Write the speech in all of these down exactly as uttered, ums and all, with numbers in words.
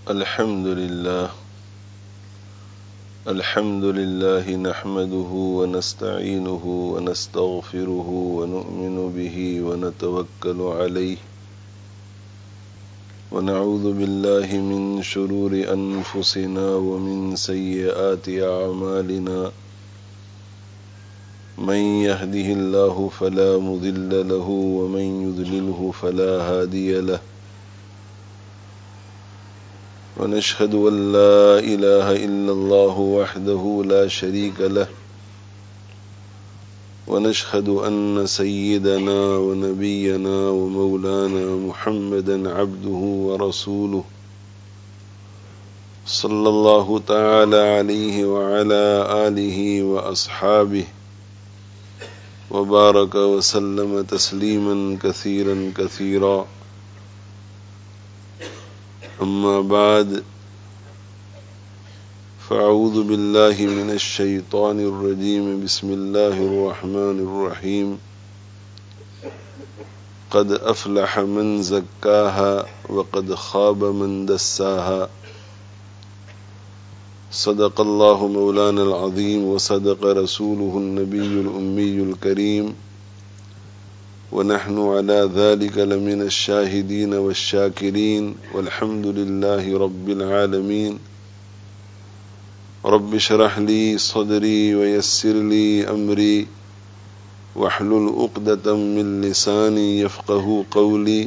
الحمد لله الحمد لله نحمده ونستعينه ونستغفره ونؤمن به ونتوكل عليه ونعوذ بالله من شرور أنفسنا ومن سيئات أعمالنا من يهده الله فلا مضل له ومن يضلله فلا هادي له ونشهد أن لا إله إلا الله وحده لا شريك له ونشهد أن سيدنا ونبينا ومولانا محمدا عبده ورسوله صلى الله تعالى عليه وعلى آله وأصحابه وبارك وسلم تسليما كثيرا كثيرا أما بعد فأعوذ بالله من الشيطان الرجيم بسم الله الرحمن الرحيم قد أفلح من زكاها وقد خاب من دساها صدق الله مولانا العظيم وصدق رسوله النبي الأمي الكريم ونحن على ذلك لمن الشاهدين والشاكرين والحمد لله رب العالمين رب اشرح لي صدري ويسر لي أمري واحلل عقدة من لساني يفقه قولي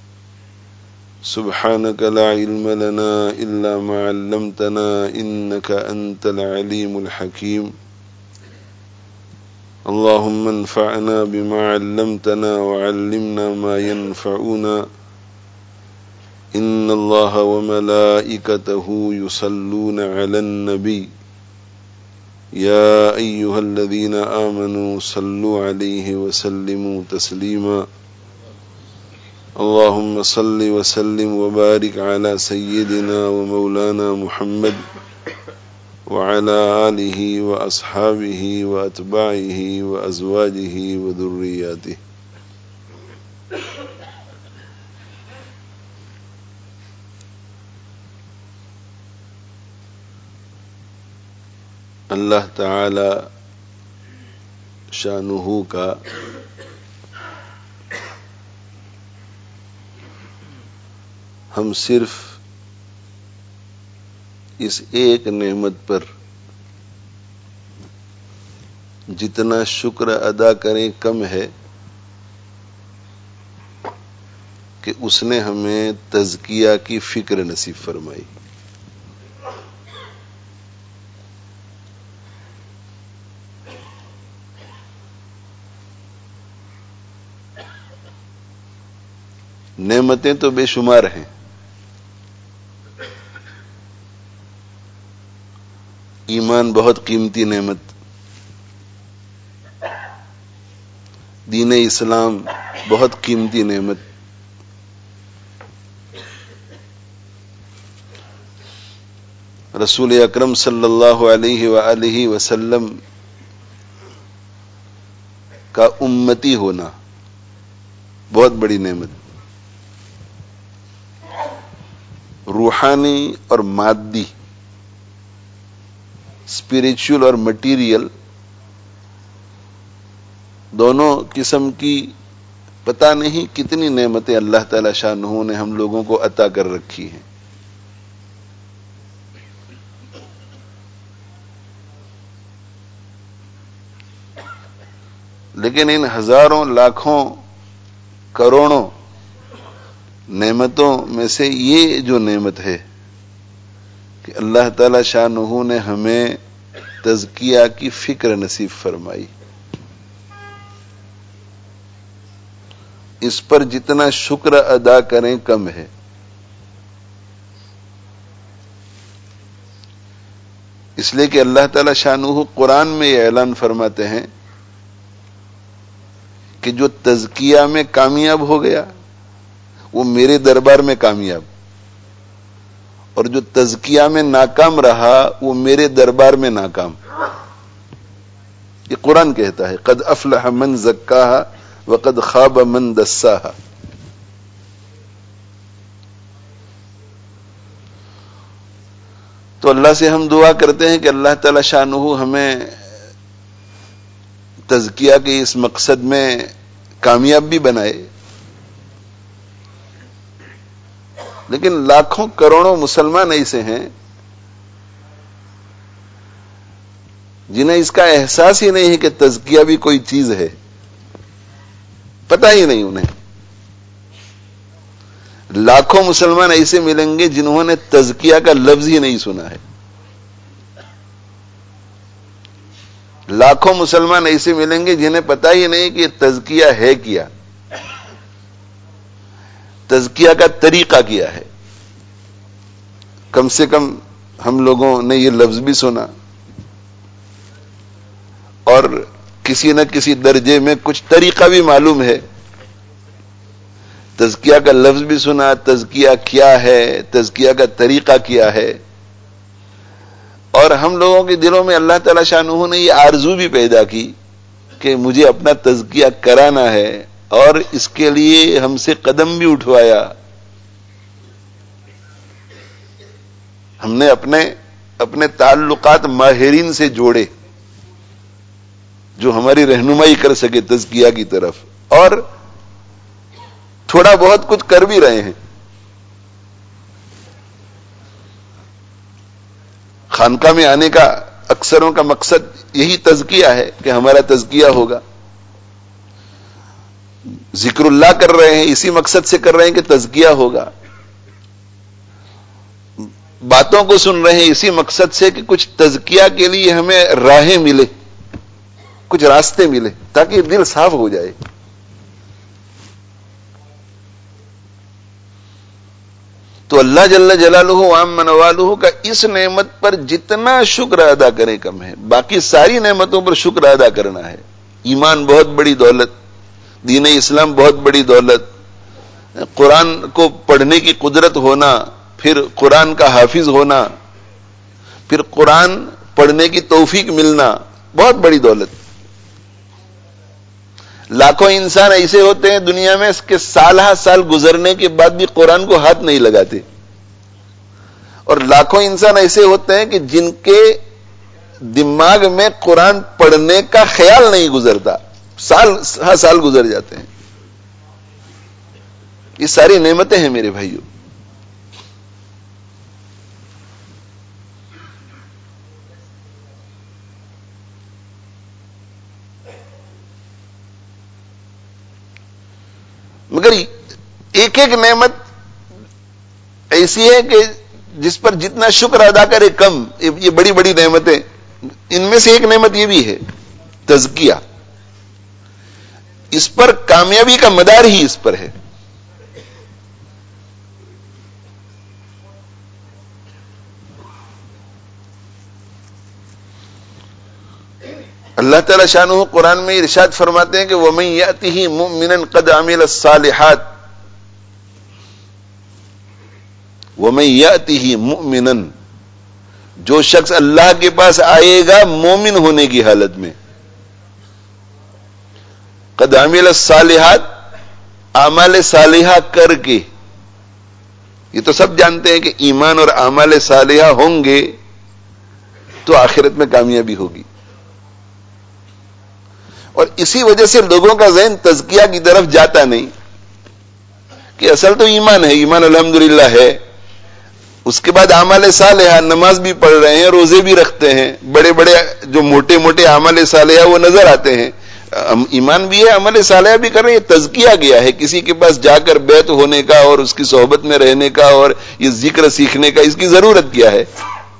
سبحانك لا علم لنا إلا ما علمتنا إنك أنت العليم الحكيم اللهم انفعنا بما علمتنا وعلمنا ما ينفعنا إن الله وملائكته يصلون على النبي يا أيها الذين آمنوا صلوا عليه وسلموا تسليما اللهم صل وسلم وبارك على سيدنا ومولانا محمد وعلى آله وأصحابه وأتباعه وأزواجه وذرياته اللہ تعالی شانہ کا ہم صرف اس ایک نعمت پر جتنا شکر ادا کریں کم ہے کہ اس نے ہمیں تزکیہ کی فکر نصیب فرمائی. نعمتیں تو بے شمار ہیں، ایمان بہت قیمتی نعمت، دین اسلام بہت قیمتی نعمت، رسول اکرم صلی اللہ علیہ وآلہ وسلم کا امتی ہونا بہت بڑی نعمت. روحانی اور مادی، اسپریچول اور مٹیریل دونوں قسم کی پتہ نہیں کتنی نعمتیں اللہ تعالی شانہ نے ہم لوگوں کو عطا کر رکھی ہیں. لیکن ان ہزاروں لاکھوں کروڑوں نعمتوں میں سے یہ جو نعمت ہے کہ اللہ تعالی شانہ نے ہمیں تزکیہ کی فکر نصیب فرمائی، اس پر جتنا شکر ادا کریں کم ہے. اس لیے کہ اللہ تعالی شانہ قرآن میں یہ اعلان فرماتے ہیں کہ جو تزکیہ میں کامیاب ہو گیا وہ میرے دربار میں کامیاب، اور جو تزکیہ میں ناکام رہا وہ میرے دربار میں ناکام. یہ قرآن کہتا ہے قد افلح من زکاہا وقد خاب من دساہا. تو اللہ سے ہم دعا کرتے ہیں کہ اللہ تعالی شانہ ہمیں تزکیہ کے اس مقصد میں کامیاب بھی بنائے. لیکن لاکھوں کروڑوں مسلمان ایسے ہیں جنہیں اس کا احساس ہی نہیں ہے کہ تزکیہ بھی کوئی چیز ہے، پتہ ہی نہیں انہیں. لاکھوں مسلمان ایسے ملیں گے جنہوں نے تزکیہ کا لفظ ہی نہیں سنا ہے. لاکھوں مسلمان ایسے ملیں گے جنہیں پتہ ہی نہیں کہ تزکیہ ہے کیا، تزکیہ کا طریقہ کیا ہے. کم سے کم ہم لوگوں نے یہ لفظ بھی سنا اور کسی نہ کسی درجے میں کچھ طریقہ بھی معلوم ہے. تزکیہ کا لفظ بھی سنا، تزکیہ کیا ہے، تزکیہ کا طریقہ کیا ہے. اور ہم لوگوں کے دلوں میں اللہ تعالی شانہ نے یہ آرزو بھی پیدا کی کہ مجھے اپنا تزکیہ کرانا ہے، اور اس کے لیے ہم سے قدم بھی اٹھوایا. ہم نے اپنے اپنے تعلقات ماہرین سے جوڑے جو ہماری رہنمائی کر سکے تزکیہ کی طرف، اور تھوڑا بہت کچھ کر بھی رہے ہیں. خانقاہ میں آنے کا اکثروں کا مقصد یہی تزکیہ ہے کہ ہمارا تزکیہ ہوگا. ذکر اللہ کر رہے ہیں اسی مقصد سے کر رہے ہیں کہ تزکیہ ہوگا. باتوں کو سن رہے ہیں اسی مقصد سے کہ کچھ تزکیہ کے لیے ہمیں راہیں ملے، کچھ راستے ملے تاکہ دل صاف ہو جائے. تو اللہ جل جلالہ وعم نوالہ کا اس نعمت پر جتنا شکر ادا کریں کم ہے. باقی ساری نعمتوں پر شکر ادا کرنا ہے. ایمان بہت بڑی دولت، دین اسلام بہت بڑی دولت، قرآن کو پڑھنے کی قدرت ہونا، پھر قرآن کا حافظ ہونا، پھر قرآن پڑھنے کی توفیق ملنا، بہت بڑی دولت. لاکھوں انسان ایسے ہوتے ہیں دنیا میں کہ سالہ سال گزرنے کے بعد بھی قرآن کو ہاتھ نہیں لگاتے، اور لاکھوں انسان ایسے ہوتے ہیں کہ جن کے دماغ میں قرآن پڑھنے کا خیال نہیں گزرتا، سال ہر سال گزر جاتے ہیں. یہ ساری نعمتیں ہیں میرے بھائیوں. مگر ایک ایک نعمت ایسی ہے کہ جس پر جتنا شکر ادا کرے کم. یہ بڑی بڑی نعمتیں، ان میں سے ایک نعمت یہ بھی ہے تزکیہ. اس پر کامیابی کا مدار ہی اس پر ہے. اللہ تعالی شانہ قرآن میں ارشاد فرماتے ہیں کہ وَمَن يَأْتِهِ مُؤْمِنًا قَدْ عَمِلَ الصَّالِحَاتِ، وَمَن يَأْتِهِ مُؤْمِنًا، جو شخص اللہ کے پاس آئے گا مومن ہونے کی حالت میں، قد عمل الصالحات، اعمال صالحہ کر کے. یہ تو سب جانتے ہیں کہ ایمان اور اعمال صالحہ ہوں گے تو آخرت میں کامیابی ہوگی. اور اسی وجہ سے لوگوں کا ذہن تزکیہ کی طرف جاتا نہیں کہ اصل تو ایمان ہے، ایمان الحمدللہ ہے، اس کے بعد اعمال صالحہ، نماز بھی پڑھ رہے ہیں، روزے بھی رکھتے ہیں، بڑے بڑے جو موٹے موٹے اعمال صالحہ وہ نظر آتے ہیں، ایمان بھی ہے، عمل صالحہ بھی کر رہے ہیں. تزکیہ گیا ہے کسی کے پاس جا کر بیعت ہونے کا اور اس کی صحبت میں رہنے کا اور یہ ذکر سیکھنے کا، اس کی ضرورت کیا ہے؟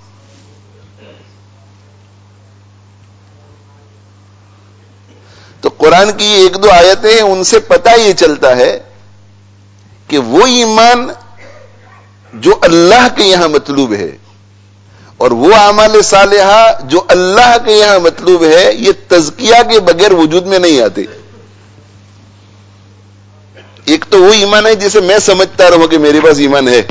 تو قرآن کی ایک دو آیتیں ہیں، ان سے پتہ یہ چلتا ہے کہ وہ ایمان جو اللہ کے یہاں مطلوب ہے اور وہ اعمال صالحہ جو اللہ کے یہاں مطلوب ہے، یہ تزکیہ کے بغیر وجود میں نہیں آتے. ایک تو وہ ایمان ہے جسے میں سمجھتا رہوں کہ میرے پاس ایمان ہے،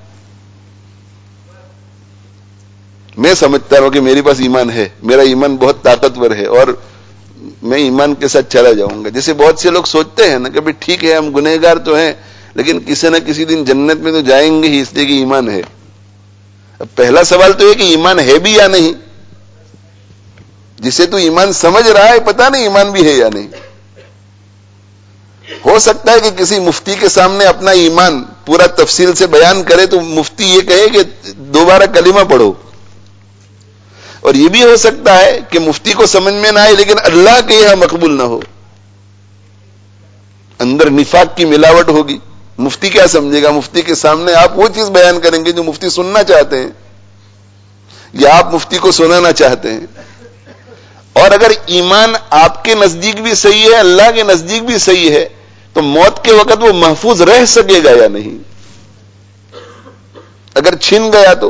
میں سمجھتا رہوں کہ میرے پاس ایمان ہے، میرا ایمان بہت طاقتور ہے اور میں ایمان کے ساتھ چلا جاؤں گا. جیسے بہت سے لوگ سوچتے ہیں نا کہ ٹھیک ہے ہم گنہگار تو ہیں لیکن کسی نہ کسی دن جنت میں تو جائیں گے ہی، اس لیے کہ ایمان ہے. اب پہلا سوال تو یہ کہ ایمان ہے بھی یا نہیں. جسے تو ایمان سمجھ رہا ہے پتہ نہیں ایمان بھی ہے یا نہیں. ہو سکتا ہے کہ کسی مفتی کے سامنے اپنا ایمان پورا تفصیل سے بیان کرے تو مفتی یہ کہے کہ دوبارہ کلمہ پڑھو. اور یہ بھی ہو سکتا ہے کہ مفتی کو سمجھ میں نہ آئے لیکن اللہ کے یہاں مقبول نہ ہو. اندر نفاق کی ملاوٹ ہوگی. مفتی کیا سمجھے گا؟ مفتی کے سامنے آپ وہ چیز بیان کریں گے جو مفتی سننا چاہتے ہیں یا آپ مفتی کو سنانا چاہتے ہیں. اور اگر ایمان آپ کے نزدیک بھی صحیح ہے, اللہ کے نزدیک بھی صحیح ہے, تو موت کے وقت وہ محفوظ رہ سکے گا یا نہیں؟ اگر چھن گیا تو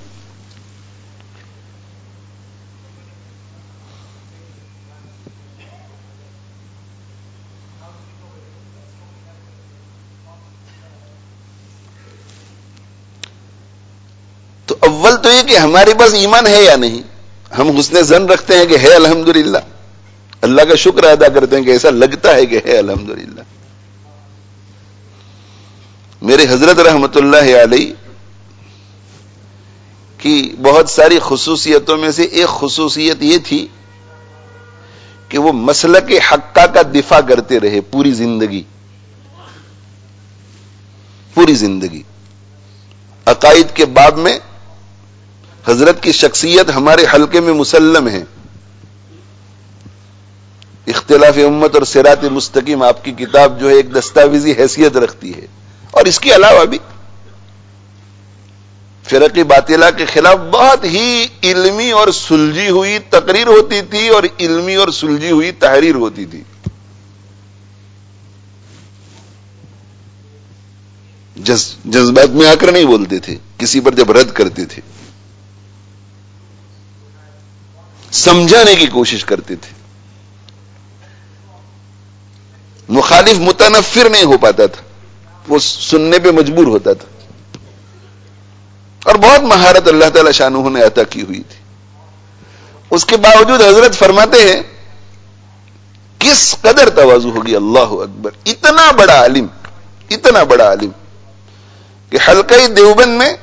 تو اول تو یہ کہ ہمارے پاس ایمان ہے یا نہیں. ہم حسن ظن رکھتے ہیں کہ ہے الحمدللہ, اللہ کا شکر ادا کرتے ہیں کہ ایسا لگتا ہے کہ ہے الحمدللہ. میرے حضرت رحمت اللہ علیہ کی بہت ساری خصوصیتوں میں سے ایک خصوصیت یہ تھی کہ وہ مسلک حقہ کا دفاع کرتے رہے پوری زندگی. پوری زندگی عقائد کے باب میں حضرت کی شخصیت ہمارے حلقے میں مسلم ہے. اختلاف امت اور صراط مستقیم آپ کی کتاب جو ہے ایک دستاویزی حیثیت رکھتی ہے. اور اس کے علاوہ بھی فرق باطلہ کے خلاف بہت ہی علمی اور سلجھی ہوئی تقریر ہوتی تھی اور علمی اور سلجھی ہوئی تحریر ہوتی تھی. جز جذبات میں آ کر نہیں بولتے تھے. کسی پر جب رد کرتے تھے سمجھانے کی کوشش کرتے تھے. مخالف متنفر نہیں ہو پاتا تھا, وہ سننے پہ مجبور ہوتا تھا. اور بہت مہارت اللہ تعالی شانہ نے عطا کی ہوئی تھی. اس کے باوجود حضرت فرماتے ہیں کس قدر تواضع ہوگی, اللہ اکبر. اتنا بڑا عالم, اتنا بڑا عالم کہ حلقہ دیوبند میں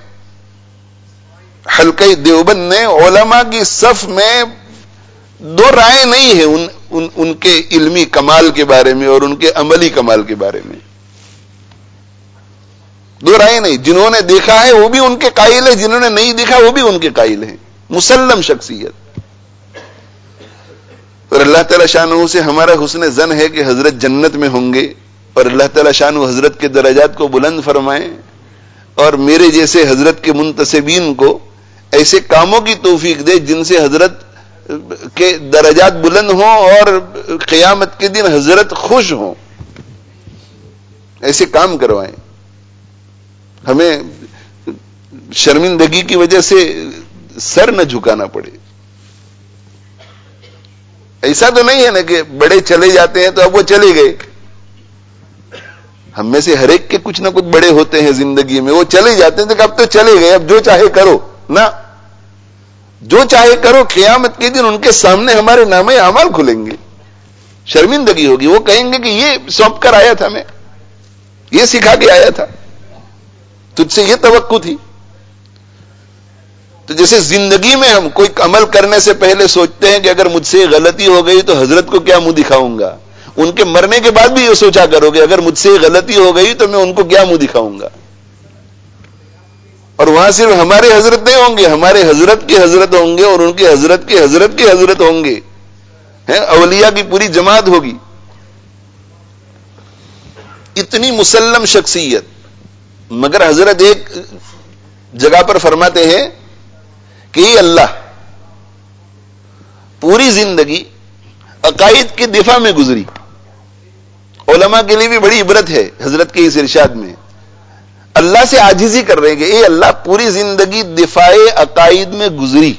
حلقہ دیوبند نے علماء کی صف میں دو رائے نہیں ہے ان, ان, ان کے علمی کمال کے بارے میں اور ان کے عملی کمال کے بارے میں. دو رائے نہیں. جنہوں نے دیکھا ہے وہ بھی ان کے قائل ہے, جنہوں نے نہیں دیکھا وہ بھی ان کے قائل ہیں. مسلم شخصیت. اور اللہ تعالی شانہ سے ہمارا حسن ظن ہے کہ حضرت جنت میں ہوں گے اور اللہ تعالی شانہ حضرت کے درجات کو بلند فرمائیں اور میرے جیسے حضرت کے منتسبین کو ایسے کاموں کی توفیق دے جن سے حضرت کے درجات بلند ہوں اور قیامت کے دن حضرت خوش ہوں. ایسے کام کروائیں. ہمیں شرمندگی کی وجہ سے سر نہ جھکانا پڑے. ایسا تو نہیں ہے نا کہ بڑے چلے جاتے ہیں تو اب وہ چلے گئے. ہم میں سے ہر ایک کے کچھ نہ کچھ بڑے ہوتے ہیں زندگی میں, وہ چلے جاتے ہیں تو اب تو چلے گئے, اب جو چاہے کرو. نہ, جو چاہے کرو. قیامت کے دن ان کے سامنے ہمارے نامے اعمال کھلیں گے. شرمندگی ہوگی. وہ کہیں گے کہ یہ سونپ کر آیا تھا, میں یہ سکھا کے آیا تھا, تجھ سے یہ توقع تھی. تو جیسے زندگی میں ہم کوئی عمل کرنے سے پہلے سوچتے ہیں کہ اگر مجھ سے غلطی ہو گئی تو حضرت کو کیا منہ دکھاؤں گا, ان کے مرنے کے بعد بھی یہ سوچا کرو گے اگر مجھ سے غلطی ہو گئی تو میں ان کو کیا منہ دکھاؤں گا. اور وہاں صرف ہمارے حضرت نہیں ہوں گے, ہمارے حضرت کے حضرت ہوں گے اور ان کے حضرت کے حضرت کے حضرت ہوں گے. اولیاء کی پوری جماعت ہوگی. اتنی مسلم شخصیت. مگر حضرت ایک جگہ پر فرماتے ہیں کہ یہ اللہ پوری زندگی عقائد کے دفاع میں گزری. علماء کے لیے بھی بڑی عبرت ہے حضرت کے اس ارشاد میں. اللہ سے عاجزی کر رہے کہ اے اللہ پوری زندگی دفاع عقائد میں گزری,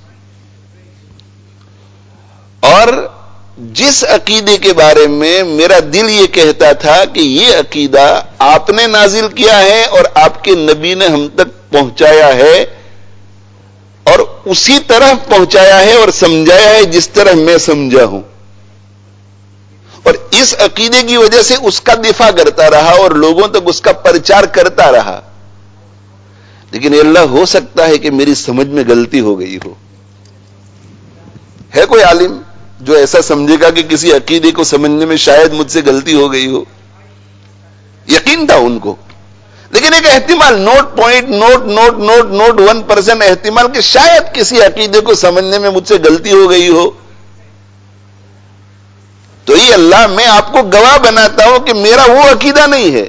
اور جس عقیدے کے بارے میں میرا دل یہ کہتا تھا کہ یہ عقیدہ آپ نے نازل کیا ہے اور آپ کے نبی نے ہم تک پہنچایا ہے اور اسی طرح پہنچایا ہے اور سمجھایا ہے جس طرح میں سمجھا ہوں, اور اس عقیدے کی وجہ سے اس کا دفاع کرتا رہا اور لوگوں تک اس کا پرچار کرتا رہا. لیکن یہ اللہ ہو سکتا ہے کہ میری سمجھ میں غلطی ہو گئی ہو. ہے کوئی عالم جو ایسا سمجھے گا کہ کسی عقیدے کو سمجھنے میں شاید مجھ سے غلطی ہو گئی ہو؟ یقین تھا ان کو، لیکن ایک احتمال، note point note note note note one percent احتمال کہ شاید کسی عقیدے کو سمجھنے میں مجھ سے غلطی ہو گئی ہو. تو یہ اللہ میں آپ کو گواہ بناتا ہوں کہ میرا وہ عقیدہ نہیں ہے،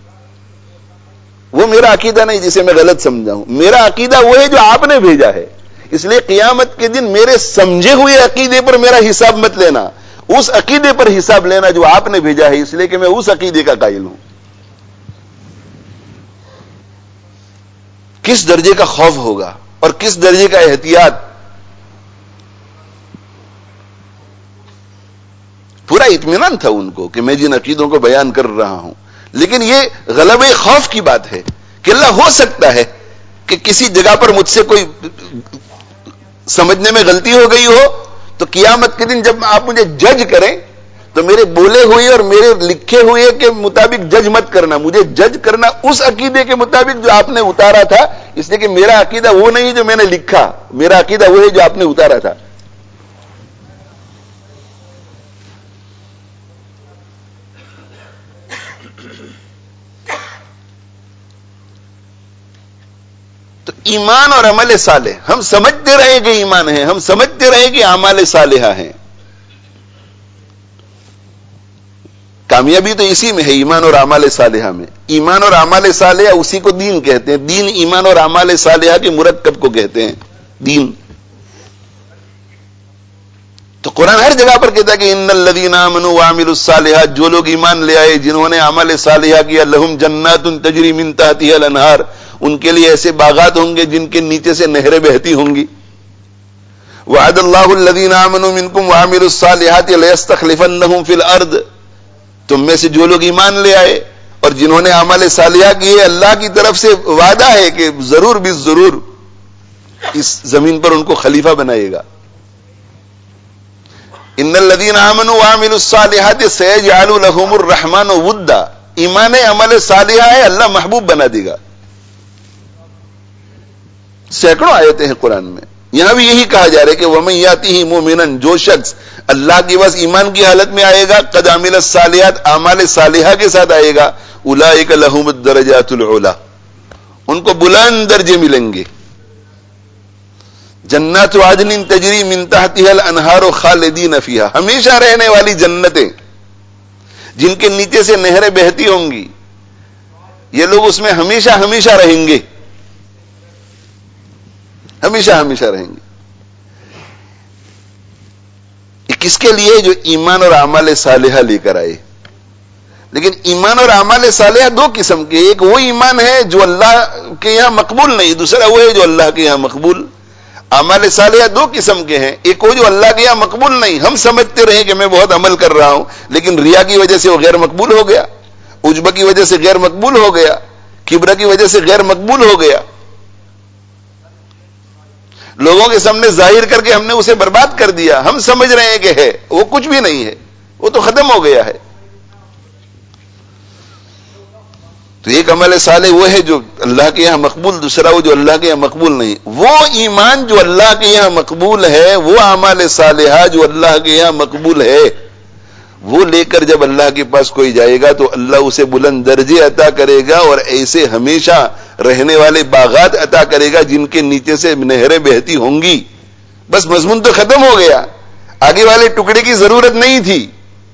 وہ میرا عقیدہ نہیں جسے میں غلط سمجھا ہوں. میرا عقیدہ وہ ہے جو آپ نے بھیجا ہے. اس لیے قیامت کے دن میرے سمجھے ہوئے عقیدے پر میرا حساب مت لینا، اس عقیدے پر حساب لینا جو آپ نے بھیجا ہے، اس لیے کہ میں اس عقیدے کا قائل ہوں. کس درجے کا خوف ہوگا اور کس درجے کا احتیاط. پورا اطمینان تھا ان کو کہ میں جن عقیدوں کو بیان کر رہا ہوں، لیکن یہ غلبہ خوف کی بات ہے کہ اللہ ہو سکتا ہے کہ کسی جگہ پر مجھ سے کوئی سمجھنے میں غلطی ہو گئی ہو، تو قیامت کے دن جب آپ مجھے جج کریں تو میرے بولے ہوئے اور میرے لکھے ہوئے کے مطابق جج مت کرنا، مجھے جج کرنا اس عقیدے کے مطابق جو آپ نے اتارا تھا. اس لیے کہ میرا عقیدہ وہ نہیں جو میں نے لکھا، میرا عقیدہ وہ ہے جو آپ نے اتارا تھا. تو ایمان اور عمل صالح، ہم سمجھتے رہے کہ ایمان ہے، ہم سمجھتے رہے کہ اعمال صالحہ ہیں. کامیابی تو اسی میں ہے، ایمان اور اعمال صالحہ میں. ایمان اور اعمال صالحہ اسی کو دین کہتے ہیں. دین ایمان اور اعمال صالحہ کے مرکب کو کہتے ہیں دین. تو قرآن ہر جگہ پر کہتا ہے کہ ان الذین آمنوا وعملوا الصالحات، جو لوگ ایمان لے آئے جنہوں نے اعمال صالحہ کیا، لہم جنات تجری من تحتها الانہار، ان کے لیے ایسے باغات ہوں گے جن کے نیچے سے نہریں بہتی ہوں گی. وعد اللہ الذین آمنوا منکم وعملوا الصالحات لیستخلفنہم فی الارض، تم میں سے جو لوگ ایمان لے آئے اور جنہوں نے اعمال صالحہ کیے، اللہ کی طرف سے وعدہ ہے کہ ضرور بھی ضرور اس زمین پر ان کو خلیفہ بنائے گا. ان الذین آمنوا وعملوا الصالحات سیجعل لهم الرحمن ودا، ایمان عمل صالحہ ہے، اللہ محبوب بنا دے گا. سینکڑوں آیتیں ہیں قرآن میں، یہاں بھی یہی کہا جا رہا ہے کہ وَمَن یَأْتِهِ مُؤْمِنًا، جو شخص اللہ کے پاس ایمان کی حالت میں آئے گا، قد عمل الصالحات، اعمال صالحہ کے ساتھ آئے گا، اولئک لهم الدرجات العلی، ان کو بلند درجے ملیں گے. جنات عدن تجری من تحتها الانہار خالدین فیہا، ہمیشہ رہنے والی جنتیں جن کے نیچے سے نہریں بہتی ہوں گی، یہ لوگ اس میں ہمیشہ ہمیشہ رہیں گے، ہمیشہ ہمیشہ رہیں گے. یہ کس کے لیے؟ جو ایمان اور اعمال صالحہ لے کر آئے. لیکن ایمان اور اعمال صالحہ دو قسم کے، ایک وہ ایمان ہے جو اللہ کے یہاں مقبول نہیں، دوسرا وہ ہے جو اللہ کے یہاں مقبول. اعمال صالحہ دو قسم کے ہیں، ایک وہ جو اللہ کے یہاں مقبول نہیں، ہم سمجھتے رہے کہ میں بہت عمل کر رہا ہوں لیکن ریا کی وجہ سے وہ غیر مقبول ہو گیا، عجب کی وجہ سے غیر مقبول ہو گیا، کبر کی وجہ سے غیر مقبول ہو گیا، لوگوں کے سامنے ظاہر کر کے ہم نے اسے برباد کر دیا. ہم سمجھ رہے ہیں کہ ہے، وہ کچھ بھی نہیں ہے، وہ تو ختم ہو گیا ہے. تو ایک عمل صالح وہ ہے جو اللہ کے یہاں مقبول، دوسرا وہ جو اللہ کے یہاں مقبول نہیں. وہ ایمان جو اللہ کے یہاں مقبول ہے، وہ اعمال صالحہ جو اللہ کے یہاں مقبول ہے، وہ لے کر جب اللہ کے پاس کوئی جائے گا تو اللہ اسے بلند درجے عطا کرے گا اور ایسے ہمیشہ رہنے والے باغات عطا کرے گا جن کے نیچے سے نہریں بہتی ہوں گی. بس مضمون تو ختم ہو گیا، آگے والے ٹکڑے کی ضرورت نہیں تھی.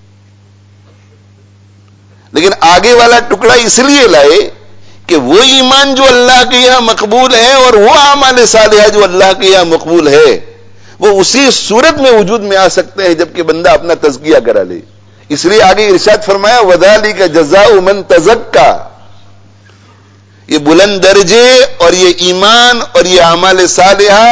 لیکن آگے والا ٹکڑا اس لیے لائے کہ وہ ایمان جو اللہ کے یہاں مقبول ہے اور وہ اعمال صالحہ جو اللہ کے یہاں مقبول ہے، وہ اسی صورت میں وجود میں آ سکتے ہیں جبکہ بندہ اپنا تزکیہ کرا لے. اس لیے آگے ارشاد فرمایا وَذَلِكَ جَزَاءُ مَن تَزَكَّى، یہ بلند درجے اور یہ ایمان اور یہ اعمال صالحہ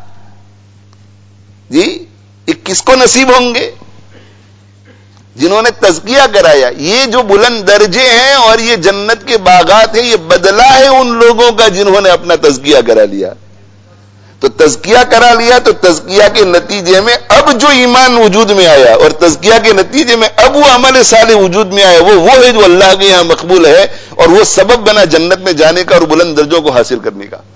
جی یہ کس کو نصیب ہوں گے؟ جنہوں نے تزکیہ کرایا. یہ جو بلند درجے ہیں اور یہ جنت کے باغات ہیں، یہ بدلہ ہے ان لوگوں کا جنہوں نے اپنا تزکیہ کرا لیا. تو تزکیہ کرا لیا تو تزکیہ کے نتیجے میں اب جو ایمان وجود میں آیا اور تزکیہ کے نتیجے میں اب وہ عمل صالح وجود میں آیا، وہ وہ ہے جو اللہ کے یہاں مقبول ہے اور وہ سبب بنا جنت میں جانے کا اور بلند درجوں کو حاصل کرنے کا.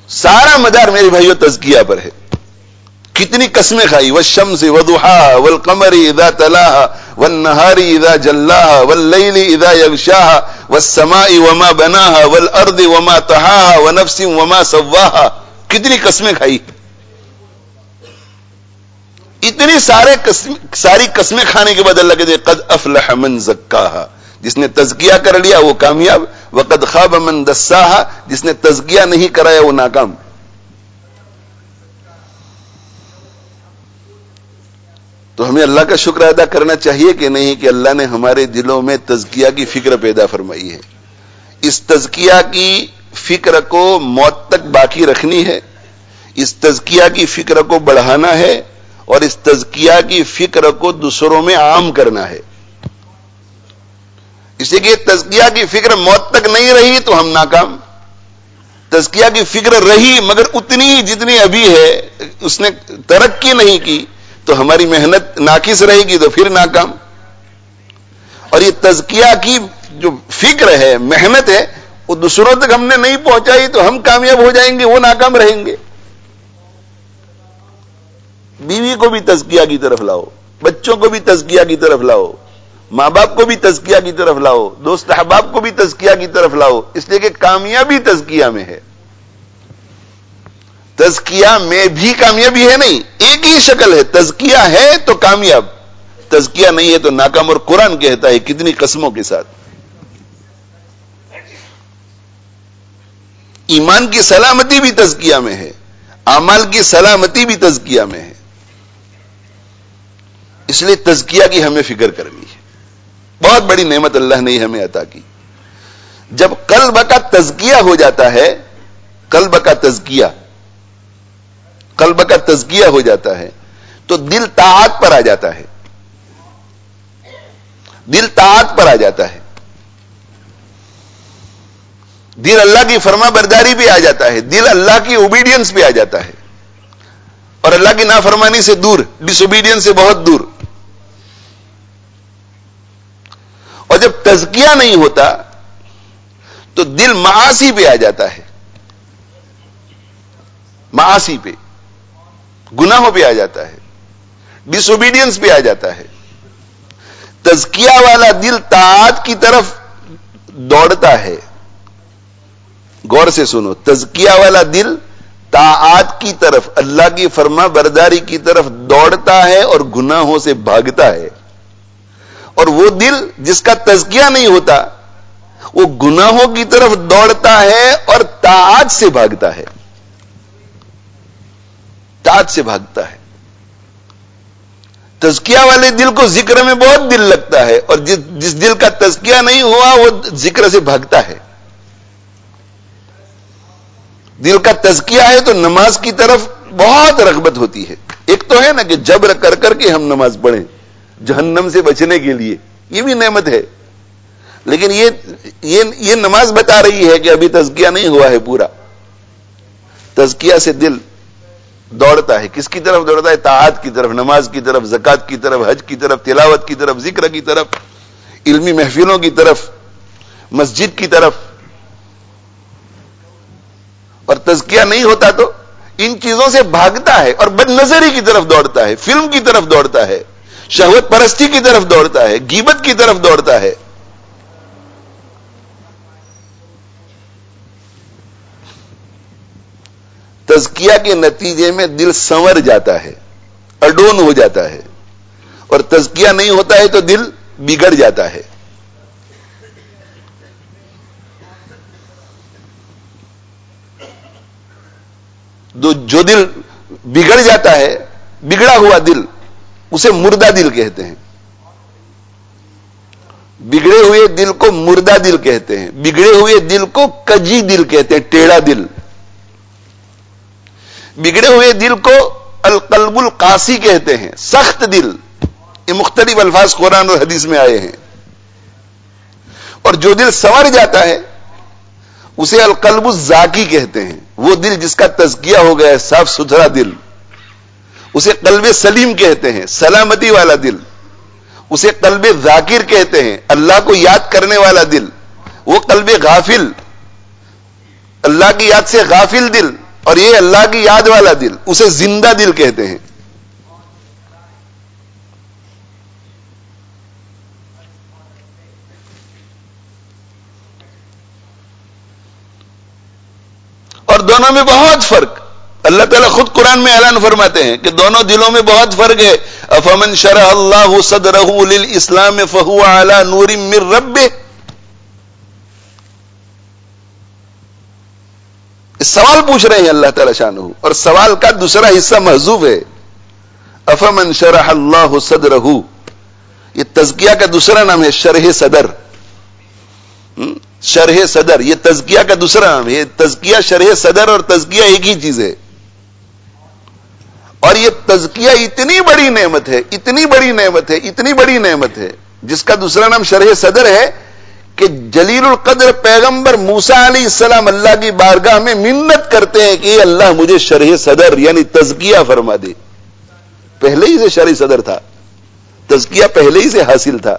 سارا مدار میرے بھائیوں تزکیہ پر ہے. کتنی قسمیں کھائی، والشمس وضحاها والقمر اذا تلاها والنهار اذا جلاها والليل اذا يغشاها والسماء وما بناها والارض وما طحاها ونفس وما سواها. کتنی قسمیں کھائی، اتنی سارے قسم ساری قسمیں کھانے کے بعد اللہ کہتے ہیں قد افلح من زکاها، جس نے تزکیہ کر لیا وہ کامیاب، وقد خاب من دساها، جس نے تزکیہ نہیں کرایا وہ ناکام. تو ہمیں اللہ کا شکر ادا کرنا چاہیے کہ نہیں کہ اللہ نے ہمارے دلوں میں تزکیہ کی فکر پیدا فرمائی ہے. اس تزکیہ کی فکر کو موت تک باقی رکھنی ہے، اس تزکیہ کی فکر کو بڑھانا ہے، اور اس تزکیہ کی فکر کو دوسروں میں عام کرنا ہے. اس لیے کہ تزکیہ کی فکر موت تک نہیں رہی تو ہم ناکام. تزکیہ کی فکر رہی مگر اتنی جتنی ابھی ہے، اس نے ترقی نہیں کی تو ہماری محنت ناقص رہے گی تو پھر ناکام. اور یہ تزکیہ کی جو فکر ہے، محنت ہے، وہ دوسروں تک ہم نے نہیں پہنچائی تو ہم کامیاب ہو جائیں گے، وہ ناکام رہیں گے. بیوی کو بھی تزکیہ کی طرف لاؤ، بچوں کو بھی تزکیہ کی طرف لاؤ، ماں باپ کو بھی تزکیہ کی طرف لاؤ، دوست احباب کو بھی تزکیہ کی طرف لاؤ، اس لیے کہ کامیابی تزکیہ میں ہے. تزکیہ میں بھی کامیابی ہے نہیں، ایک ہی شکل ہے، تزکیہ ہے تو کامیاب، تزکیہ نہیں ہے تو ناکام. اور قرآن کہتا ہے کتنی قسموں کے ساتھ، ایمان کی سلامتی بھی تزکیہ میں ہے، اعمال کی سلامتی بھی تزکیہ میں ہے. اس لیے تزکیہ کی ہمیں فکر کرنی ہے. بہت بڑی نعمت اللہ نے ہمیں عطا کی. جب قلب کا تزکیہ ہو جاتا ہے، قلب کا تزکیہ قلب کا تزکیہ ہو جاتا ہے تو دل طاعت پر آ جاتا ہے، دل طاعت پر آ جاتا ہے، دل اللہ کی فرما برداری پہ آ جاتا ہے، دل اللہ کی اوبیڈینس پہ آ جاتا ہے، اور اللہ کی نافرمانی سے دور، ڈس اوبیڈینس سے بہت دور. اور جب تزکیہ نہیں ہوتا تو دل معاصی پہ آ جاتا ہے، معاصی پہ، گناہوں پہ آ جاتا ہے، ڈس اوبیڈینس پہ آ جاتا ہے. تزکیہ والا دل طاعت کی طرف دوڑتا ہے. غور سے سنو، تزکیہ والا دل طاعات کی طرف، اللہ کی فرما برداری کی طرف دوڑتا ہے اور گناہوں سے بھاگتا ہے. اور وہ دل جس کا تزکیہ نہیں ہوتا وہ گناہوں کی طرف دوڑتا ہے اور طاعات سے بھاگتا ہے، طاعت سے بھاگتا ہے. تزکیہ والے دل کو ذکر میں بہت دل لگتا ہے، اور جس جس دل کا تزکیہ نہیں ہوا وہ ذکر سے بھاگتا ہے. دل کا تزکیہ ہے تو نماز کی طرف بہت رغبت ہوتی ہے. ایک تو ہے نا کہ جبر کر کر کے ہم نماز پڑھیں جہنم سے بچنے کے لیے، یہ بھی نعمت ہے، لیکن یہ یہ یہ نماز بتا رہی ہے کہ ابھی تزکیہ نہیں ہوا ہے پورا. تزکیہ سے دل دوڑتا ہے، کس کی طرف دوڑتا ہے؟ طاعات کی طرف، نماز کی طرف، زکات کی طرف، حج کی طرف، تلاوت کی طرف، ذکر کی طرف، علمی محفلوں کی طرف، مسجد کی طرف. اور تزکیہ نہیں ہوتا تو ان چیزوں سے بھاگتا ہے اور بد نظری کی طرف دوڑتا ہے، فلم کی طرف دوڑتا ہے، شہوت پرستی کی طرف دوڑتا ہے، غیبت کی طرف دوڑتا ہے. تزکیہ کے نتیجے میں دل سنور جاتا ہے، اڈون ہو جاتا ہے، اور تزکیہ نہیں ہوتا ہے تو دل بگڑ جاتا ہے. جو دل بگڑ جاتا ہے، بگڑا ہوا دل، اسے مردہ دل کہتے ہیں. بگڑے ہوئے دل کو مردہ دل کہتے ہیں، بگڑے ہوئے دل کو کجی دل کہتے ہیں، ٹیڑھا دل. بگڑے ہوئے دل کو القلب القاسی کہتے ہیں، سخت دل. یہ مختلف الفاظ قرآن اور حدیث میں آئے ہیں. اور جو دل سنور جاتا ہے اسے القلب الزاکی کہتے ہیں، وہ دل جس کا تزکیہ ہو گیا ہے، صاف ستھرا دل. اسے قلب سلیم کہتے ہیں، سلامتی والا دل. اسے قلب ذاکر کہتے ہیں، اللہ کو یاد کرنے والا دل. وہ قلب غافل، اللہ کی یاد سے غافل دل اور یہ اللہ کی یاد والا دل، اسے زندہ دل کہتے ہیں. اور دونوں میں بہت فرق. اللہ تعالیٰ خود قرآن میں اعلان فرماتے ہیں کہ دونوں دلوں میں بہت فرق ہے. افمن شرح اللہ صدرہ للاسلام فہو علی نور من ربہ. سوال پوچھ رہے ہیں اللہ تعالیٰ شانہ، اور سوال کا دوسرا حصہ محذوف ہے. افمن شرح اللہ صدرہ، یہ تزکیہ کا دوسرا نام ہے، شرح صدر. شرح صدر یہ تزکیہ کا دوسرا نام ہے. تزکیہ شرح صدر اور تزکیہ ایک ہی چیز ہے. اور یہ تزکیہ اتنی بڑی نعمت ہے، اتنی بڑی نعمت ہے، اتنی بڑی نعمت ہے، جس کا دوسرا نام شرح صدر ہے، کہ جلیل القدر پیغمبر موسیٰ علیہ السلام اللہ کی بارگاہ میں منت کرتے ہیں کہ اللہ مجھے شرح صدر یعنی تزکیہ فرما دے. پہلے ہی سے شرح صدر تھا، تزکیہ پہلے ہی سے حاصل تھا،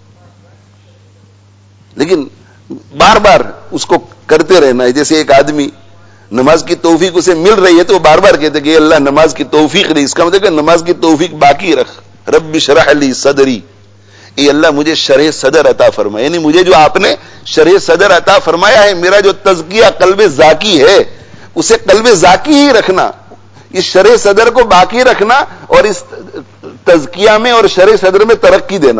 لیکن بار بار اس کو کرتے رہنا ہے. جیسے ایک آدمی نماز کی توفیق اسے مل رہی ہے تو وہ بار بار کہتے کہ اللہ نماز کی توفیق دے. اس کا مطلب کہ نماز کی توفیق باقی رکھ. رب اشرح لی صدری، اے اللہ مجھے شرح صدر عطا فرمائے، یعنی مجھے جو آپ نے شرح صدر عطا فرمایا ہے، میرا جو تزکیہ قلب ذاکی ہے اسے قلب ذاکی ہی رکھنا، اس شرح صدر کو باقی رکھنا، اور اس تزکیہ میں اور شرح صدر میں ترقی دینا.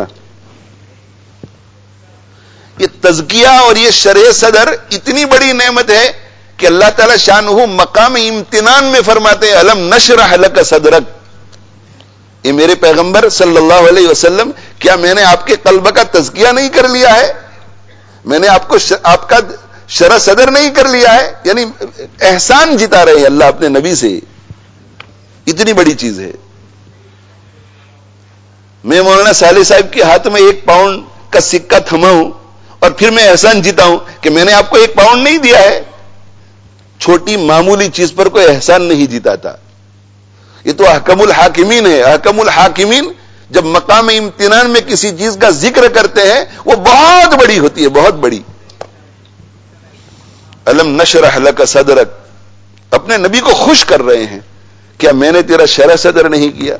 یہ تزکیہ اور یہ شرح صدر اتنی بڑی نعمت ہے کہ اللہ تعالی شانہ مقام امتنان میں فرماتے ہیں الم نشرح لک صدرک. یہ میرے پیغمبر صلی اللہ علیہ وسلم، کیا میں نے آپ کے قلب کا تزکیہ نہیں کر لیا ہے؟ میں نے آپ کو ش... آپ کا شرح صدر نہیں کر لیا ہے؟ یعنی احسان جتا رہے ہیں اللہ اپنے نبی سے. اتنی بڑی چیز ہے. میں مولانا صالح صاحب کے ہاتھ میں ایک پاؤنڈ کا سکہ تھما ہوں اور پھر میں احسان جیتا ہوں کہ میں نے آپ کو ایک پاؤنڈ نہیں دیا ہے. چھوٹی معمولی چیز پر کوئی احسان نہیں جیتا تھا. یہ تو احکم الحاکمین ہے. احکم الحاکمین جب مقام امتنان میں کسی چیز کا ذکر کرتے ہیں وہ بہت بڑی ہوتی ہے، بہت بڑی. الم نشرح لک صدرک، اپنے نبی کو خوش کر رہے ہیں، کیا میں نے تیرا شرح صدر نہیں کیا؟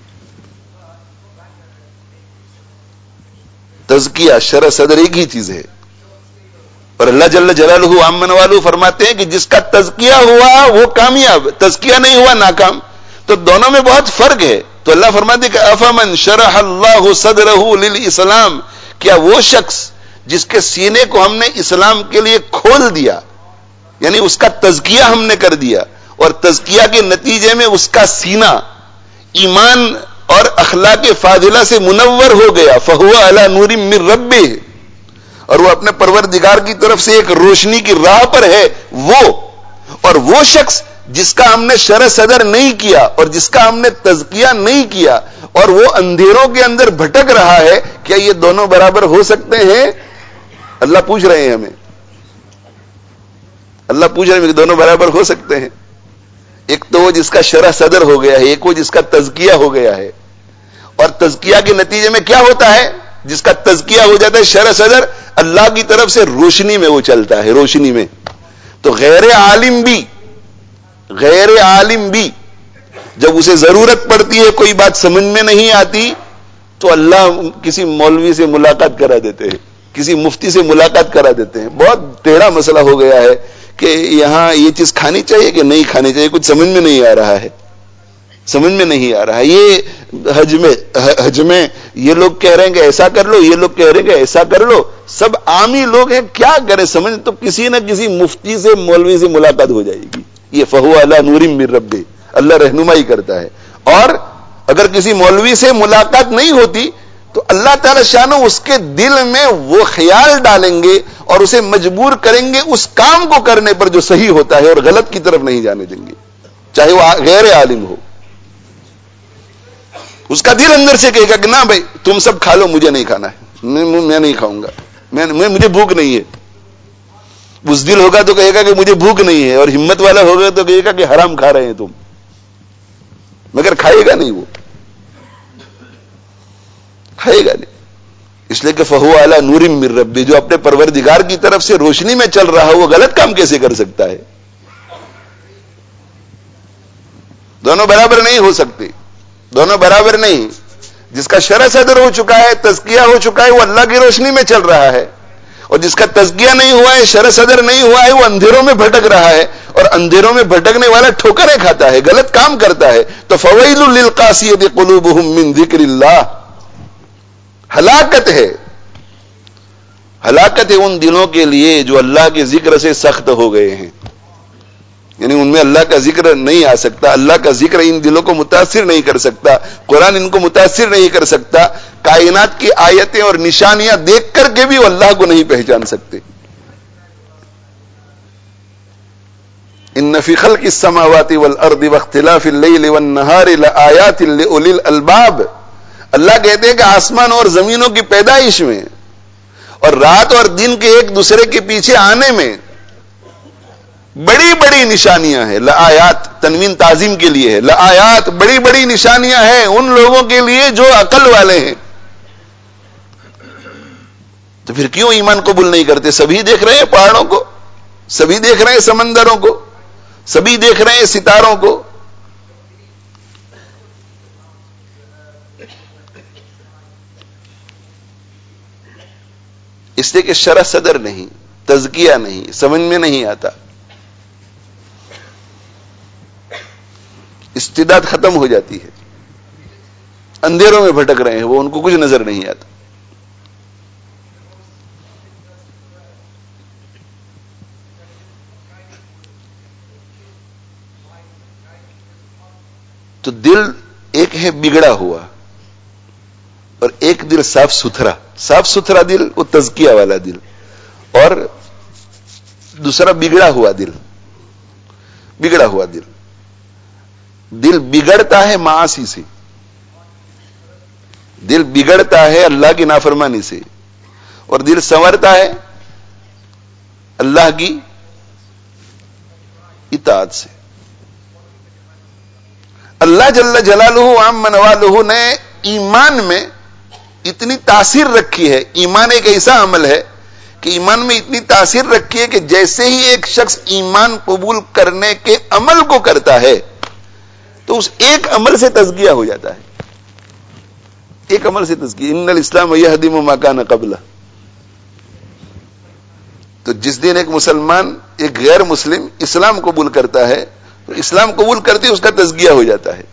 تزکیہ شرح صدر ایک ہی چیز ہے. اور اللہ جل جلالہ عمن والو فرماتے ہیں کہ جس کا تزکیہ ہوا وہ کامیاب، تزکیہ نہیں ہوا ناکام. تو دونوں میں بہت فرق ہے. تو اللہ فرماتے ہیں کہ افمن شرح اللہ صدرہ للاسلام، کیا وہ شخص جس کے سینے کو ہم نے اسلام کے لیے کھول دیا، یعنی اس کا تزکیہ ہم نے کر دیا، اور تزکیہ کے نتیجے میں اس کا سینہ ایمان اور اخلاق فاضلہ سے منور ہو گیا، فہو علی نور من ربہ، اور وہ اپنے پروردگار کی طرف سے ایک روشنی کی راہ پر ہے. وہ اور وہ شخص جس کا ہم نے شرح صدر نہیں کیا اور جس کا ہم نے تزکیہ نہیں کیا اور وہ اندھیروں کے اندر بھٹک رہا ہے، کیا یہ دونوں برابر ہو سکتے ہیں؟ اللہ پوچھ رہے ہیں ہمیں. اللہ پوچھ رہے ہیں کہ دونوں برابر ہو سکتے ہیں؟ ایک تو وہ جس کا شرح صدر ہو گیا ہے، ایک وہ جس کا تزکیہ ہو گیا ہے. اور تزکیہ کے نتیجے میں کیا ہوتا ہے؟ جس کا تزکیہ ہو جاتا ہے شرح صدر، اللہ کی طرف سے روشنی میں وہ چلتا ہے، روشنی میں. تو غیر عالم بھی غیر عالم بھی جب اسے ضرورت پڑتی ہے، کوئی بات سمجھ میں نہیں آتی، تو اللہ کسی مولوی سے ملاقات کرا دیتے ہیں، کسی مفتی سے ملاقات کرا دیتے ہیں. بہت ٹیڑھا مسئلہ ہو گیا ہے کہ یہاں یہ چیز کھانی چاہیے کہ نہیں کھانی چاہیے، کچھ سمجھ میں نہیں آ رہا ہے، سمجھ میں نہیں آ رہا ہے. یہ حج میں حج میں یہ لوگ کہہ رہے ہیں کہ ایسا کر لو، یہ لوگ کہہ رہے ہیں کہ ایسا کر لو. سب عامی لوگ ہیں، کیا کریں سمجھ؟ تو کسی نہ کسی مفتی سے مولوی سے ملاقات ہو جائے گی. یہ فہو علی نور من ربہ، اللہ رہنمائی کرتا ہے. اور اگر کسی مولوی سے ملاقات نہیں ہوتی تو اللہ تعالی شانہ اس کے دل میں وہ خیال ڈالیں گے اور اسے مجبور کریں گے اس کام کو کرنے پر جو صحیح ہوتا ہے، اور غلط کی طرف نہیں جانے دیں گے، چاہے وہ غیر عالم ہو. اس کا دل اندر سے کہے گا کہ نہ بھائی تم سب کھا لو، مجھے نہیں کھانا ہے، میں نہیں کھاؤں گا، میں مجھے بھوک نہیں ہے. اس دل ہوگا تو کہے گا کہ مجھے بھوک نہیں ہے، اور ہمت والا ہوگا تو کہے گا کہ حرام کھا رہے ہیں تم، مگر کھائے گا نہیں، وہ کھائے گا نہیں. اس لیے کہ فہو علی نور من ربہ، جو اپنے پروردگار کی طرف سے روشنی میں چل رہا ہے وہ غلط کام کیسے کر سکتا ہے؟ دونوں برابر نہیں ہو سکتے، دونوں برابر نہیں. جس کا شرع صدر ہو چکا ہے، تزکیہ ہو چکا ہے، وہ اللہ کی روشنی میں چل رہا ہے، اور جس کا تزکیہ نہیں ہوا ہے، شرع صدر نہیں ہوا ہے، وہ اندھیروں میں بھٹک رہا ہے، اور اندھیروں میں بھٹکنے والا ٹھوکریں کھاتا ہے، غلط کام کرتا ہے. تو فویل للقاسیۃ قلوبہم من ذکر اللہ، ہلاکت ہے، ہلاکت ہے ان دلوں کے لیے جو اللہ کے ذکر سے سخت ہو گئے ہیں. یعنی ان میں اللہ کا ذکر نہیں آ سکتا، اللہ کا ذکر ان دلوں کو متاثر نہیں کر سکتا، قرآن ان کو متاثر نہیں کر سکتا، کائنات کی آیتیں اور نشانیاں دیکھ کر کے بھی وہ اللہ کو نہیں پہچان سکتے. ان فی خلق السماوات والارض واختلاف اللیل والنہار لآیات لأولی الالباب. اللہ کہتے ہیں کہ آسمان اور زمینوں کی پیدائش میں اور رات اور دن کے ایک دوسرے کے پیچھے آنے میں بڑی بڑی نشانیاں ہیں. لآیات تنوین تعظیم کے لیے ہے، لآیات بڑی بڑی نشانیاں ہیں ان لوگوں کے لیے جو عقل والے ہیں. تو پھر کیوں ایمان قبول نہیں کرتے؟ سبھی دیکھ رہے ہیں پہاڑوں کو، سبھی دیکھ رہے ہیں سمندروں کو، سبھی دیکھ رہے ہیں ستاروں کو. اس لیے کہ شرع صدر نہیں، تزکیہ نہیں، سمجھ میں نہیں آتا، استعداد ختم ہو جاتی ہے، اندھیروں میں بھٹک رہے ہیں وہ، ان کو کچھ نظر نہیں آتا. تو دل ایک ہے بگڑا ہوا اور ایک دل صاف ستھرا. صاف ستھرا دل وہ تزکیہ والا دل، اور دوسرا بگڑا ہوا دل. بگڑا ہوا دل دل بگڑتا ہے معاصی سے، دل بگڑتا ہے اللہ کی نافرمانی سے، اور دل سنورتا ہے اللہ کی اطاعت سے. اللہ جل جلالہ عم نوالہ نے ایمان میں اتنی تاثیر رکھی ہے. ایمان ایک ایسا عمل ہے کہ ایمان میں اتنی تاثیر رکھی ہے کہ جیسے ہی ایک شخص ایمان قبول کرنے کے عمل کو کرتا ہے تو اس ایک عمل سے تزکیہ ہو جاتا ہے. ایک عمل سے تزکیہ. ان الاسلام یہدم ما کان قبلہ. تو جس دن ایک مسلمان ایک غیر مسلم اسلام قبول کرتا ہے تو اسلام قبول کرتے اس کا تزکیہ ہو جاتا ہے.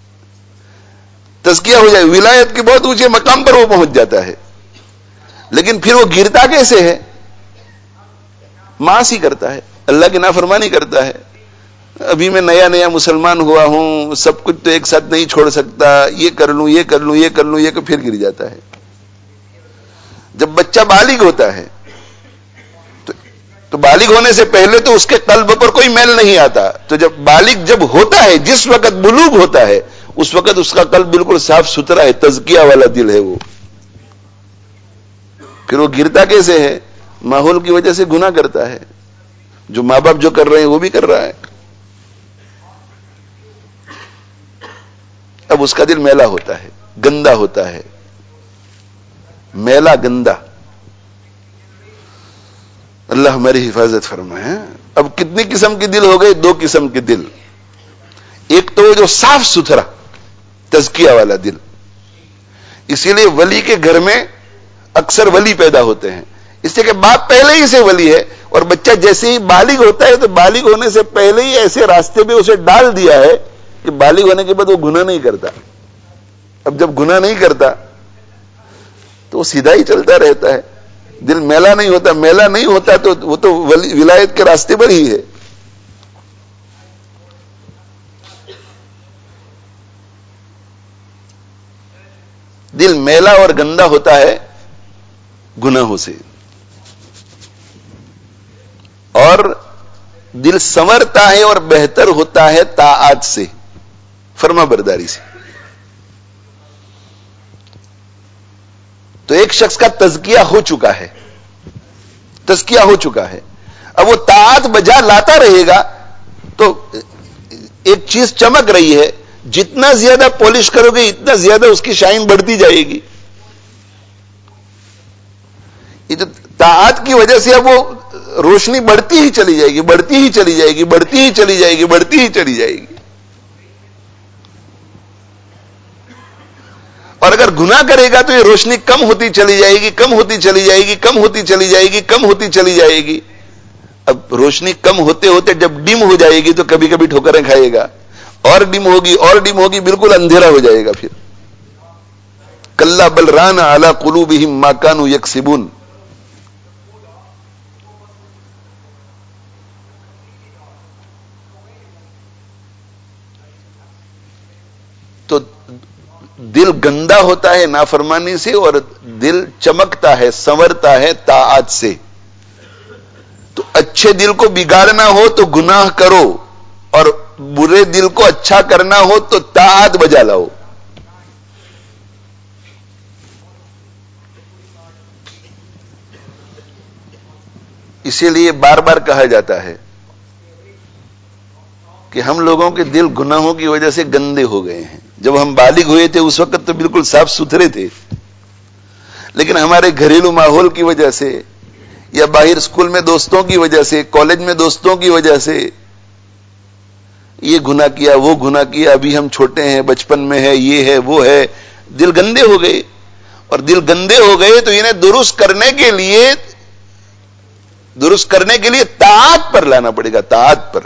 تزکیہ ہو جائے، ولایت کے بہت اونچے مقام پر وہ پہنچ جاتا ہے. لیکن پھر وہ گرتا کیسے ہے؟ معاصی کرتا ہے، اللہ کی نافرمانی کرتا ہے. ابھی میں نیا نیا مسلمان ہوا ہوں، سب کچھ تو ایک ساتھ نہیں چھوڑ سکتا، یہ کر لوں یہ کر لوں یہ کر لوں یہ کہ پھر گر جاتا ہے. جب بچہ بالغ ہوتا ہے تو, تو بالغ ہونے سے پہلے تو اس کے قلب پر کوئی میل نہیں آتا. تو جب بالغ جب ہوتا ہے، جس وقت بلوغ ہوتا ہے، اس وقت اس کا قلب بالکل صاف ستھرا ہے، تزکیہ والا دل ہے وہ. پھر وہ گرتا کیسے ہے؟ ماحول کی وجہ سے گناہ کرتا ہے. جو ماں باپ جو کر رہے ہیں وہ بھی کر رہا ہے. اب اس کا دل میلا ہوتا ہے، گندا ہوتا ہے، میلا گندا. اللہ ہماری حفاظت فرمائے. اب کتنی قسم کے دل ہو گئے؟ دو قسم کے دل. ایک تو جو صاف ستھرا تزکیہ والا دل. اسی لیے ولی کے گھر میں اکثر ولی پیدا ہوتے ہیں، اس لیے کہ باپ پہلے ہی سے ولی ہے، اور بچہ جیسے ہی بالغ ہوتا ہے تو بالغ ہونے سے پہلے ہی ایسے راستے پہ اسے ڈال دیا ہے کہ بالغ ہونے کے بعد وہ گناہ نہیں کرتا. اب جب گناہ نہیں کرتا تو وہ سیدھا ہی چلتا رہتا ہے، دل میلا نہیں ہوتا. میلا نہیں ہوتا تو وہ تو ولایت کے راستے پر ہی ہے. دل میلا اور گندا ہوتا ہے گناہوں سے، اور دل سنورتا ہے اور بہتر ہوتا ہے طاعات سے، فرما برداری سے. تو ایک شخص کا تزکیہ ہو چکا ہے، تزکیہ ہو چکا ہے، اب وہ طاعت بجا لاتا رہے گا تو ایک چیز چمک رہی ہے، جتنا زیادہ پالش کرو گے اتنا زیادہ اس کی شائن بڑھتی جائے گی. یہ جو طاعت کی وجہ سے اب وہ روشنی بڑھتی ہی چلی جائے گی، بڑھتی ہی چلی جائے گی، بڑھتی ہی چلی جائے گی، بڑھتی ہی چلی جائے گی. اور اگر گناہ کرے گا تو یہ روشنی کم ہوتی چلی جائے گی کم ہوتی چلی جائے گی کم ہوتی چلی جائے گی کم ہوتی چلی جائے گی. اب روشنی کم ہوتے ہوتے جب ڈم ہو جائے گی تو کبھی کبھی ٹھوکریں کھائے گا, اور ڈم ہوگی اور ڈم ہوگی, بالکل اندھیرا ہو جائے گا. پھر کلا بل ران علی قلوبہم ما کانوا یکسبون. تو دل گندا ہوتا ہے نافرمانی سے, اور دل چمکتا ہے سنورتا ہے طاعت سے. تو اچھے دل کو بگاڑنا ہو تو گناہ کرو, اور برے دل کو اچھا کرنا ہو تو طاعت بجا لاؤ. اسی لیے بار بار کہا جاتا ہے کہ ہم لوگوں کے دل گناہوں کی وجہ سے گندے ہو گئے ہیں. جب ہم بالغ ہوئے تھے اس وقت تو بالکل صاف ستھرے تھے, لیکن ہمارے گھریلو ماحول کی وجہ سے, یا باہر اسکول میں دوستوں کی وجہ سے, کالج میں دوستوں کی وجہ سے یہ گناہ کیا وہ گناہ کیا, ابھی ہم چھوٹے ہیں بچپن میں ہے یہ ہے وہ ہے, دل گندے ہو گئے. اور دل گندے ہو گئے تو انہیں درست کرنے کے لیے درست کرنے کے لیے طاعت پر لانا پڑے گا, طاعت پر.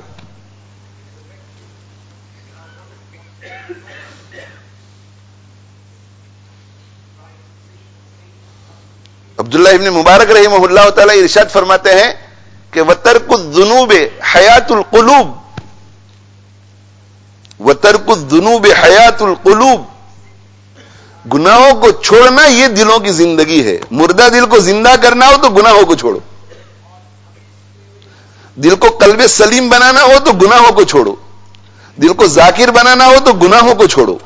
عبداللہ ابن مبارک رحمہ اللہ تعالی ارشاد فرماتے ہیں کہ وَتَرْكُ الذُّنُوبِ حَيَاةُ الْقُلُوبِ, وَتَرْكُ الذُّنُوبِ حَيَاةُ الْقُلُوبِ, گناہوں کو چھوڑنا یہ دلوں کی زندگی ہے. مردہ دل کو زندہ کرنا ہو تو گناہوں کو چھوڑو, دل کو قلب سلیم بنانا ہو تو گناہوں کو چھوڑو, دل کو ذاکر بنانا ہو تو گناہوں کو چھوڑو.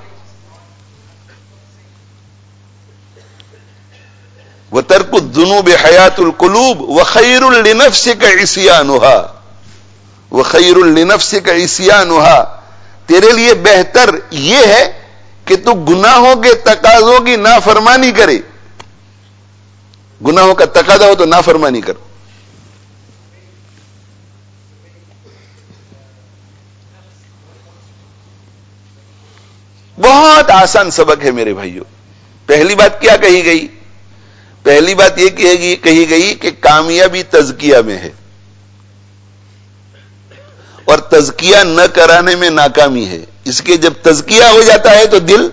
وَتَرْكُ الذُّنُوبِ حَيَاةُ الْقُلُوبِ وَخَيْرٌ لِنَفْسِكَ عِصْيَانُهَا, وَخَيْرٌ لِنَفْسِكَ عِصْيَانُهَا, تیرے لیے بہتر یہ ہے کہ تو گناہوں کے تقاضوں کی نافرمانی کرے. گناہوں کا تقاضا ہو تو نافرمانی کر. بہت آسان سبق ہے میرے بھائیوں. پہلی بات کیا کہی گئی؟ پہلی بات یہ کہی گئی کہ کامیابی تزکیہ میں ہے, اور تزکیہ نہ کرانے میں ناکامی ہے. اس کے جب تزکیہ ہو جاتا ہے تو دل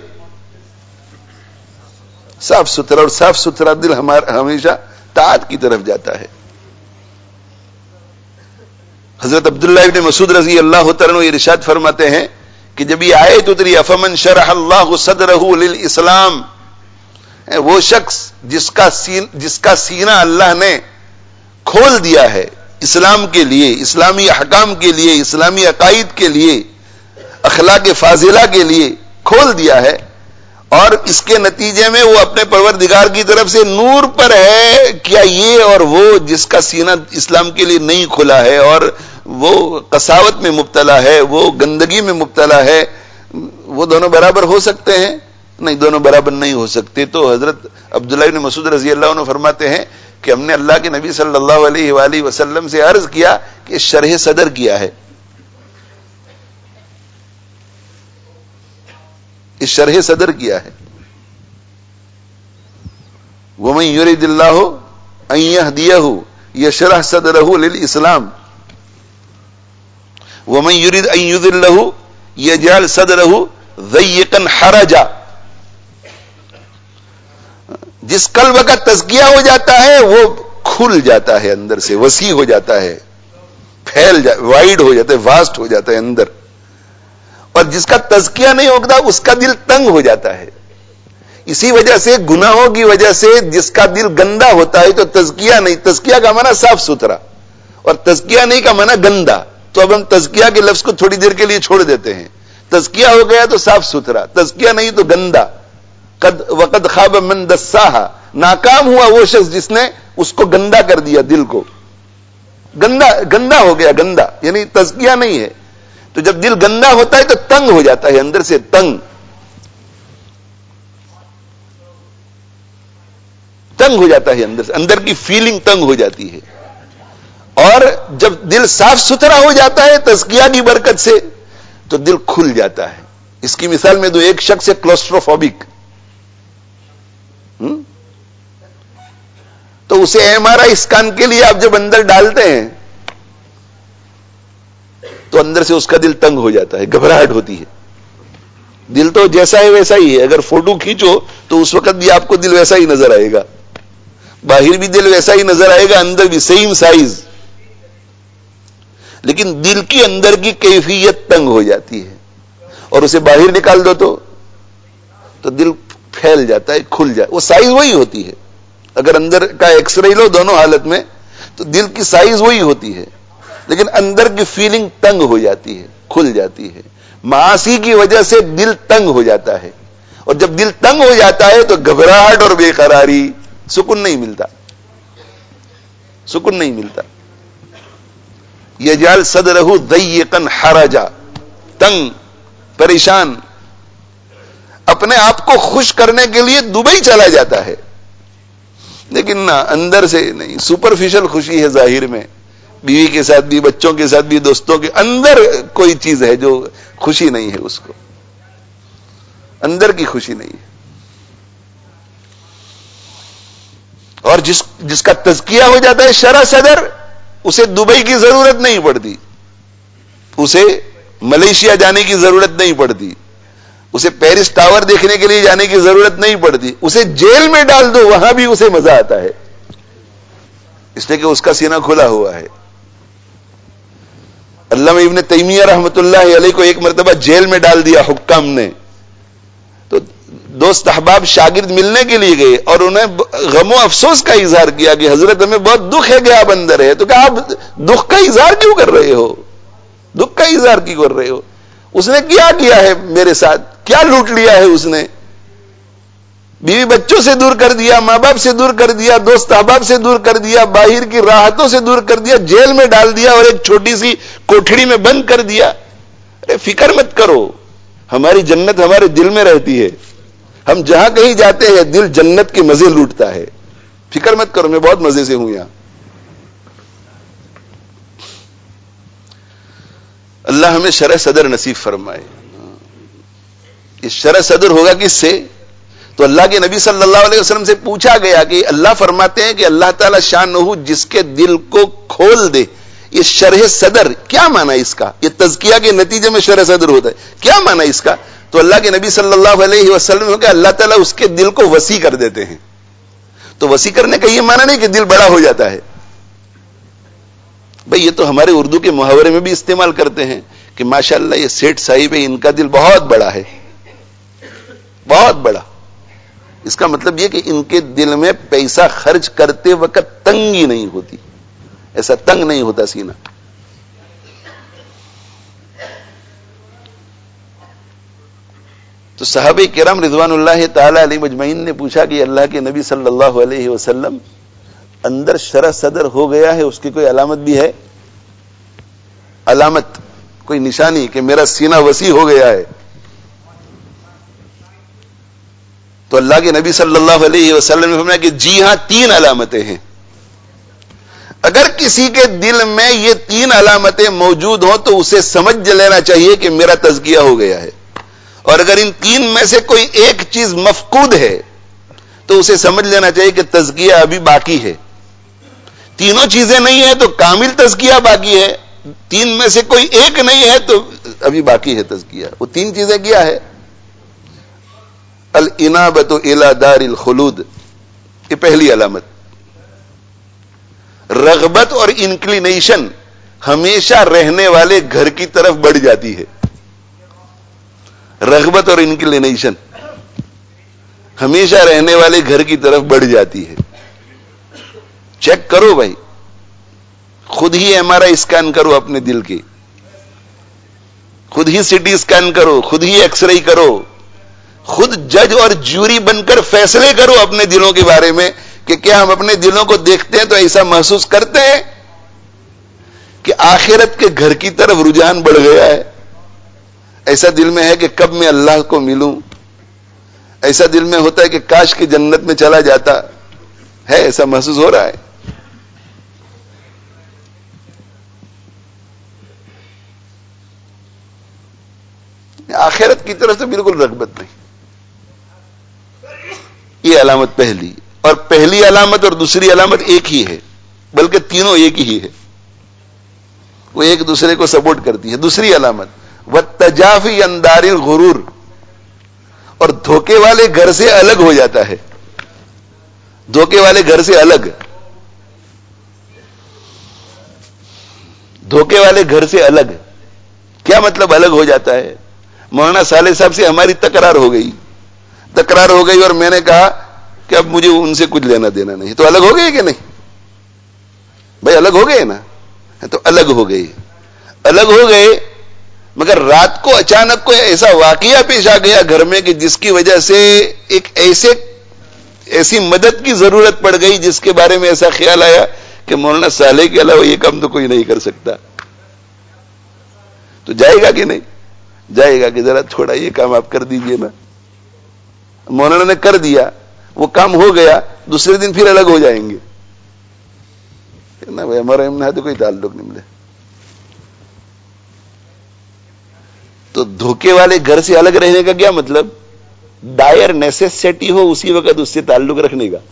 صاف ستھرا, اور صاف ستھرا دل ہمارا ہمیشہ طاعت کی طرف جاتا ہے. حضرت عبداللہ ابن مسعود رضی اللہ تعالیٰ عنہ ارشاد فرماتے ہیں کہ جب یہ آیت اتری افمن شرح اللہ صدرہ للاسلام, وہ شخص جس کا سین جس کا سینہ اللہ نے کھول دیا ہے اسلام کے لیے, اسلامی احکام کے لیے, اسلامی عقائد کے لیے, اخلاق فاضلہ کے لیے کھول دیا ہے, اور اس کے نتیجے میں وہ اپنے پروردگار کی طرف سے نور پر ہے. کیا یہ اور وہ جس کا سینہ اسلام کے لیے نہیں کھلا ہے اور وہ قساوت میں مبتلا ہے, وہ گندگی میں مبتلا ہے, وہ دونوں برابر ہو سکتے ہیں؟ نہیں, دونوں برابر نہیں ہو سکتے. تو حضرت عبداللہ بن مسعود رضی اللہ عنہ فرماتے ہیں کہ ہم نے اللہ کے نبی صلی اللہ علیہ وآلہ وسلم سے عرض کیا کہ شرح صدر کیا ہے. اس شرح صدر کیا ہے؟ وَمَن يُرِدِ اللَّهُ أَن يَهْدِيَهُ يَشْرَحْ صَدْرَهُ لِلْإِسْلَامِ وَمَن يُرِدْ أَن يُضِلَّهُ يَجْعَلْ صَدْرَهُ ضَيِّقًا حَرَجًا. جس قلب کا تزکیہ ہو جاتا ہے وہ کھل جاتا ہے, اندر سے وسیع ہو جاتا ہے, پھیل جا وائڈ ہو جاتا ہے, واسٹ ہو جاتا ہے اندر. اور جس کا تزکیہ نہیں ہوتا اس کا دل تنگ ہو جاتا ہے. اسی وجہ سے گناہوں کی وجہ سے جس کا دل گندا ہوتا ہے تو تزکیہ نہیں, تزکیہ کا معنی صاف ستھرا, اور تزکیہ نہیں کا معنی گندا. تو اب ہم تزکیہ کے لفظ کو تھوڑی دیر کے لیے چھوڑ دیتے ہیں. تزکیہ ہو گیا تو صاف ستھرا, تزکیہ نہیں تو گندا. قد وقد خواب من دساہا, ناکام ہوا وہ شخص جس نے اس کو گندا کر دیا, دل کو گندا گندا ہو گیا, گندا یعنی تزکیہ نہیں ہے. تو جب دل گندا ہوتا ہے تو تنگ ہو جاتا ہے, اندر سے تنگ تنگ ہو جاتا ہے, اندر سے اندر کی فیلنگ تنگ ہو جاتی ہے. اور جب دل صاف ستھرا ہو جاتا ہے تزکیہ کی برکت سے تو دل کھل جاتا ہے. اس کی مثال میں دو, ایک شخص ہے کلوسٹروفوبک, تو اسے ایم آر آئی اسکین کے لیے آپ جب اندر ڈالتے ہیں تو اندر سے اس کا دل تنگ ہو جاتا ہے، گھبراہٹ ہوتی ہے. دل تو جیسا ہے ویسا ہی ہے، اگر فوٹو کھینچو تو اس وقت بھی آپ کو دل ویسا ہی نظر آئے گا، باہر بھی دل ویسا ہی نظر آئے گا، اندر بھی سیم سائز. لیکن دل کی اندر کی کیفیت تنگ ہو جاتی ہے، اور اسے باہر نکال دو تو تو دل پھیل جاتا ہے، کھل جاتا ہے. وہ سائز وہی ہوتی ہے، اگر اندر کا ایکس رے لو دونوں حالت میں تو دل کی سائز وہی ہوتی ہے، لیکن اندر کی فیلنگ تنگ ہو جاتی ہے، کھل جاتی ہے. معاصی کی وجہ سے دل تنگ ہو جاتا ہے، اور جب دل تنگ ہو جاتا ہے تو گھبراہٹ اور بے قراری، سکون نہیں ملتا، سکون نہیں ملتا. یجعل صدرہ ضیقا حرجا، تنگ، پریشان، اپنے آپ کو خوش کرنے کے لیے دبئی چلا جاتا ہے، لیکن نہ، اندر سے نہیں. سپرفیشل خوشی ہے ظاہر میں، بیوی کے ساتھ بھی، بچوں کے ساتھ بھی، دوستوں کے، اندر کوئی چیز ہے جو خوشی نہیں ہے، اس کو اندر کی خوشی نہیں ہے. اور جس جس کا تزکیہ ہو جاتا ہے شرح صدر، اسے دبئی کی ضرورت نہیں پڑتی، اسے ملیشیا جانے کی ضرورت نہیں پڑتی، اسے پیرس ٹاور دیکھنے کے لیے جانے کی ضرورت نہیں پڑتی. اسے جیل میں ڈال دو وہاں بھی اسے مزہ آتا ہے، اس لیے کہ اس کا سینہ کھلا ہوا ہے. علامہ ابن تیمیہ رحمۃ اللہ علیہ کو ایک مرتبہ جیل میں ڈال دیا حکام نے، تو دوست احباب شاگرد ملنے کے لیے گئے اور انہیں غم و افسوس کا اظہار کیا کہ حضرت ہمیں بہت دکھ ہے کہ آپ اندر ہے. تو کہ آپ دکھ کا اظہار کیوں کر رہے ہو، دکھ کا اظہار کیوں کر رہے ہو؟ اس نے کیا کیا ہے میرے ساتھ، کیا لوٹ لیا ہے اس نے؟ بیوی بچوں سے دور کر دیا، ماں باپ سے دور کر دیا، دوست احباب سے دور کر دیا، باہر کی راحتوں سے دور کر دیا، جیل میں ڈال دیا اور ایک چھوٹی سی کوٹھڑی میں بند کر دیا. ارے فکر مت کرو، ہماری جنت ہمارے دل میں رہتی ہے، ہم جہاں کہیں جاتے ہیں دل جنت کے مزے لوٹتا ہے. فکر مت کرو، میں بہت مزے سے ہوں یہاں. اللہ ہمیں شرح صدر نصیب فرمائے. اس شرح صدر ہوگا کس سے؟ تو اللہ کے نبی صلی اللہ علیہ وسلم سے پوچھا گیا کہ اللہ فرماتے ہیں کہ اللہ تعالی شانہ جس کے دل کو کھول دے. یہ شرح صدر کیا معنی اس کا؟ یہ تزکیہ کے نتیجے میں شرح صدر ہوتا ہے، کیا معنی اس کا؟ تو اللہ کے نبی صلی اللہ علیہ وسلم کہ اللہ تعالیٰ اس کے دل کو وسیع کر دیتے ہیں. تو وسیع کرنے کا یہ معنی نہیں کہ دل بڑا ہو جاتا ہے. بھئی یہ تو ہمارے اردو کے محاورے میں بھی استعمال کرتے ہیں کہ ماشاءاللہ یہ سیٹھ صاحب ہے، ان کا دل بہت بڑا ہے، بہت بڑا. اس کا مطلب یہ کہ ان کے دل میں پیسہ خرچ کرتے وقت تنگی نہیں ہوتی، ایسا تنگ نہیں ہوتا سینہ. تو صحابہ کرام رضوان اللہ تعالی علیہ مجمعین نے پوچھا کہ اللہ کے نبی صلی اللہ علیہ وسلم اندر شرح صدر ہو گیا ہے، اس کی کوئی علامت بھی ہے؟ علامت، کوئی نشانی کہ میرا سینہ وسیع ہو گیا ہے؟ تو اللہ کے نبی صلی اللہ علیہ وسلم نے فرمایا کہ جی ہاں، تین علامتیں ہیں. اگر کسی کے دل میں یہ تین علامتیں موجود ہوں تو اسے سمجھ لینا چاہیے کہ میرا تزکیہ ہو گیا ہے. اور اگر ان تین میں سے کوئی ایک چیز مفقود ہے تو اسے سمجھ لینا چاہیے کہ تزکیہ ابھی باقی ہے. تینوں چیزیں نہیں ہیں تو کامل تزکیہ باقی ہے، تین میں سے کوئی ایک نہیں ہے تو ابھی باقی ہے تزکیہ. وہ تین چیزیں کیا ہے؟ الانابۃ الی دار الخلود، یہ پہلی علامت. رغبت اور انکلینیشن ہمیشہ رہنے والے گھر کی طرف بڑھ جاتی ہے. رغبت اور انکلینیشن ہمیشہ رہنے والے گھر کی طرف بڑھ جاتی ہے. چیک کرو بھائی، خود ہی ایم آر آئی اسکین کرو اپنے دل کی، خود ہی سی ٹی اسکین کرو، خود ہی ایکس رے کرو، خود جج اور جوری بن کر فیصلے کرو اپنے دلوں کے بارے میں کہ کیا ہم اپنے دلوں کو دیکھتے ہیں تو ایسا محسوس کرتے ہیں کہ آخرت کے گھر کی طرف رجحان بڑھ گیا ہے؟ ایسا دل میں ہے کہ کب میں اللہ کو ملوں؟ ایسا دل میں ہوتا ہے کہ کاش کی جنت میں چلا جاتا ہے؟ ایسا محسوس ہو رہا ہے؟ آخرت کی طرف تو بالکل رغبت نہیں. یہ علامت پہلی. اور پہلی علامت اور دوسری علامت ایک ہی ہے، بلکہ تینوں ایک ہی ہے، وہ ایک دوسرے کو سپورٹ کرتی ہے. دوسری علامت وَالتَّجَافِي عَنْ دَارِ الْغُرُورِ، اور دھوکے والے گھر سے الگ ہو جاتا ہے. دھوکے والے گھر سے الگ، دھوکے والے گھر سے الگ کیا مطلب الگ ہو جاتا ہے؟ مولانا صالح صاحب سے ہماری تکرار ہو گئی تکرار ہو گئی اور میں نے کہا کہ اب مجھے ان سے کچھ لینا دینا نہیں، تو الگ ہو گئے کہ نہیں بھائی؟ الگ ہو گئے نا، تو الگ ہو گئے الگ ہو گئے مگر رات کو اچانک کوئی ایسا واقعہ پیش آ گیا گھر میں کہ جس کی وجہ سے ایک ایسے ایسی مدد کی ضرورت پڑ گئی جس کے بارے میں ایسا خیال آیا کہ مولانا صالح کے علاوہ یہ کام تو کوئی نہیں کر سکتا. تو جائے گا کہ نہیں جائے گا کہ ذرا تھوڑا یہ کام آپ کر دیجئے نا. مولانا نے کر دیا، وہ کام ہو گیا، دوسرے دن پھر الگ ہو جائیں گے نا بھائی، ہمارا امنا ہے تو کوئی تعلق نہیں ملے. تو دھوکے والے گھر سے الگ رہنے کا کیا مطلب؟ ڈائر نیسیسٹی ہو اسی وقت اس سے تعلق رکھنے کا،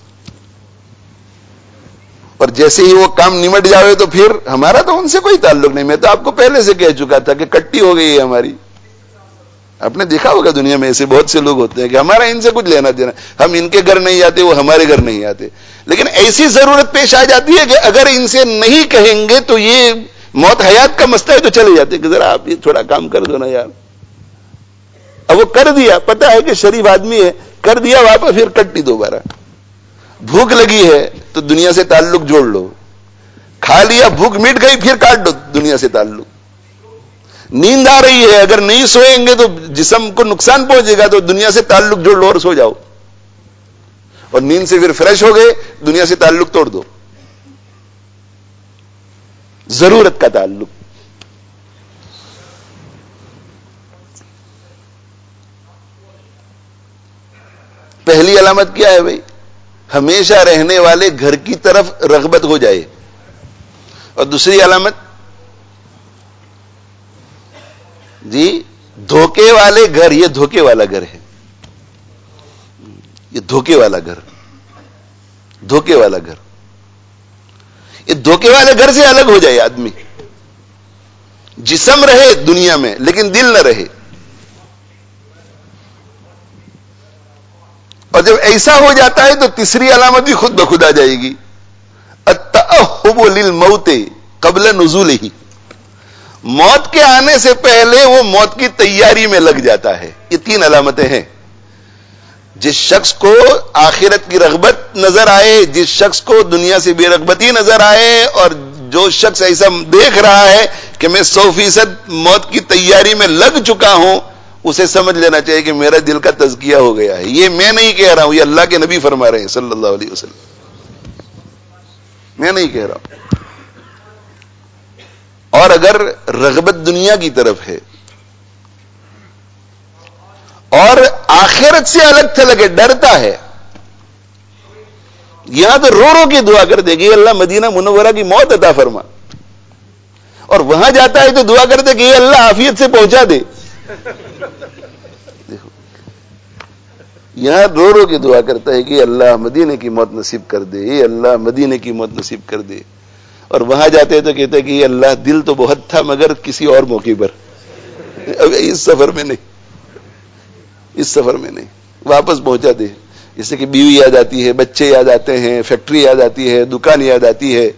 اور جیسے ہی وہ کام نمٹ جاوے تو پھر ہمارا تو ان سے کوئی تعلق نہیں. میں تو آپ کو پہلے سے کہہ چکا تھا کہ کٹی ہو گئی ہے ہماری. آپ نے دیکھا ہوگا دنیا میں ایسے بہت سے لوگ ہوتے ہیں کہ ہمارا ان سے کچھ لینا دینا، ہم ان کے گھر نہیں آتے، وہ ہمارے گھر نہیں آتے. لیکن ایسی ضرورت پیش آ جاتی ہے کہ اگر ان سے نہیں کہیں گے تو یہ موت حیات کا مسئلہ ہے، تو چلے جاتے کہ ذرا آپ یہ تھوڑا کام کر دو نا یار. اب وہ کر دیا، پتا ہے کہ شریف آدمی ہے، کر دیا واپس پھر کٹی دوبارہ. بھوک لگی ہے تو دنیا سے تعلق جوڑ لو، کھا لیا بھوک مٹ گئی پھر کاٹ دو دنیا سے تعلق. نیند آ رہی ہے، اگر نہیں سوئیں گے تو جسم کو نقصان پہنچے گا، تو دنیا سے تعلق جوڑ لو اور سو جاؤ. اور نیند سے پھر فریش ہو گئے، دنیا سے تعلق توڑ دو. ضرورت کا تعلق. پہلی علامت کیا ہے بھائی؟ ہمیشہ رہنے والے گھر کی طرف رغبت ہو جائے. اور دوسری علامت جی دھوکے والے گھر، یہ دھوکے والا گھر ہے، یہ دھوکے والا گھر دھوکے والا گھر یہ دھوکے والے گھر سے الگ ہو جائے آدمی. جسم رہے دنیا میں لیکن دل نہ رہے. اور جب ایسا ہو جاتا ہے تو تیسری علامت بھی خود بخود آ جائے گی، التأہب للموت قبل نزولہ. موت کے آنے سے پہلے وہ موت کی تیاری میں لگ جاتا ہے. یہ تین علامتیں ہیں. جس شخص کو آخرت کی رغبت نظر آئے، جس شخص کو دنیا سے بے رغبتی نظر آئے، اور جو شخص ایسا دیکھ رہا ہے کہ میں سو فیصد موت کی تیاری میں لگ چکا ہوں، اسے سمجھ لینا چاہیے کہ میرا دل کا تزکیہ ہو گیا ہے. یہ میں نہیں کہہ رہا ہوں، یہ اللہ کے نبی فرما رہے ہیں صلی اللہ علیہ وسلم، میں نہیں کہہ رہا ہوں. اور اگر رغبت دنیا کی طرف ہے اور آخرت سے الگ تھلگ ہے، ڈرتا ہے، یہاں تو رو رو کے دعا کر دے گی اللہ مدینہ منورہ کی موت عطا فرما، اور وہاں جاتا ہے تو دعا کرتے کہ یہ اللہ عافیت سے پہنچا دے. دیکھو یہاں رو رو کے دعا کرتا ہے کہ اللہ مدینے کی موت نصیب کر دے، یہ اللہ مدینے کی موت نصیب کر دے. اور وہاں جاتے ہیں تو کہتے ہیں کہ یہ اللہ دل تو بہت تھا مگر کسی اور موقع پر، اب اس سفر میں نہیں، اس سفر میں نہیں، واپس پہنچا دے. جیسے کہ بیوی یاد آتی ہے، بچے یاد آتے ہیں، فیکٹری یاد آتی ہے، دکان یاد آتی ہے.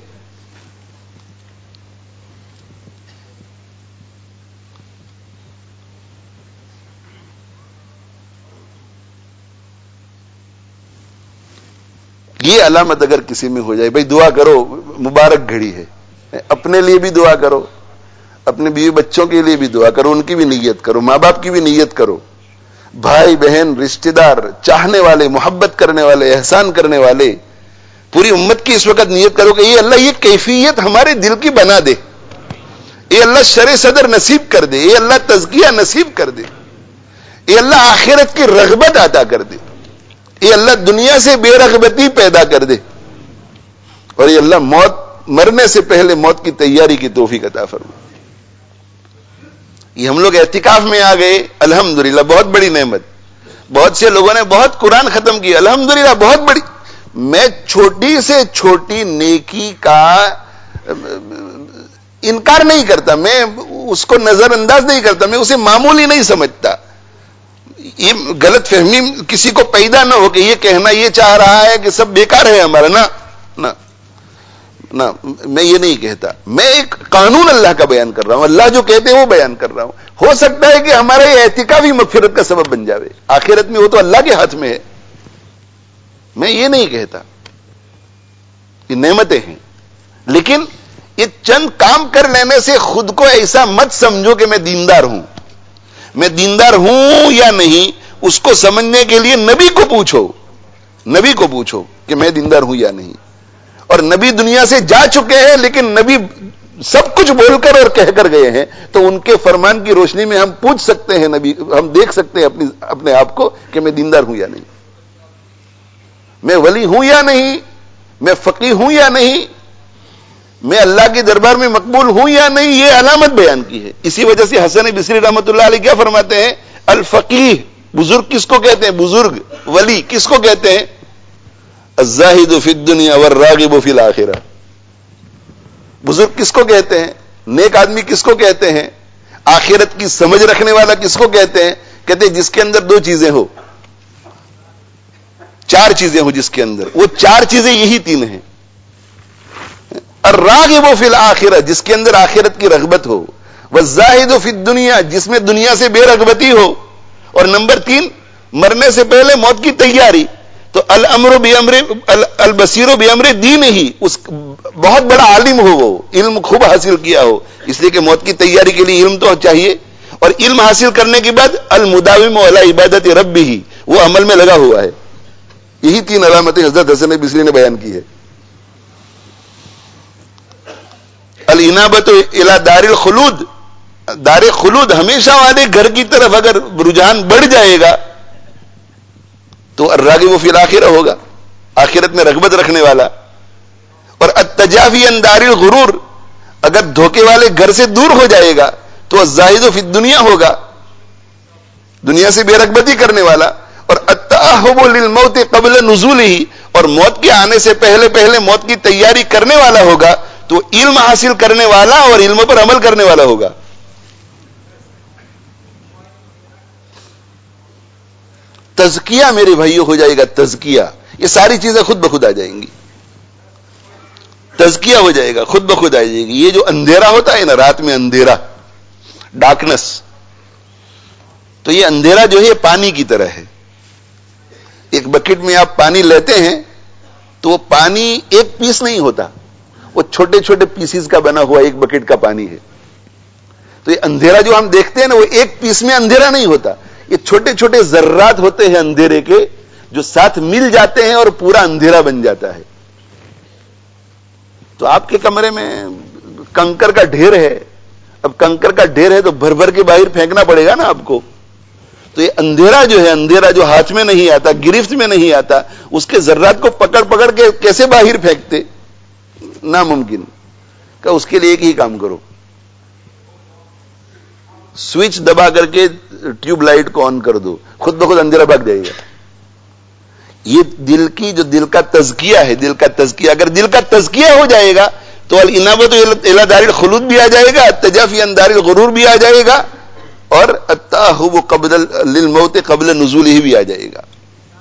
یہ علامت اگر کسی میں ہو جائے، بھائی دعا کرو، مبارک گھڑی ہے. اپنے لیے بھی دعا کرو، اپنے بیوی بچوں کے لیے بھی دعا کرو، ان کی بھی نیت کرو، ماں باپ کی بھی نیت کرو، بھائی بہن رشتہ دار چاہنے والے، محبت کرنے والے، احسان کرنے والے، پوری امت کی اس وقت نیت کرو کہ یہ اللہ یہ کیفیت ہمارے دل کی بنا دے، یہ اللہ شرع صدر نصیب کر دے، یہ اللہ تزکیہ نصیب کر دے، یہ اللہ آخرت کی رغبت عطا کر دے، یہ اللہ دنیا سے بے رغبتی پیدا کر دے، اور یہ اللہ موت مرنے سے پہلے موت کی تیاری کی توفیق عطا فرما. یہ ہم لوگ اعتکاف میں آ گئے، الحمدللہ بہت بڑی نعمت. بہت سے لوگوں نے بہت قرآن ختم کیا، الحمدللہ بہت بڑی. میں چھوٹی سے چھوٹی نیکی کا انکار نہیں کرتا، میں اس کو نظر انداز نہیں کرتا، میں اسے معمولی نہیں سمجھتا. یہ غلط فہمی کسی کو پیدا نہ ہو کہ یہ کہنا یہ چاہ رہا ہے کہ سب بیکار ہے ہمارا. نہ نہ نہ میں یہ نہیں کہتا. میں ایک قانون اللہ کا بیان کر رہا ہوں، اللہ جو کہتے ہیں وہ بیان کر رہا ہوں. ہو سکتا ہے کہ ہمارا یہ اعتکاف بھی مغفرت کا سبب بن جاوے آخرت میں، وہ تو اللہ کے ہاتھ میں ہے. میں یہ نہیں کہتا، یہ نعمتیں ہیں. لیکن یہ چند کام کر لینے سے خود کو ایسا مت سمجھو کہ میں دیندار ہوں. میں دیندار ہوں یا نہیں اس کو سمجھنے کے لیے نبی کو پوچھو، نبی کو پوچھو کہ میں دیندار ہوں یا نہیں. اور نبی دنیا سے جا چکے ہیں، لیکن نبی سب کچھ بول کر اور کہہ کر گئے ہیں، تو ان کے فرمان کی روشنی میں ہم پوچھ سکتے ہیں، نبی ہم دیکھ سکتے ہیں اپنی اپنے آپ کو کہ میں دیندار ہوں یا نہیں، میں ولی ہوں یا نہیں، میں فقیہ ہوں یا نہیں، میں اللہ کے دربار میں مقبول ہوں یا نہیں. یہ علامت بیان کی ہے. اسی وجہ سے حسن بصری رحمۃ اللہ علیہ کیا فرماتے ہیں؟ الفقیہ، بزرگ کس کو کہتے ہیں؟ بزرگ ولی کس کو کہتے ہیں؟ الزاہد فی الدنیا والراغب فی الآخرہ. بزرگ کس کو کہتے ہیں؟ نیک آدمی کس کو کہتے ہیں؟ آخرت کی سمجھ رکھنے والا کس کو کہتے ہیں؟ کہتے ہیں جس کے اندر دو چیزیں ہو، چار چیزیں ہو جس کے اندر، وہ چار چیزیں یہی تین ہیں. الراغب فی الآخرہ، جس کے اندر آخرت کی رغبت ہو، والزاہد فی الدنیا، جس میں دنیا سے بے رغبتی ہو، اور نمبر تین مرنے سے پہلے موت کی تیاری. تو الامر بامر البصیر بامر دین ہی، اس بہت بڑا عالم ہو، وہ علم خوب حاصل کیا ہو، اس لیے کہ موت کی تیاری کے لیے علم تو چاہیے. اور علم حاصل کرنے کے بعد المداوم علی عبادت ربہ، وہ عمل میں لگا ہوا ہے. یہی تین علامتیں حضرت حسن بصری نے بیان کی ہے. الانابت الی دار الخلود، دار خلود ہمیشہ والے گھر کی طرف اگر رجحان بڑھ جائے گا تو الراغب فی الآخرہ ہوگا، آخرت میں رغبت رکھنے والا. اور التجافی عن دار الغرور، اگر دھوکے والے گھر سے دور ہو جائے گا تو الزاہد فی الدنیا ہوگا، دنیا سے بے رغبتی کرنے والا. اور التأہب للموت قبل نزولہ، اور موت کے آنے سے پہلے پہلے موت کی تیاری کرنے والا ہوگا، تو علم حاصل کرنے والا اور علم پر عمل کرنے والا ہوگا. تزکیہ میرے بھائیوں ہو جائے گا، تزکیہ. یہ ساری چیزیں خود بخود آ جائیں گی. تزکیہ ہو جائے گا، خود بخود آ جائے گی. یہ جو اندھیرا ہوتا ہے نا، رات میں اندھیرا، ڈارکنس، تو یہ اندھیرا جو ہے پانی کی طرح ہے. ایک بکٹ میں آپ پانی لیتے ہیں تو وہ پانی ایک پیس نہیں ہوتا، وہ چھوٹے چھوٹے پیسز کا بنا ہوا ایک بکٹ کا پانی ہے. تو یہ اندھیرا جو ہم دیکھتے ہیں نا، وہ ایک پیس میں اندھیرا نہیں ہوتا، یہ چھوٹے چھوٹے ذرات ہوتے ہیں اندھیرے کے، جو ساتھ مل جاتے ہیں اور پورا اندھیرا بن جاتا ہے. تو آپ کے کمرے میں کنکر کا ڈھیر ہے، اب کنکر کا ڈھیر ہے تو بھر بھر کے باہر پھینکنا پڑے گا نا آپ کو. تو یہ اندھیرا جو ہے، اندھیرا جو ہاتھ میں نہیں آتا، گرفت میں نہیں آتا، اس کے ذرات کو پکڑ پکڑ کے کیسے باہر پھینکتے؟ ناممکن. کہ اس کے لیے ایک ہی کام کرو، سوئچ دبا کر کے ٹیوب لائٹ کو آن کر دو، خود بخود اندھیرا بھاگ جائے گا. یہ دل کی جو دل کا تزکیہ ہے، دل کا تزکیہ، اگر دل کا تزکیہ ہو جائے گا تو الانابت الی دار الخلود بھی آ جائے گا، التجافی عن دار الغرور بھی آ جائے گا، اور التأہب قبل للموت قبل نزولہ بھی آ جائے گا.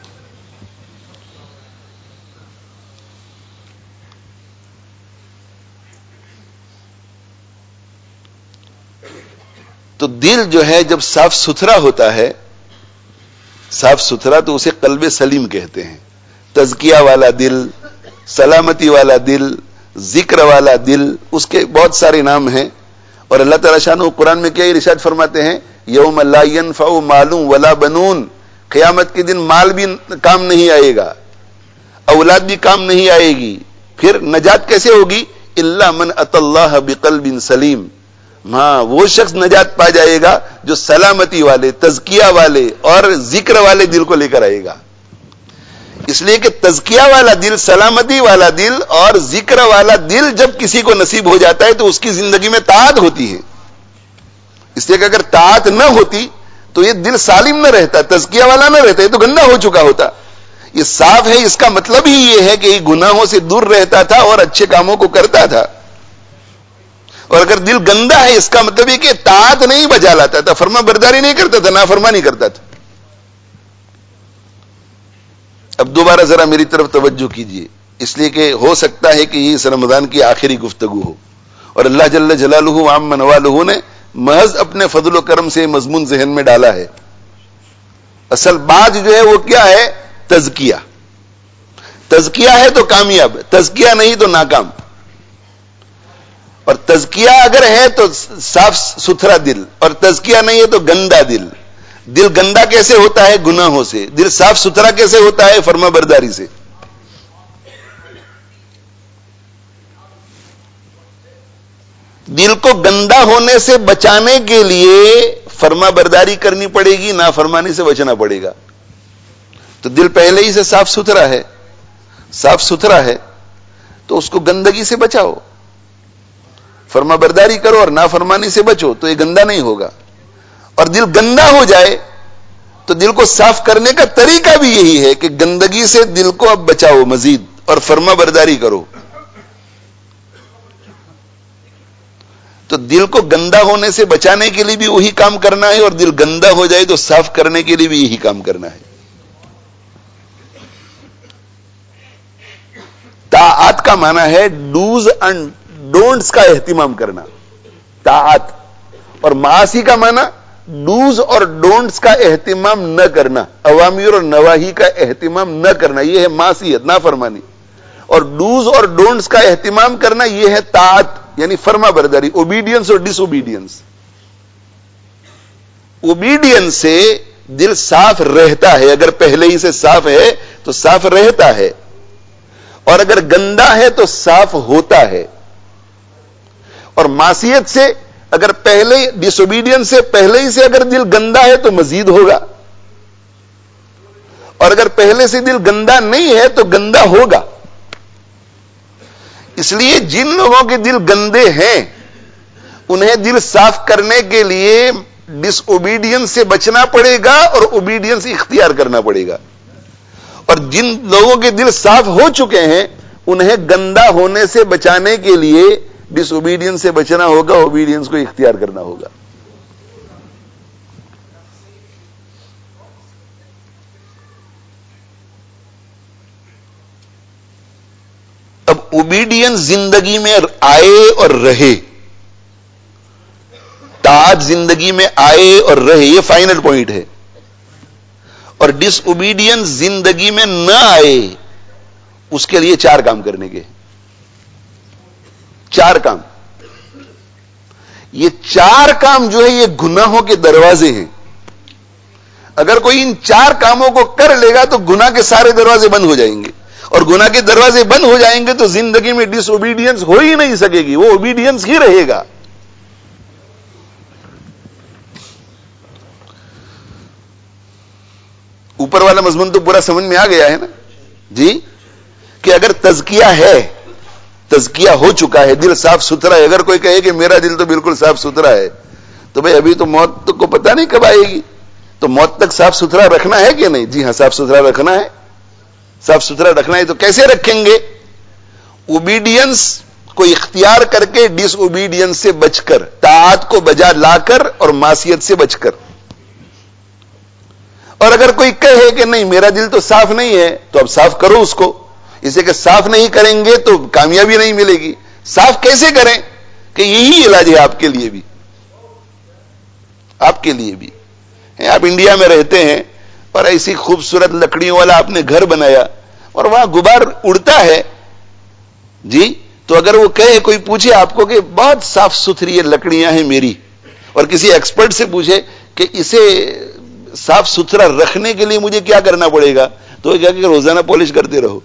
تو دل جو ہے جب صاف ستھرا ہوتا ہے، صاف ستھرا، تو اسے قلب سلیم کہتے ہیں. تزکیہ والا دل، سلامتی والا دل، ذکر والا دل، اس کے بہت سارے نام ہیں. اور اللہ تعالیٰ شانہ قرآن میں کیا ارشاد فرماتے ہیں؟ یوم لا ینفع مال ولا بنون، قیامت کے دن مال بھی کام نہیں آئے گا، اولاد بھی کام نہیں آئے گی. پھر نجات کیسے ہوگی؟ الا من اتی اللہ بقلب سلیم. ہاں، وہ شخص نجات پا جائے گا جو سلامتی والے، تزکیہ والے اور ذکر والے دل کو لے کر آئے گا. اس لیے کہ تزکیہ والا دل، سلامتی والا دل اور ذکر والا دل جب کسی کو نصیب ہو جاتا ہے تو اس کی زندگی میں طاعت ہوتی ہے. اس لیے کہ اگر طاعت نہ ہوتی تو یہ دل سالم نہ رہتا، تزکیہ والا نہ رہتا، یہ تو گندا ہو چکا ہوتا. یہ صاف ہے، اس کا مطلب ہی یہ ہے کہ یہ گناہوں سے دور رہتا تھا اور اچھے کاموں کو کرتا تھا. اور اگر دل گندا ہے اس کا مطلب یہ کہ طاعت نہیں بجا لاتا تھا، فرما برداری نہیں کرتا تھا، نافرمانی کرتا تھا. اب دوبارہ ذرا میری طرف توجہ کیجئے، اس لیے کہ ہو سکتا ہے کہ یہ اس رمضان کی آخری گفتگو ہو، اور اللہ جل جلالہ وعم نوالہ نے محض اپنے فضل و کرم سے مضمون ذہن میں ڈالا ہے. اصل بات جو ہے وہ کیا ہے؟ تزکیہ. تزکیہ ہے تو کامیاب، تزکیہ نہیں تو ناکام. اور تزکیہ اگر ہے تو صاف ستھرا دل، اور تزکیہ نہیں ہے تو گندا دل. دل گندا کیسے ہوتا ہے؟ گناہوں سے. دل صاف ستھرا کیسے ہوتا ہے؟ فرما برداری سے. دل کو گندا ہونے سے بچانے کے لیے فرما برداری کرنی پڑے گی، نافرمانی سے بچنا پڑے گا. تو دل پہلے ہی سے صاف ستھرا ہے، صاف ستھرا ہے تو اس کو گندگی سے بچاؤ، فرما برداری کرو اور نافرمانی سے بچو، تو یہ گندا نہیں ہوگا. اور دل گندا ہو جائے تو دل کو صاف کرنے کا طریقہ بھی یہی ہے کہ گندگی سے دل کو اب بچاؤ مزید اور فرما برداری کرو. تو دل کو گندا ہونے سے بچانے کے لیے بھی وہی کام کرنا ہے، اور دل گندا ہو جائے تو صاف کرنے کے لیے بھی یہی کام کرنا ہے. طاعت کا معنی ہے ڈوز اینڈ ڈونٹس کا اہتمام کرنا، طاعت. اور معاصی کا معنی ڈوز اور ڈونٹس کا اہتمام نہ کرنا، اوامر اور نواہی کا اہتمام نہ کرنا، یہ ہے معصیت، نافرمانی. اور ڈوز اور ڈونٹس کا اہتمام کرنا یہ ہے طاعت، یعنی فرما برداری، اوبیڈینس اور ڈس اوبیڈینس. اوبیڈینس سے دل صاف رہتا ہے، اگر پہلے ہی سے صاف ہے تو صاف رہتا ہے، اور اگر گندا ہے تو صاف ہوتا ہے. اور معصیت سے اگر پہلے ڈس اوبیڈینس سے پہلے ہی سے اگر دل گندا ہے تو مزید ہوگا، اور اگر پہلے سے دل گندا نہیں ہے تو گندا ہوگا. اس لیے جن لوگوں کے دل گندے ہیں انہیں دل صاف کرنے کے لیے ڈس اوبیڈینس سے بچنا پڑے گا اور اوبیڈینس اختیار کرنا پڑے گا. اور جن لوگوں کے دل صاف ہو چکے ہیں انہیں گندا ہونے سے بچانے کے لیے ڈس اوبیڈینس سے بچنا ہوگا، اوبیڈینس کو اختیار کرنا ہوگا. اب اوبیڈینس زندگی میں آئے اور رہے، طاعت زندگی میں آئے اور رہے، یہ فائنل پوائنٹ ہے. اور ڈس اوبیڈینس زندگی میں نہ آئے اس کے لیے چار کام کرنے کے، چار کام. یہ چار کام جو ہے یہ گناہوں کے دروازے ہیں. اگر کوئی ان چار کاموں کو کر لے گا تو گناہ کے سارے دروازے بند ہو جائیں گے، اور گناہ کے دروازے بند ہو جائیں گے تو زندگی میں ڈس اوبیڈینس ہو ہی نہیں سکے گی، وہ اوبیڈینس ہی رہے گا. اوپر والا مضمون تو پورا سمجھ میں آ گیا ہے نا جی، کہ اگر تزکیہ ہے، تزکیہ ہو چکا ہے، دل صاف ستھرا ہے. اگر کوئی کہے کہ میرا دل تو بالکل صاف ستھرا ہے تو بھئی ابھی تو موت کو پتہ نہیں کب آئے گی، تو موت تک صاف ستھرا رکھنا ہے کہ نہیں؟ جی ہاں، صاف ستھرا رکھنا ہے. صاف ستھرا رکھنا ہے تو کیسے رکھیں گے؟ اوبیڈینس کو اختیار کر کے، ڈس اوبیڈینس سے بچ کر، طاعت کو بجا لا کر اور معصیت سے بچ کر. اور اگر کوئی کہے کہ نہیں میرا دل تو صاف نہیں ہے تو اب صاف کرو اس کو، اسے کہ صاف نہیں کریں گے تو کامیابی نہیں ملے گی. صاف کیسے کریں؟ کہ یہی علاج ہے آپ کے لیے بھی، آپ کے لیے بھی. آپ انڈیا میں رہتے ہیں اور ایسی خوبصورت لکڑیوں والا آپ نے گھر بنایا اور وہاں غبار اڑتا ہے جی، تو اگر وہ کہے، کوئی پوچھے آپ کو کہ بہت صاف ستھری یہ لکڑیاں ہیں میری، اور کسی ایکسپرٹ سے پوچھے کہ اسے صاف ستھرا رکھنے کے لیے مجھے کیا کرنا پڑے گا، تو وہ کیا کہ روزانہ پالش کرتے رہو.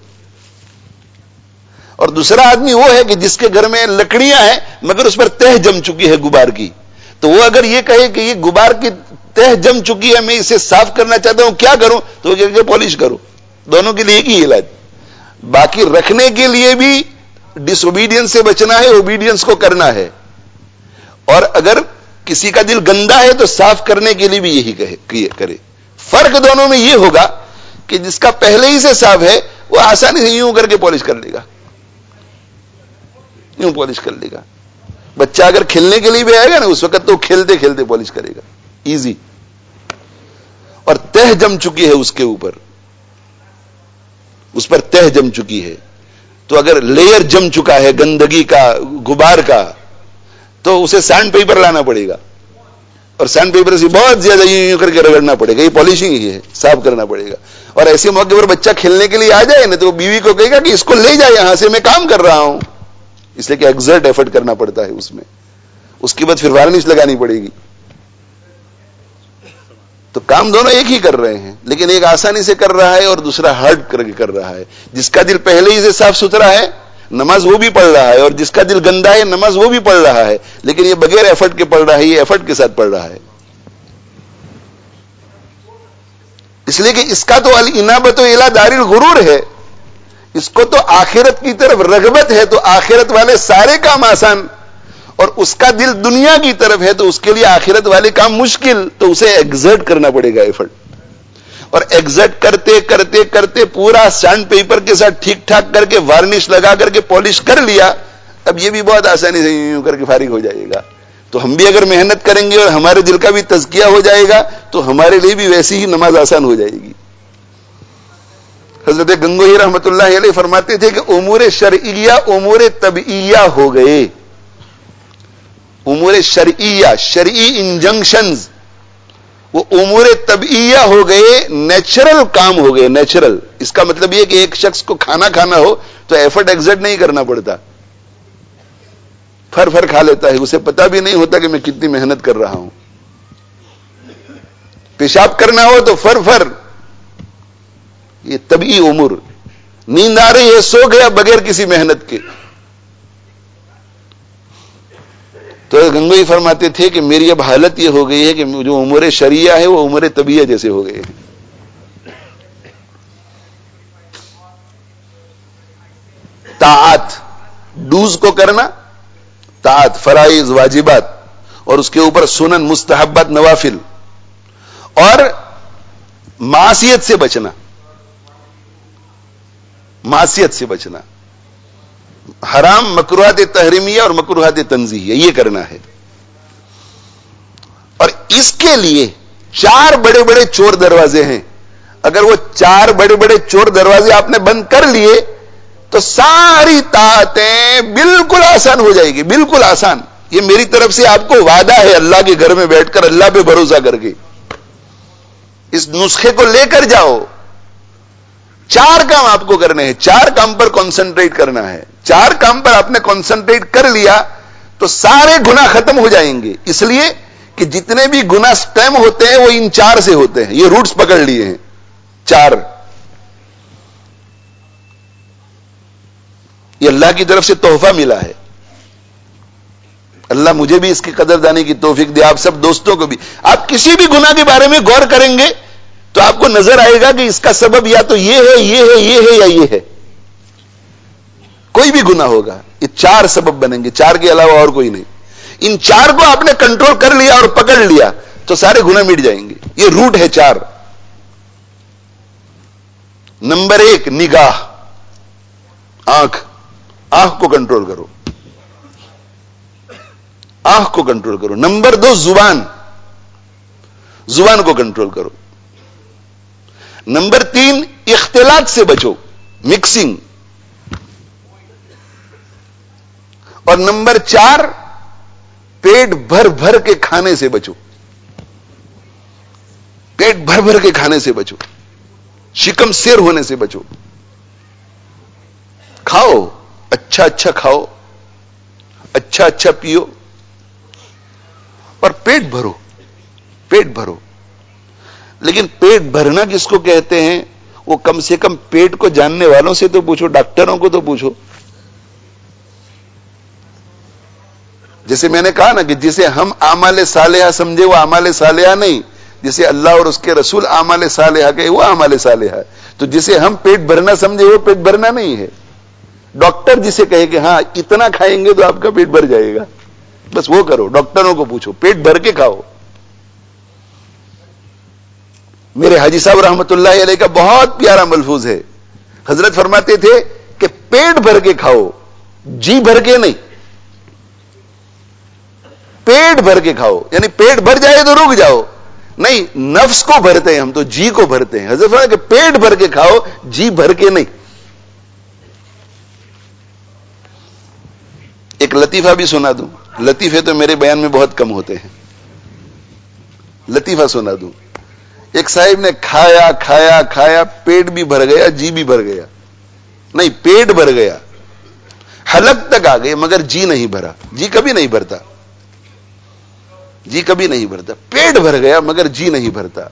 اور دوسرا آدمی وہ ہے کہ جس کے گھر میں لکڑیاں ہیں مگر اس پر تہ جم چکی ہے غبار کی، تو وہ اگر یہ کہے کہ یہ غبار کی تہ جم چکی ہے، میں اسے صاف کرنا چاہتا ہوں، کیا کروں؟ تو وہ کہے کہ پالش کرو. دونوں کے لیے ایک ہی علاج. باقی رکھنے کے لیے بھی ڈس اوبیڈینس سے بچنا ہے، اوبیڈینس کو کرنا ہے. اور اگر کسی کا دل گندا ہے تو صاف کرنے کے لیے بھی یہی کہے کرے. فرق دونوں میں یہ ہوگا کہ جس کا پہلے ہی سے صاف ہے وہ آسانی سے یوں کر کے پالش کر لے گا, یوں پالش کر لے گا. بچہ اگر کھیلنے کے لیے بھی آئے گا نا اس وقت تو کھیلتے کھیلتے پالش کرے گا, ایزی. اور تہ جم چکی ہے اس کے اوپر, اس پر تہ جم چکی ہے, تو اگر لیئر جم چکا ہے گندگی کا, غبار کا, تو اسے سینڈ پیپر لانا پڑے گا, اور سینڈ پیپر سے بہت زیادہ یوں یوں کر کے رگڑنا پڑے گا. یہ پالشنگ ہی ہے, صاف کرنا پڑے گا. اور ایسے موقع پر بچہ کھیلنے کے لیے آ جائے نا تو وہ بیوی کو کہے گا کہ اس کو لے جائے یہاں سے, میں کام کر رہا ہوں, اس لیے کہ ایگزرٹ ایفرٹ کرنا پڑتا ہے اس میں. اس کے بعد پھر وارنش لگانی پڑے گی. تو کام دونوں ایک ہی کر رہے ہیں, لیکن ایک آسانی سے کر رہا ہے اور دوسرا ہارڈ کر کے کر رہا ہے. جس کا دل پہلے ہی سے صاف ستھرا ہے نماز وہ بھی پڑھ رہا ہے, اور جس کا دل گندا ہے نماز وہ بھی پڑھ رہا ہے, لیکن یہ بغیر ایفرٹ کے پڑھ رہا ہے, یہ ایفرٹ کے ساتھ پڑھ رہا ہے. اس لیے کہ اس کا تو الانابۃ الی دار الغرور ہے, اس کو تو آخرت کی طرف رغبت ہے, تو آخرت والے سارے کام آسان, اور اس کا دل دنیا کی طرف ہے تو اس کے لیے آخرت والے کام مشکل, تو اسے ایگزرٹ کرنا پڑے گا ایفرٹ. اور ایگزرٹ کرتے کرتے کرتے پورا سینڈ پیپر کے ساتھ ٹھیک ٹھاک کر کے وارنش لگا کر کے پالش کر لیا, اب یہ بھی بہت آسانی سے یوں کر کے فارغ ہو جائے گا. تو ہم بھی اگر محنت کریں گے اور ہمارے دل کا بھی تزکیہ ہو جائے گا تو ہمارے لیے بھی ویسی ہی نماز آسان ہو جائے گی. حضرت گنگوہی رحمت اللہ علیہ فرماتے تھے کہ امور شرعیہ امور طبعیہ ہو گئے. امور شرعیہ, شرعی انجنکشنز, وہ امور طبعیہ ہو گئے, نیچرل کام ہو گئے. نیچرل اس کا مطلب یہ کہ ایک شخص کو کھانا کھانا ہو تو ایفرٹ ایگزرٹ نہیں کرنا پڑتا, پھر پھر کھا لیتا ہے, اسے پتا بھی نہیں ہوتا کہ میں کتنی محنت کر رہا ہوں. پیشاب کرنا ہو تو فر فر, یہ طبعی امور. نیند آ رہی ہے سو گیا بغیر کسی محنت کے. تو گنگوئی فرماتے تھے کہ میری اب حالت یہ ہو گئی ہے کہ جو امور شریعہ ہے وہ امور طبیعہ جیسے ہو گئے ہیں. طاعت, ڈوز کو کرنا, طاعت فرائض واجبات, اور اس کے اوپر سنن مستحبات نوافل, اور معصیت سے بچنا, معصیت سے بچنا, حرام مکروہات تحریمیہ اور مکروہات تنزیہیہ, یہ کرنا ہے. اور اس کے لیے چار بڑے بڑے چور دروازے ہیں. اگر وہ چار بڑے بڑے چور دروازے آپ نے بند کر لیے تو ساری طاعتیں بالکل آسان ہو جائے گی, بالکل آسان. یہ میری طرف سے آپ کو وعدہ ہے, اللہ کے گھر میں بیٹھ کر اللہ پہ بھروسہ کر کے اس نسخے کو لے کر جاؤ. چار کام آپ کو کرنے ہیں, چار کام پر کنسنٹریٹ کرنا ہے. چار کام پر آپ نے کنسنٹریٹ کر لیا تو سارے گناہ ختم ہو جائیں گے. اس لیے کہ جتنے بھی گناہ سٹیم ہوتے ہیں وہ ان چار سے ہوتے ہیں. یہ روٹس پکڑ لیے ہیں چار. یہ اللہ کی طرف سے تحفہ ملا ہے. اللہ مجھے بھی اس کی قدر دانے کی توفیق دے, آپ سب دوستوں کو بھی. آپ کسی بھی گناہ کے بارے میں غور کریں گے تو آپ کو نظر آئے گا کہ اس کا سبب یا تو یہ ہے, یہ ہے, یہ ہے, یا یہ ہے. کوئی بھی گناہ ہوگا یہ چار سبب بنیں گے, چار کے علاوہ اور کوئی نہیں. ان چار کو آپ نے کنٹرول کر لیا اور پکڑ لیا تو سارے گناہ مٹ جائیں گے. یہ روٹ ہے چار. نمبر ایک نگاہ, آنکھ, آنکھ کو کنٹرول کرو, آنکھ کو کنٹرول کرو. نمبر دو زبان, زبان کو کنٹرول کرو. نمبر تین اختلاط سے بچو, مکسنگ. اور نمبر چار پیٹ بھر بھر کے کھانے سے بچو, پیٹ بھر بھر کے کھانے سے بچو, شکم سیر ہونے سے بچو. کھاؤ, اچھا اچھا کھاؤ, اچھا اچھا پیو, اور پیٹ بھرو, پیٹ بھرو. لیکن پیٹ بھرنا کس کو کہتے ہیں وہ کم سے کم پیٹ کو جاننے والوں سے تو پوچھو, ڈاکٹروں کو تو پوچھو. جیسے میں نے کہا نا کہ جسے ہم اعمال صالحہ سمجھے وہ اعمال صالحہ نہیں, جسے اللہ اور اس کے رسول اعمال صالحہ کہے وہ اعمال صالحہ ہے. تو جسے ہم پیٹ بھرنا سمجھے وہ پیٹ بھرنا نہیں ہے. ڈاکٹر جسے کہے کہ ہاں اتنا کھائیں گے تو آپ کا پیٹ بھر جائے گا, بس وہ کرو. ڈاکٹروں کو پوچھو, پیٹ بھر کے کھاؤ. میرے حاجی صاحب رحمت اللہ علیہ کا بہت پیارا ملفوظ ہے. حضرت فرماتے تھے کہ پیٹ بھر کے کھاؤ, جی بھر کے نہیں. پیٹ بھر کے کھاؤ یعنی پیٹ بھر جائے تو رک جاؤ, نہیں نفس کو بھرتے ہیں ہم تو جی کو بھرتے ہیں. حضرت فرماتے کہ پیٹ بھر کے کھاؤ, جی بھر کے نہیں. ایک لطیفہ بھی سنا دوں. لطیفے تو میرے بیان میں بہت کم ہوتے ہیں. لطیفہ سنا دوں. ایک صاحب نے کھایا کھایا کھایا, پیٹ بھی بھر گیا, جی بھی بھر گیا. نہیں, پیٹ بھر گیا, حلق تک آ گئے مگر جی نہیں بھرا. جی کبھی نہیں بھرتا, جی کبھی نہیں بھرتا. پیٹ بھر گیا مگر جی نہیں بھرتا.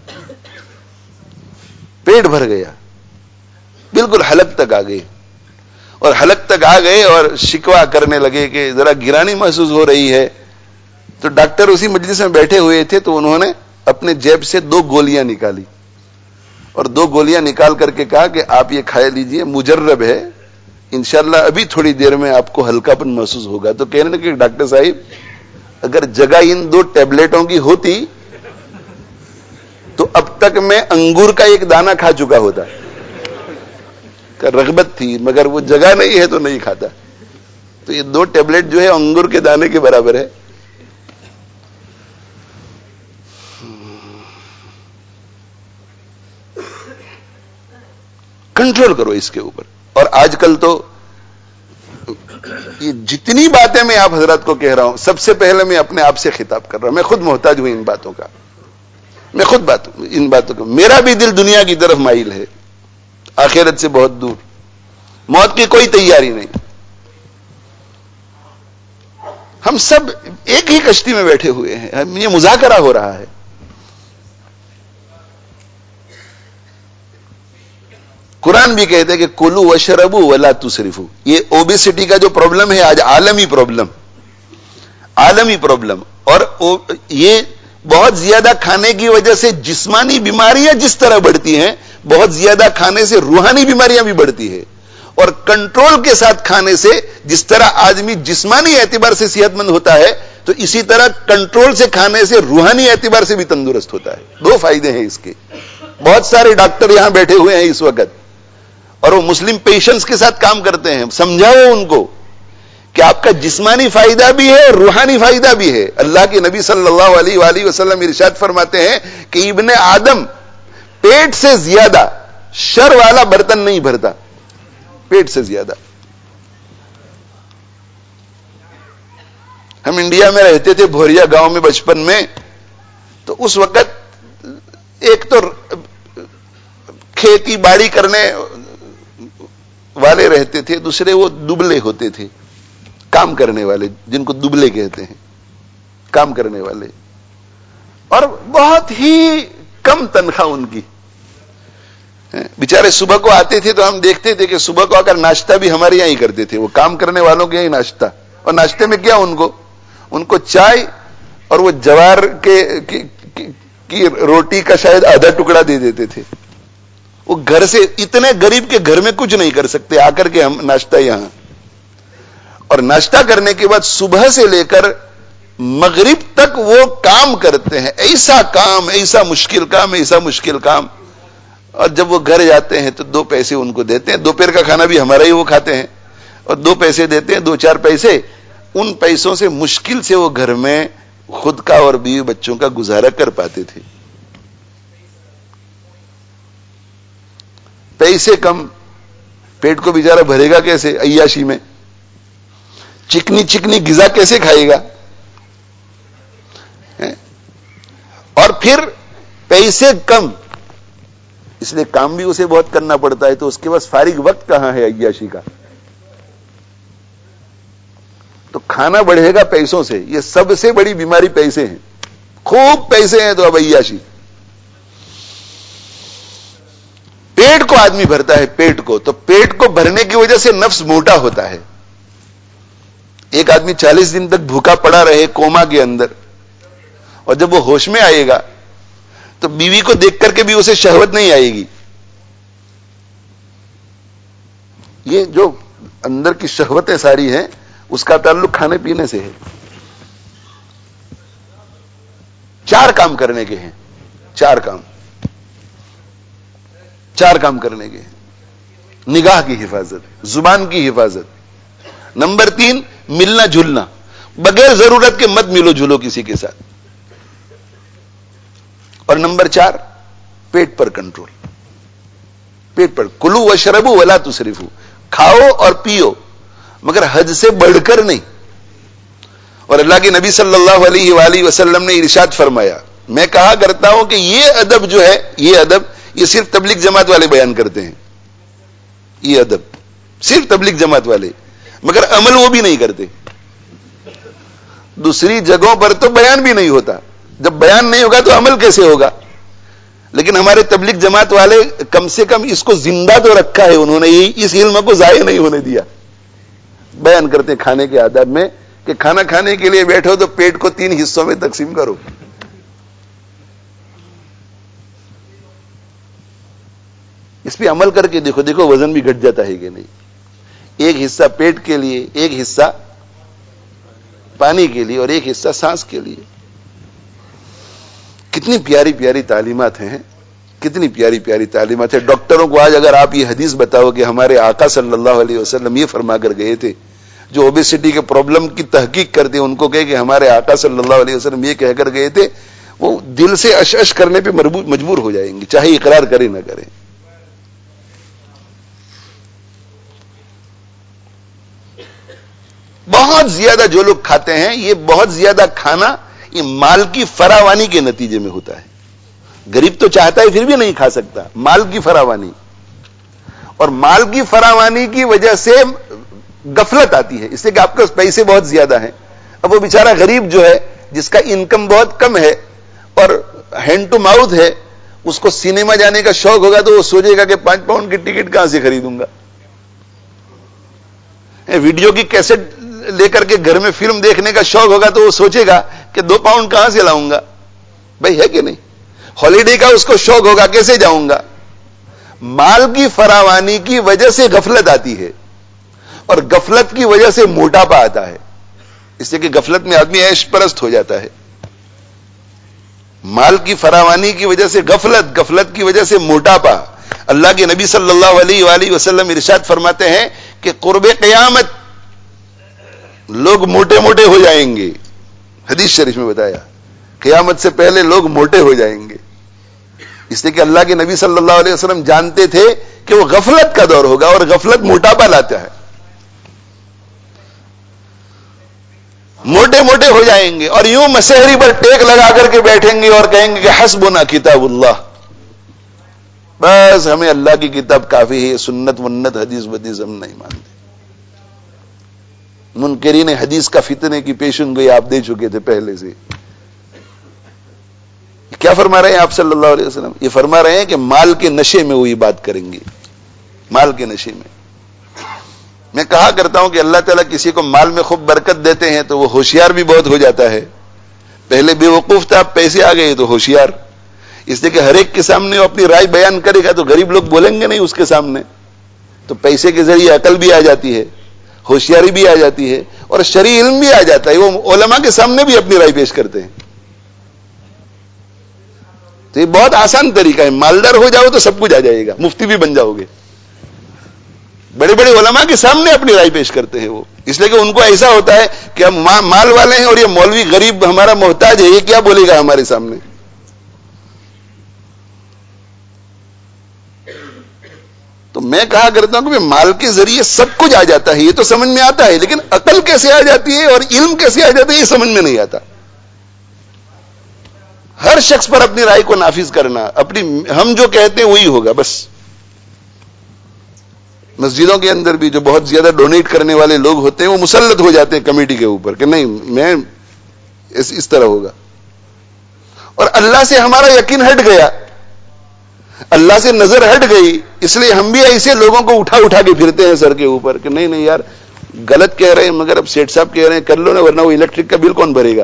پیٹ بھر گیا, بالکل حلق تک آ گئے. اور حلق تک آ گئے اور شکوا کرنے لگے کہ ذرا گرانی محسوس ہو رہی ہے. تو ڈاکٹر اسی مجلس میں بیٹھے ہوئے تھے, تو انہوں نے اپنے جیب سے دو گولیاں نکالی اور دو گولیاں نکال کر کے کہا کہ آپ یہ کھا لیجئے, مجرب ہے, انشاءاللہ ابھی تھوڑی دیر میں آپ کو ہلکا پن محسوس ہوگا. تو کہنے لگے کہ ڈاکٹر صاحب اگر جگہ ان دو ٹیبلٹوں کی ہوتی تو اب تک میں انگور کا ایک دانہ کھا چکا ہوتا. رغبت تھی مگر وہ جگہ نہیں ہے تو نہیں کھاتا. تو یہ دو ٹیبلٹ جو ہے انگور کے دانے کے برابر ہے. کنٹرول کرو اس کے اوپر. اور آج کل تو یہ جتنی باتیں میں آپ حضرات کو کہہ رہا ہوں, سب سے پہلے میں اپنے آپ سے خطاب کر رہا ہوں. میں خود محتاج ہوں ان باتوں کا, میں خود بات ان باتوں کا. میرا بھی دل دنیا کی طرف مائل ہے, آخرت سے بہت دور, موت کی کوئی تیاری نہیں. ہم سب ایک ہی کشتی میں بیٹھے ہوئے ہیں, یہ مذاکرہ ہو رہا ہے. قرآن بھی کہتے ہیں کہ کلو وشربو ولا تسرفو. یہ اوبیسٹی کا جو پرابلم ہے آج عالمی پرابلم, عالمی پرابلم. اور یہ بہت زیادہ کھانے کی وجہ سے جسمانی بیماریاں جس طرح بڑھتی ہیں, بہت زیادہ کھانے سے روحانی بیماریاں بھی بڑھتی ہے. اور کنٹرول کے ساتھ کھانے سے جس طرح آدمی جسمانی اعتبار سے صحت مند ہوتا ہے, تو اسی طرح کنٹرول سے کھانے سے روحانی اعتبار سے بھی تندرست ہوتا ہے. دو فائدے ہیں اس کے. بہت سارے ڈاکٹر یہاں بیٹھے ہوئے ہیں اس وقت, اور وہ مسلم پیشنٹس کے ساتھ کام کرتے ہیں. سمجھاؤ ان کو کہ آپ کا جسمانی فائدہ بھی ہے, روحانی فائدہ بھی ہے. اللہ کے نبی صلی اللہ علیہ وآلہ وسلم ارشاد فرماتے ہیں کہ ابن آدم پیٹ سے زیادہ شر والا برتن نہیں بھرتا, پیٹ سے زیادہ. ہم انڈیا میں رہتے تھے, بھوریا گاؤں میں بچپن میں, تو اس وقت ایک تو کھیتی باڑی کرنے والے رہتے تھے, دوسرے وہ دبلے ہوتے تھے, کام کرنے والے, جن کو دبلے کہتے ہیں, کام کرنے والے. اور بہت ہی کم تنخواہ ان کی. بیچارے صبح کو آتے تھے تو ہم دیکھتے تھے کہ صبح کو آ کر ناشتہ بھی ہمارے یہاں ہی کرتے تھے. وہ کام کرنے والوں کے یہاں ہی ناشتہ, اور ناشتے میں کیا ان کو ان کو چائے اور وہ جوار کے کی, کی, کی روٹی کا شاید آدھا ٹکڑا دے دیتے تھے. وہ گھر سے, اتنے غریب کے گھر میں کچھ نہیں کر سکتے, آ کر کے ہم ناشتہ یہاں. اور ناشتہ کرنے کے بعد صبح سے لے کر مغرب تک وہ کام کرتے ہیں, ایسا کام, ایسا مشکل کام, ایسا مشکل کام. اور جب وہ گھر جاتے ہیں تو دو پیسے ان کو دیتے ہیں. دوپہر کا کھانا بھی ہمارا ہی وہ کھاتے ہیں, اور دو پیسے دیتے ہیں, دو چار پیسے. ان پیسوں سے مشکل سے وہ گھر میں خود کا اور بیوی بچوں کا گزارا کر پاتے تھے. پیسے کم, پیٹ کو بیچارہ بھرے گا کیسے عیاشی میں, چکنی چکنی غذا کیسے کھائے گا. اور پھر پیسے کم, اس لیے کام بھی اسے بہت کرنا پڑتا ہے, تو اس کے پاس فارغ وقت کہاں ہے عیاشی کا. تو کھانا بڑھے گا پیسوں سے, یہ سب سے بڑی بیماری پیسے ہیں. خوب پیسے ہیں تو اب عیاشی. پیٹ کو آدمی بھرتا ہے, پیٹ کو, تو پیٹ کو بھرنے کی وجہ سے نفس موٹا ہوتا ہے. ایک آدمی چالیس دن تک بھوکا پڑا رہے کوما کے اندر, اور جب وہ ہوش میں آئے گا تو بیوی کو دیکھ کر کے بھی اسے شہوت نہیں آئے گی. یہ جو اندر کی شہوتیں ساری ہیں اس کا تعلق کھانے پینے سے ہے. چار کام کرنے کے ہیں, چار کام. چار کام کرنے کے: نگاہ کی حفاظت، زبان کی حفاظت، نمبر تین ملنا جلنا، بغیر ضرورت کے مت ملو جلو کسی کے ساتھ، اور نمبر چار پیٹ پر کنٹرول، پیٹ پر کلو وشربو ولا تسرفو، کھاؤ اور پیو مگر حد سے بڑھ کر نہیں۔ اور اللہ کے نبی صلی اللہ علیہ وآلہ وسلم نے ارشاد فرمایا، میں کہا کرتا ہوں کہ یہ ادب جو ہے، یہ ادب یہ صرف تبلیغ جماعت والے بیان کرتے ہیں، یہ ادب صرف تبلیغ جماعت والے، مگر عمل وہ بھی نہیں کرتے۔ دوسری جگہوں پر تو بیان بھی نہیں ہوتا، جب بیان نہیں ہوگا تو عمل کیسے ہوگا؟ لیکن ہمارے تبلیغ جماعت والے کم سے کم اس کو زندہ تو رکھا ہے انہوں نے، اس علم کو ضائع نہیں ہونے دیا۔ بیان کرتے ہیں کھانے کے آداب میں کہ کھانا کھانے کے لیے بیٹھو تو پیٹ کو تین حصوں میں تقسیم کرو، اس پہ عمل کر کے دیکھو، دیکھو وزن بھی گھٹ جاتا ہے کہ نہیں۔ ایک حصہ پیٹ کے لیے، ایک حصہ پانی کے لیے، اور ایک حصہ سانس کے لیے۔ کتنی پیاری پیاری تعلیمات ہیں، کتنی پیاری پیاری تعلیمات ہیں۔ ڈاکٹروں کو آج اگر آپ یہ حدیث بتاؤ کہ ہمارے آقا صلی اللہ علیہ وسلم یہ فرما کر گئے تھے، جو اوبیسٹی کے پرابلم کی تحقیق کرتے ہیں ان کو کہے کہ ہمارے آقا صلی اللہ علیہ وسلم یہ کہہ کر گئے تھے، وہ دل سے اش اش کرنے پہ مجبور ہو جائیں گے، چاہے اقرار کرے نہ کرے۔ بہت زیادہ جو لوگ کھاتے ہیں، یہ بہت زیادہ کھانا یہ مال کی فراوانی کے نتیجے میں ہوتا ہے۔ غریب تو چاہتا ہے پھر بھی نہیں کھا سکتا، مال کی فراوانی، اور مال کی فراوانی کی وجہ سے غفلت آتی ہے، اس لیے کہ آپ کے پاس پیسے بہت زیادہ ہیں۔ اب وہ بیچارہ غریب جو ہے جس کا انکم بہت کم ہے اور ہینڈ ٹو ماؤتھ ہے، اس کو سینما جانے کا شوق ہوگا تو وہ سوچے گا کہ پانچ پاؤنڈ کی ٹکٹ کہاں سے خریدوں گا، ویڈیو کی کیسٹ لے کر کے گھر میں فلم دیکھنے کا شوق ہوگا تو وہ سوچے گا کہ دو پاؤنڈ کہاں سے لاؤں گا، بھائی ہے کہ نہیں؟ ہالیڈے کا اس کو شوق ہوگا، کیسے جاؤں گا؟ مال کی فراوانی کی وجہ سے غفلت آتی ہے، اور غفلت کی وجہ سے موٹاپا آتا ہے، اس لیے کہ غفلت میں آدمی عیش پرست ہو جاتا ہے۔ مال کی فراوانی کی وجہ سے غفلت، غفلت کی وجہ سے موٹاپا۔ اللہ کے نبی صلی اللہ علیہ وآلہ وسلم ارشاد فرماتے ہیں کہ قرب قیامت لوگ موٹے موٹے ہو جائیں گے، حدیث شریف میں بتایا قیامت سے پہلے لوگ موٹے ہو جائیں گے، اس لیے کہ اللہ کے نبی صلی اللہ علیہ وسلم جانتے تھے کہ وہ غفلت کا دور ہوگا، اور غفلت موٹاپا لاتا ہے۔ موٹے موٹے ہو جائیں گے اور یوں مسحری پر ٹیک لگا کر کے بیٹھیں گے اور کہیں گے کہ حسبنا کتاب اللہ، بس ہمیں اللہ کی کتاب کافی ہے، سنت ونت حدیث ودیث ہم نہیں مانتے۔ منکرین حدیث کا فتنے کی پیشن گوئی آپ دے چکے تھے پہلے سے۔ کیا فرما رہے ہیں آپ صلی اللہ علیہ وسلم؟ یہ فرما رہے ہیں کہ مال کے نشے میں وہی بات کریں گے، مال کے نشے میں۔ میں کہا کرتا ہوں کہ اللہ تعالیٰ کسی کو مال میں خوب برکت دیتے ہیں تو وہ ہوشیار بھی بہت ہو جاتا ہے۔ پہلے بے وقوف تھا، پیسے آ گئے تو ہوشیار، اس لیے کہ ہر ایک کے سامنے وہ اپنی رائے بیان کرے گا تو غریب لوگ بولیں گے نہیں اس کے سامنے، تو پیسے کے ذریعے عقل بھی آ جاتی ہے، ہوشیاری بھی آ جاتی ہے، اور شرعی علم بھی آ جاتا ہے، وہ علماء کے سامنے بھی اپنی رائے پیش کرتے ہیں۔ تو یہ بہت آسان طریقہ ہے، مالدار ہو جاؤ تو سب کچھ آ جائے گا، مفتی بھی بن جاؤ گے۔ بڑے بڑے علماء کے سامنے اپنی رائے پیش کرتے ہیں وہ، اس لیے کہ ان کو ایسا ہوتا ہے کہ ہم مال والے ہیں اور یہ مولوی غریب ہمارا محتاج ہے، یہ کیا بولے گا ہمارے سامنے۔ تو میں کہا کرتا ہوں کہ مال کے ذریعے سب کچھ آ جاتا ہے، یہ تو سمجھ میں آتا ہے، لیکن عقل کیسے آ جاتی ہے اور علم کیسے آ جاتا ہے یہ سمجھ میں نہیں آتا۔ ہر شخص پر اپنی رائے کو نافذ کرنا، اپنی ہم جو کہتے ہیں وہی ہوگا بس۔ مسجدوں کے اندر بھی جو بہت زیادہ ڈونیٹ کرنے والے لوگ ہوتے ہیں وہ مسلط ہو جاتے ہیں کمیٹی کے اوپر کہ نہیں میں اس, اس طرح ہوگا، اور اللہ سے ہمارا یقین ہٹ گیا، اللہ سے نظر ہٹ گئی، اس لیے ہم بھی ایسے لوگوں کو اٹھا اٹھا کے پھرتے ہیں سر کے اوپر کہ نہیں نہیں یار غلط کہہ رہے ہیں، مگر اب سیٹ صاحب کہہ رہے ہیں کر لو نا، ورنہ وہ الیکٹرک کا بل کون بھرے گا؟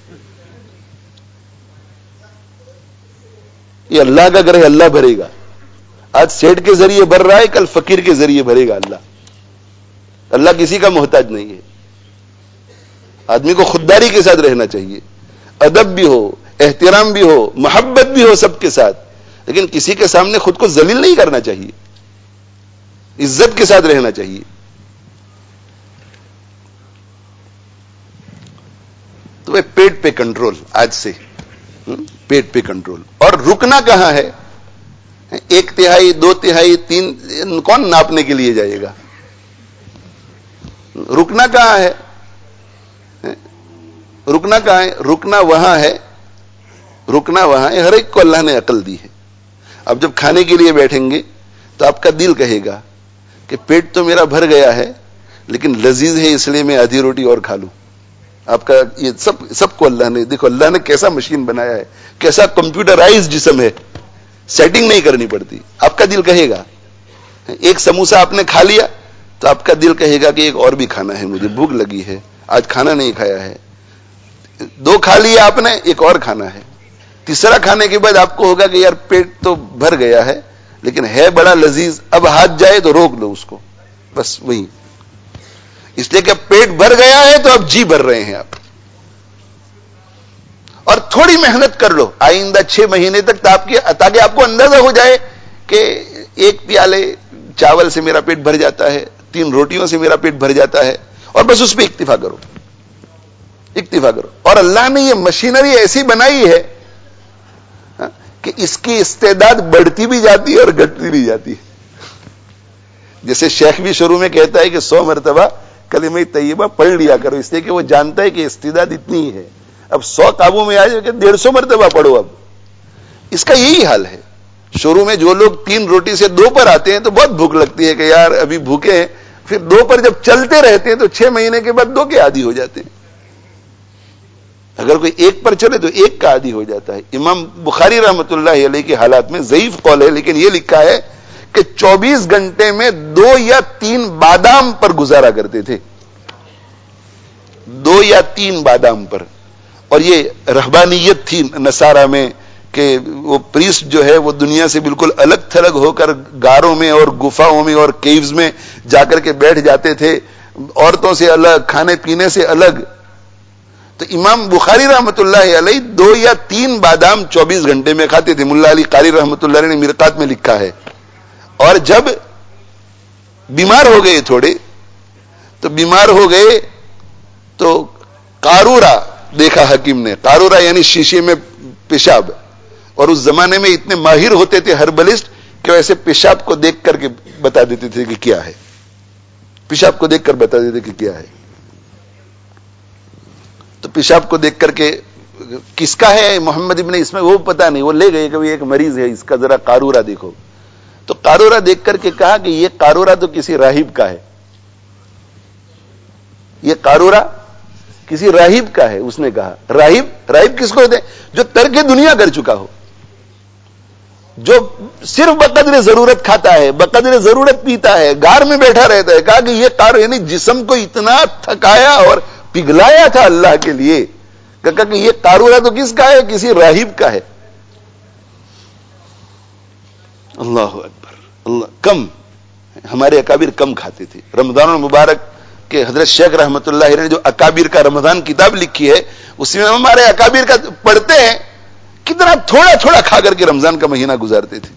یہ اللہ کا گھر ہے، اللہ بھرے گا۔ آج سیٹ کے ذریعے بھر رہا ہے، کل فقیر کے ذریعے بھرے گا اللہ۔ اللہ کسی کا محتاج نہیں ہے۔ آدمی کو خودداری کے ساتھ رہنا چاہیے، ادب بھی ہو، احترام بھی ہو، محبت بھی ہو سب کے ساتھ، لیکن کسی کے سامنے خود کو ذلیل نہیں کرنا چاہیے، عزت کے ساتھ رہنا چاہیے. تو وہ پیٹ پہ کنٹرول، آج سے پیٹ پہ کنٹرول. اور رکنا کہاں ہے؟ ایک تہائی، دو تہائی، تین، کون ناپنے کے لیے جائے گا؟ رکنا کہاں ہے؟ رکنا کہاں ہے؟ رکنا وہاں ہے، رکنا وہاں ہے. ہر ایک کو اللہ نے عقل دی ہے. اب جب کھانے کے لیے بیٹھیں گے تو آپ کا دل کہے گا کہ پیٹ تو میرا بھر گیا ہے لیکن لذیذ ہے اس لیے میں آدھی روٹی اور کھا لوں. آپ کا یہ سب سب کو اللہ نے، دیکھو اللہ نے کیسا مشین بنایا ہے، کیسا کمپیوٹرائز جسم ہے، سیٹنگ نہیں کرنی پڑتی. آپ کا دل کہے گا. ایک سموسہ آپ نے کھا لیا تو آپ کا دل کہے گا کہ ایک اور بھی کھانا ہے، مجھے بھوک لگی ہے، آج کھانا نہیں کھایا ہے. دو کھا لیا آپ نے، ایک اور کھانا ہے. تیسرا کھانے کے بعد آپ کو ہوگا کہ یار پیٹ تو بھر گیا ہے لیکن ہے بڑا لذیذ، اب ہاتھ جائے تو روک لو اس کو. بس وہی، اس لیے کہ پیٹ بھر گیا ہے تو اب جی بھر رہے ہیں آپ. اور تھوڑی محنت کر لو آئندہ چھ مہینے تک، تاکہ آپ کو اندازہ ہو جائے کہ ایک پیالے چاول سے میرا پیٹ بھر جاتا ہے، تین روٹیوں سے میرا پیٹ بھر جاتا ہے، اور بس اس پہ اکتفا کرو، اکتفا کرو. اور اللہ نے یہ مشینری ایسی بنائی ہے کہ اس کی استعداد بڑھتی بھی جاتی ہے اور گھٹتی بھی جاتی ہے. جیسے شیخ بھی شروع میں کہتا ہے کہ سو مرتبہ کلمہ طیبہ پڑھ لیا کرو، اس لیے کہ وہ جانتا ہے کہ استعداد اتنی ہے. اب سو قابو میں آ جائے کہ ڈیڑھ سو مرتبہ پڑھو. اب اس کا یہی حال ہے. شروع میں جو لوگ تین روٹی سے دو پر آتے ہیں تو بہت بھوک لگتی ہے کہ یار ابھی بھوکے ہیں، پھر دو پر جب چلتے رہتے ہیں تو چھ مہینے کے بعد دو کے عادی ہو جاتے ہیں. اگر کوئی ایک پر چلے تو ایک کا عادی ہو جاتا ہے. امام بخاری رحمت اللہ علیہ کے حالات میں ضعیف قول ہے لیکن یہ لکھا ہے کہ چوبیس گھنٹے میں دو یا تین بادام پر گزارا کرتے تھے، دو یا تین بادام پر. اور یہ رہبانیت تھی نصارہ میں کہ وہ پریسٹ جو ہے وہ دنیا سے بالکل الگ تھلگ ہو کر غاروں میں اور گفاؤں میں اور کیوز میں جا کر کے بیٹھ جاتے تھے، عورتوں سے الگ، کھانے پینے سے الگ. تو امام بخاری رحمت اللہ علیہ دو یا تین بادام چوبیس گھنٹے میں کھاتے تھے. ملا علی قاری رحمت اللہ علیہ نے مرقات میں لکھا ہے. اور جب بیمار ہو گئے تھوڑے، تو بیمار ہو گئے تو قارورہ دیکھا حکیم نے. قارورہ یعنی شیشے میں پیشاب. اور اس زمانے میں اتنے ماہر ہوتے تھے ہربلسٹ کہ ایسے پیشاب کو دیکھ کر کے بتا دیتے تھے کہ کیا ہے، پیشاب کو دیکھ کر بتا دیتے کہ کیا ہے. تو پیشاب کو دیکھ کر کے کس کا ہے محمد ابن اس میں وہ پتا نہیں، وہ لے گئے کہ ایک مریض ہے اس کا ذرا قارورہ دیکھو. تو قارورہ دیکھ کر کے کہا کہ یہ قارورہ تو کسی راہب کا ہے، یہ قارورہ کسی راہب کا ہے. اس نے کہا راہب، راہب کس کو ہوتے ہیں؟ جو ترک دنیا کر چکا ہو، جو صرف بقدر ضرورت کھاتا ہے، بقدر ضرورت پیتا ہے، غار میں بیٹھا رہتا ہے. کہا کہ یہ قارورہ یعنی جسم کو اتنا تھکایا اور پگھلایا تھا اللہ کے لیے، کہا کہ یہ قارورہ تو کس کا ہے؟ کسی راہب کا ہے. اللہ اکبر. اللہ کم، ہمارے اکابر کم کھاتے تھے. رمضان المبارک کہ حضرت شیخ رحمت اللہ علیہ نے جو اکابر کا رمضان کتاب لکھی ہے اس میں ہمارے اکابر کا پڑھتے ہیں کتنا تھوڑا تھوڑا کھا کر کے رمضان کا مہینہ گزارتے تھے.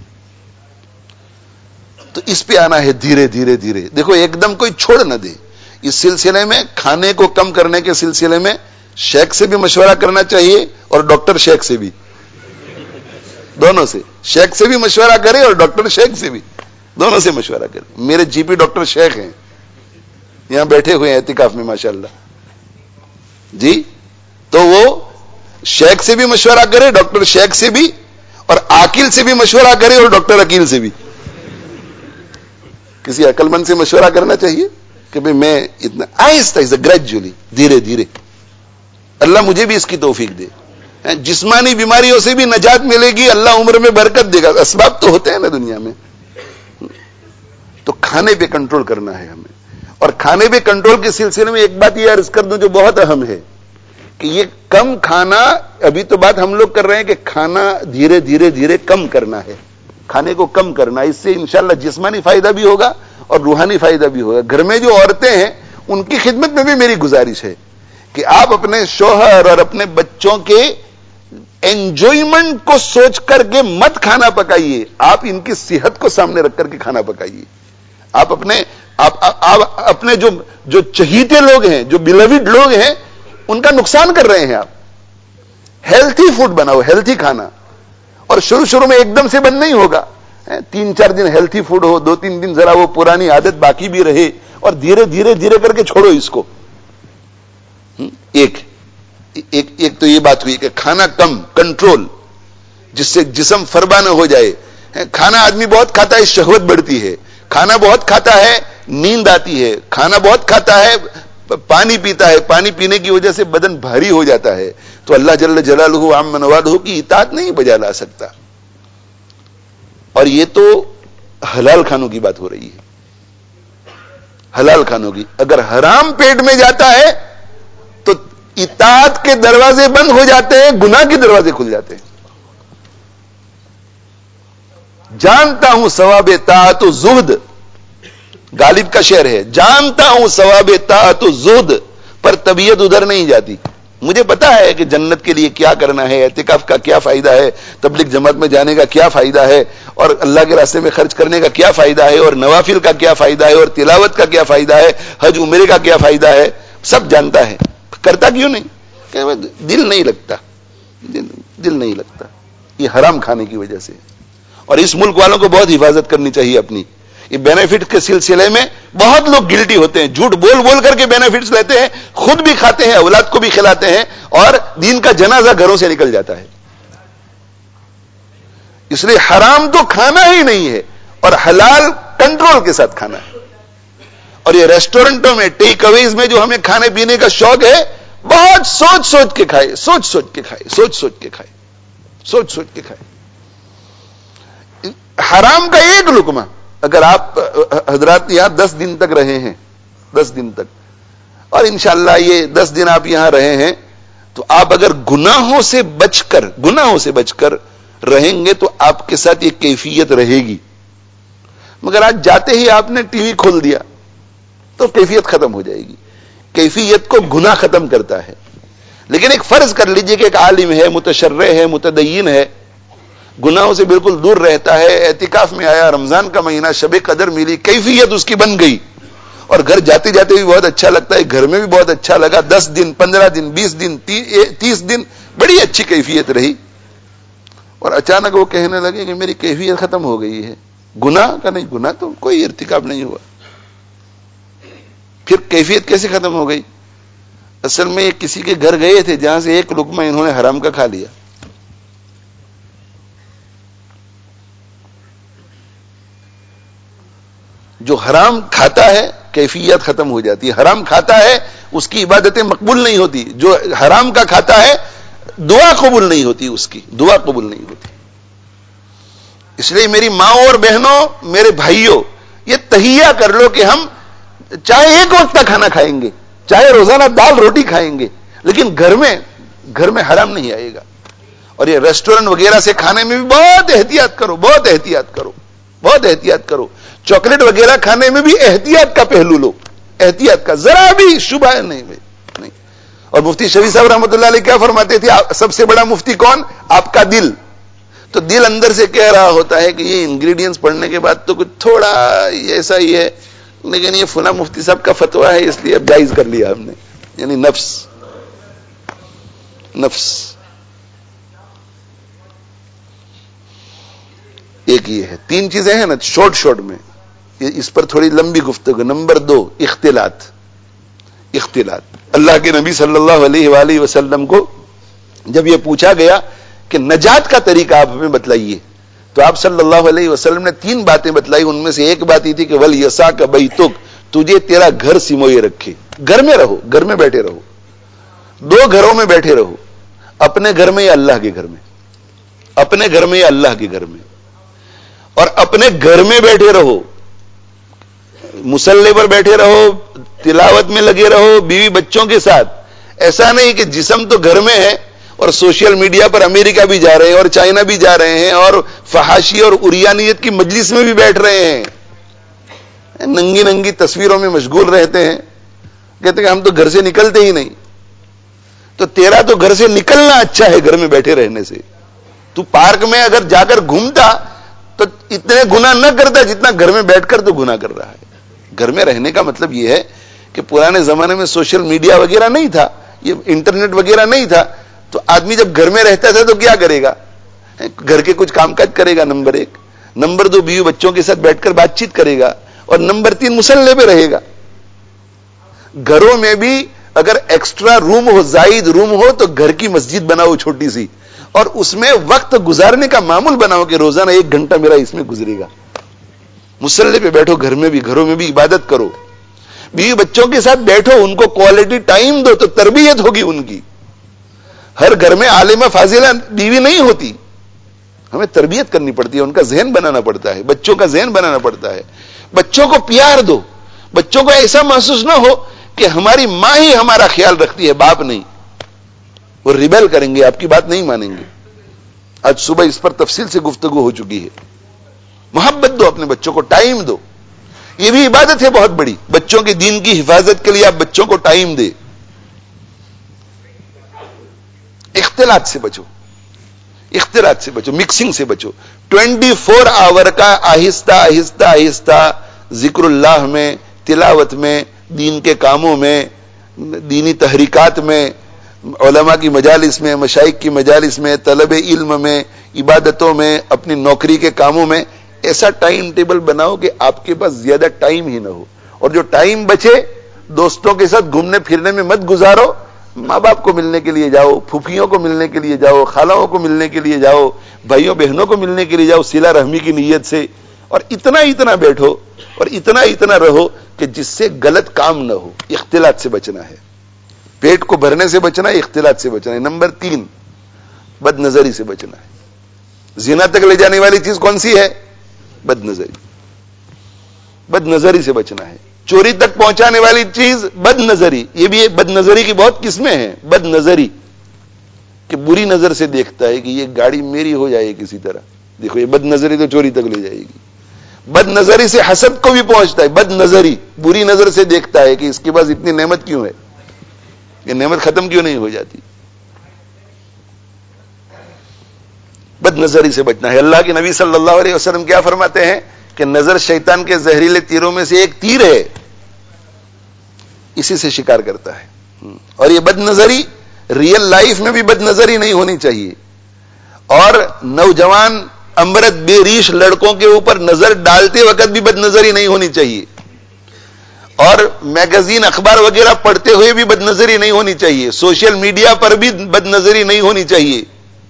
تو اس پہ آنا ہے دھیرے دھیرے دھیرے. دیکھو ایک دم کوئی چھوڑ نہ دے. اس سلسلے میں کھانے کو کم کرنے کے سلسلے میں شیخ سے بھی مشورہ کرنا چاہیے اور ڈاکٹر شیخ سے بھی، دونوں سے. شیخ سے بھی مشورہ کرے اور ڈاکٹر شیخ سے بھی، دونوں سے مشورہ کرے. میرے جی پی ڈاکٹر شیخ ہیں، یہاں بیٹھے ہوئے ہیں اعتکاف میں ماشاءاللہ جی. تو وہ شیخ سے بھی مشورہ کرے، ڈاکٹر شیخ سے بھی، اور عاقل سے بھی مشورہ کرے اور ڈاکٹر عقیل سے بھی. کسی عقل مند سے مشورہ کرنا چاہیے کہ بھئی میں اتنا آہستہ آہستہ گریجولی دھیرے دھیرے. اللہ مجھے بھی اس کی توفیق دے. جسمانی بیماریوں سے بھی نجات ملے گی، اللہ عمر میں برکت دے گا. اسباب تو ہوتے ہیں نا دنیا میں. تو کھانے پہ کنٹرول کرنا ہے ہمیں. اور کھانے پہ کنٹرول کے سلسلے میں ایک بات یہ عرض کر دوں جو بہت اہم ہے کہ یہ کم کھانا، ابھی تو بات ہم لوگ کر رہے ہیں کہ کھانا دھیرے دھیرے دھیرے کم کرنا ہے، کھانے کو کم کرنا. اس سے انشاءاللہ جسمانی فائدہ بھی ہوگا اور روحانی فائدہ بھی ہوگا. گھر میں جو عورتیں ہیں ان کی خدمت میں بھی میری گزارش ہے کہ آپ اپنے شوہر اور اپنے بچوں کے انجوائمنٹ کو سوچ کر کے مت کھانا پکائیے, آپ ان کی صحت کو سامنے رکھ کر کے کھانا پکائیے. آپ اپنے آپ, آپ اپنے جو جو چہیتے لوگ ہیں, جو بلیوڈ لوگ ہیں, ان کا نقصان کر رہے ہیں آپ. ہیلتھی فوڈ بناؤ, ہیلتھی کھانا. اور شروع شروع میں ایک دم سے بند نہیں ہوگا, تین چار دن ہیلتھی فوڈ ہو, دو تین دن ذرا وہ پرانی عادت باقی بھی رہے, اور دھیرے دھیرے دھیرے کر کے چھوڑو اس کو. ایک ایک ایک تو یہ بات ہوئی کہ کھانا کم, کنٹرول, جس سے جسم فربا نہ ہو جائے. کھانا آدمی بہت کھاتا ہے, شہوت بڑھتی ہے. کھانا بہت کھاتا ہے, نیند آتی ہے. کھانا بہت کھاتا ہے, پانی پیتا ہے, پانی پینے کی وجہ سے بدن بھاری ہو جاتا ہے. تو اللہ جل جلالہ عم نوالہ کی اطاعت نہیں بجا لا سکتا. اور یہ تو حلال کھانوں کی بات ہو رہی ہے, حلال کھانوں کی. اگر حرام پیٹ میں جاتا ہے تو اطاعت کے دروازے بند ہو جاتے ہیں, گناہ کے دروازے کھل جاتے ہیں. جانتا ہوں ثواب طاعت و زہد, غالب کا شعر ہے, جانتا ہوں ثواب طاعت و زہد, پر طبیعت ادھر نہیں جاتی. مجھے پتا ہے کہ جنت کے لیے کیا کرنا ہے, اعتکاف کا کیا فائدہ ہے, تبلیغ جماعت میں جانے کا کیا فائدہ ہے, اور اللہ کے راستے میں خرچ کرنے کا کیا فائدہ ہے, اور نوافل کا کیا فائدہ ہے, اور تلاوت کا کیا فائدہ ہے, حج عمرے کا کیا فائدہ ہے, سب جانتا ہے. کرتا کیوں نہیں؟ کہ دل نہیں لگتا, دل, دل نہیں لگتا. یہ حرام کھانے کی وجہ سے. اور اس ملک والوں کو بہت حفاظت کرنی چاہیے اپنی. یہ بینیفٹ کے سلسلے میں بہت لوگ گلٹی ہوتے ہیں, جھوٹ بول بول کر کے بینیفٹس لیتے ہیں, خود بھی کھاتے ہیں, اولاد کو بھی کھلاتے ہیں, اور دین کا جنازہ گھروں سے نکل جاتا ہے. اس لیے حرام تو کھانا ہی نہیں ہے, اور حلال کنٹرول کے ساتھ کھانا ہے. اور یہ ریسٹورنٹوں میں, ٹیک اویز میں جو ہمیں کھانے پینے کا شوق ہے, بہت سوچ سوچ کے کھائے, سوچ سوچ کے کھائے, سوچ سوچ کے کھائے, سوچ سوچ کے کھائے. حرام کا ایک لقمہ, اگر آپ حضرات یہاں دس دن تک رہے ہیں, دس دن تک, اور انشاءاللہ یہ دس دن آپ یہاں رہے ہیں, تو آپ اگر گناہوں سے بچ کر گناہوں سے بچ کر رہیں گے تو آپ کے ساتھ یہ کیفیت رہے گی. مگر آج جاتے ہی آپ نے ٹی وی کھول دیا تو کیفیت ختم ہو جائے گی. کیفیت کو گناہ ختم کرتا ہے. لیکن ایک فرض کر لیجئے کہ ایک عالم ہے, متشرع ہے, متدین ہے, گناہوں سے بالکل دور رہتا ہے, اعتکاف میں آیا, رمضان کا مہینہ, شب قدر ملی, کیفیت اس کی بن گئی, اور گھر جاتے جاتے بھی بہت اچھا لگتا ہے, گھر میں بھی بہت اچھا لگا, دس دن, پندرہ دن, بیس دن, تیس دن بڑی اچھی کیفیت رہی, اور اچانک وہ کہنے لگے کہ میری کیفیت ختم ہو گئی ہے. گناہ کا نہیں, گناہ تو کوئی ارتکاب نہیں ہوا. پھر کیفیت کیسے ختم ہو گئی؟ اصل میں یہ کسی کے گھر گئے تھے جہاں سے ایک لقمہ انہوں نے حرام کا کھا لیا. جو حرام کھاتا ہے کیفیت ختم ہو جاتی ہے. حرام کھاتا ہے اس کی عبادتیں مقبول نہیں ہوتی. جو حرام کا کھاتا ہے دعا قبول نہیں ہوتی, اس کی دعا قبول نہیں ہوتی. اس لیے میری ماں اور بہنوں, میرے بھائیوں, یہ تہیہ کر لو کہ ہم چاہے ایک وقت کا کھانا کھائیں گے, چاہے روزانہ دال روٹی کھائیں گے, لیکن گھر میں گھر میں حرام نہیں آئے گا. اور یہ ریسٹورنٹ وغیرہ سے کھانے میں بھی بہت احتیاط کرو, بہت احتیاط کرو, بہت احتیاط کرو. چاکلیٹ وغیرہ کھانے میں بھی احتیاط کا پہلو لو, احتیاط کا, ذرا بھی شبہ نہیں نہیں. اور مفتی شفیع صاحب رحمۃ اللہ علیہ کیا فرماتے تھے, سب سے بڑا مفتی کون؟ آپ کا دل. تو دل اندر سے کہہ رہا ہوتا ہے کہ یہ انگریڈینٹس پڑھنے کے بعد تو کچھ تھوڑا ایسا ہی ہے, لیکن یہ فلاں مفتی صاحب کا فتویٰ ہے اس لیے اب جائز کر لیا ہم نے. یعنی نفس نفس ایک یہ ہے. تین چیزیں ہیں نا شارٹ شارٹ میں, اس پر تھوڑی لمبی گفتگو. نمبر دو, اختلاط. اختلاط اللہ کے نبی صلی اللہ علیہ وآلہ وسلم کو جب یہ پوچھا گیا کہ نجات کا طریقہ آپ ہمیں بتلائیے, تو آپ صلی اللہ علیہ وسلم نے تین باتیں بتلائی. ان میں سے ایک بات یہ تھی کہ وَلْيَسَاكَ بَيْتُكَ, تجھے تیرا گھر سموئے رکھے. گھر میں رہو, گھر میں بیٹھے رہو, دو گھروں میں بیٹھے رہو, اپنے گھر میں یا اللہ کے گھر میں, اپنے گھر میں یا اللہ کے گھر میں. اور اپنے گھر میں بیٹھے رہو, مصلی پر بیٹھے رہو, تلاوت میں لگے رہو, بیوی بچوں کے ساتھ. ایسا نہیں کہ جسم تو گھر میں ہے اور سوشل میڈیا پر امریکہ بھی جا رہے ہیں اور چائنا بھی جا رہے ہیں اور فحاشی اور اریانیت کی مجلس میں بھی بیٹھ رہے ہیں, ننگی ننگی تصویروں میں مشغول رہتے ہیں, کہتے ہیں کہ ہم تو گھر سے نکلتے ہی نہیں. تو تیرا تو گھر سے نکلنا اچھا ہے گھر میں بیٹھے رہنے سے. تو پارک میں اگر جا کر گھومتا تو اتنے گناہ نہ کرتا جتنا گھر میں بیٹھ کر تو گناہ کر رہا ہے. گھر میں رہنے کا مطلب یہ ہے کہ پرانے زمانے میں سوشل میڈیا وغیرہ نہیں تھا, یہ انٹرنیٹ وغیرہ نہیں تھا, تو آدمی جب گھر میں رہتا تھا تو کیا کرے گا؟ گھر کے کچھ کام کاج کرے گا, نمبر ایک. نمبر دو, بیوی بچوں کے ساتھ بیٹھ کر بات چیت کرے گا. اور نمبر تین, مصلے پہ رہے گا. گھروں میں بھی اگر ایکسٹرا روم ہو, زائد روم ہو, تو گھر کی مسجد بناؤ چھوٹی سی, اور اس میں وقت گزارنے کا معمول بناؤ کہ روزانہ ایک گھنٹہ میرا اس میں گزرے گا. مصلے پہ بیٹھو, گھر میں بھی, گھروں میں بھی عبادت کرو. بیوی بچوں کے ساتھ بیٹھو, ان کو کوالٹی ٹائم دو, تو تربیت ہوگی ان کی. ہر گھر میں عالمہ فاضلہ بیوی نہیں ہوتی, ہمیں تربیت کرنی پڑتی ہے, ان کا ذہن بنانا پڑتا ہے, بچوں کا ذہن بنانا پڑتا ہے. بچوں کو پیار دو, بچوں کو ایسا محسوس نہ ہو کہ ہماری ماں ہی ہمارا خیال رکھتی ہے, باپ نہیں. وہ ریبیل کریں گے, آپ کی بات نہیں مانیں گے. آج صبح اس پر تفصیل سے گفتگو ہو چکی ہے. محبت دو اپنے بچوں کو, ٹائم دو. یہ بھی عبادت ہے بہت بڑی. بچوں کے دین کی حفاظت کے لیے آپ بچوں کو ٹائم دے. اختلاط سے بچو, اختلاط سے بچو, مکسنگ سے بچو. ٹوینٹی فور آور کا آہستہ آہستہ آہستہ ذکر اللہ میں, تلاوت میں, دین کے کاموں میں, دینی تحریکات میں, علماء کی مجالس میں, مشائخ کی مجالس میں, طلب علم میں, عبادتوں میں, اپنی نوکری کے کاموں میں ایسا ٹائم ٹیبل بناؤ کہ آپ کے پاس زیادہ ٹائم ہی نہ ہو. اور جو ٹائم بچے دوستوں کے ساتھ گھومنے پھرنے میں مت گزارو. ماں باپ کو ملنے کے لیے جاؤ, پھوپھیوں کو ملنے کے لیے جاؤ, خالوں کو ملنے کے لیے جاؤ, بھائیوں بہنوں کو ملنے کے لیے جاؤ, صلہ رحمی کی نیت سے. اور اتنا اتنا بیٹھو اور اتنا اتنا رہو کہ جس سے غلط کام نہ ہو. اختلاط سے بچنا ہے, پیٹ کو بھرنے سے بچنا ہے, اختلاط سے بچنا ہے. نمبر تین, بد نظری سے بچنا ہے. زنا تک لے جانے والی چیز کون سی ہے؟ بد نظری. بد نظری سے بچنا ہے. چوری تک پہنچانے والی چیز بد نظری. یہ بھی بد نظری کی بہت قسمیں ہیں. بد نظری کہ بری نظر سے دیکھتا ہے کہ یہ گاڑی میری ہو جائے کسی طرح. دیکھو یہ بد نظری تو چوری تک لے جائے گی. بد نظری سے حسد کو بھی پہنچتا ہے. بد نظری, بری نظر سے دیکھتا ہے کہ اس کے پاس اتنی نعمت کیوں ہے, یہ نعمت ختم کیوں نہیں ہو جاتی. بد نظری سے بچنا ہے. اللہ کے نبی صلی اللہ علیہ وسلم کیا فرماتے ہیں کہ نظر شیطان کے زہریلے تیروں میں سے ایک تیر ہے, اسی سے شکار کرتا ہے. اور یہ بد نظری ریئل لائف میں بھی بد نظری نہیں ہونی چاہیے. اور نوجوان امرت بے ریش لڑکوں کے اوپر نظر ڈالتے وقت بھی بد نظری نہیں ہونی چاہیے. اور میگزین اخبار وغیرہ پڑھتے ہوئے بھی بد نظری نہیں ہونی چاہیے. سوشل میڈیا پر بھی بد نظری نہیں ہونی چاہیے.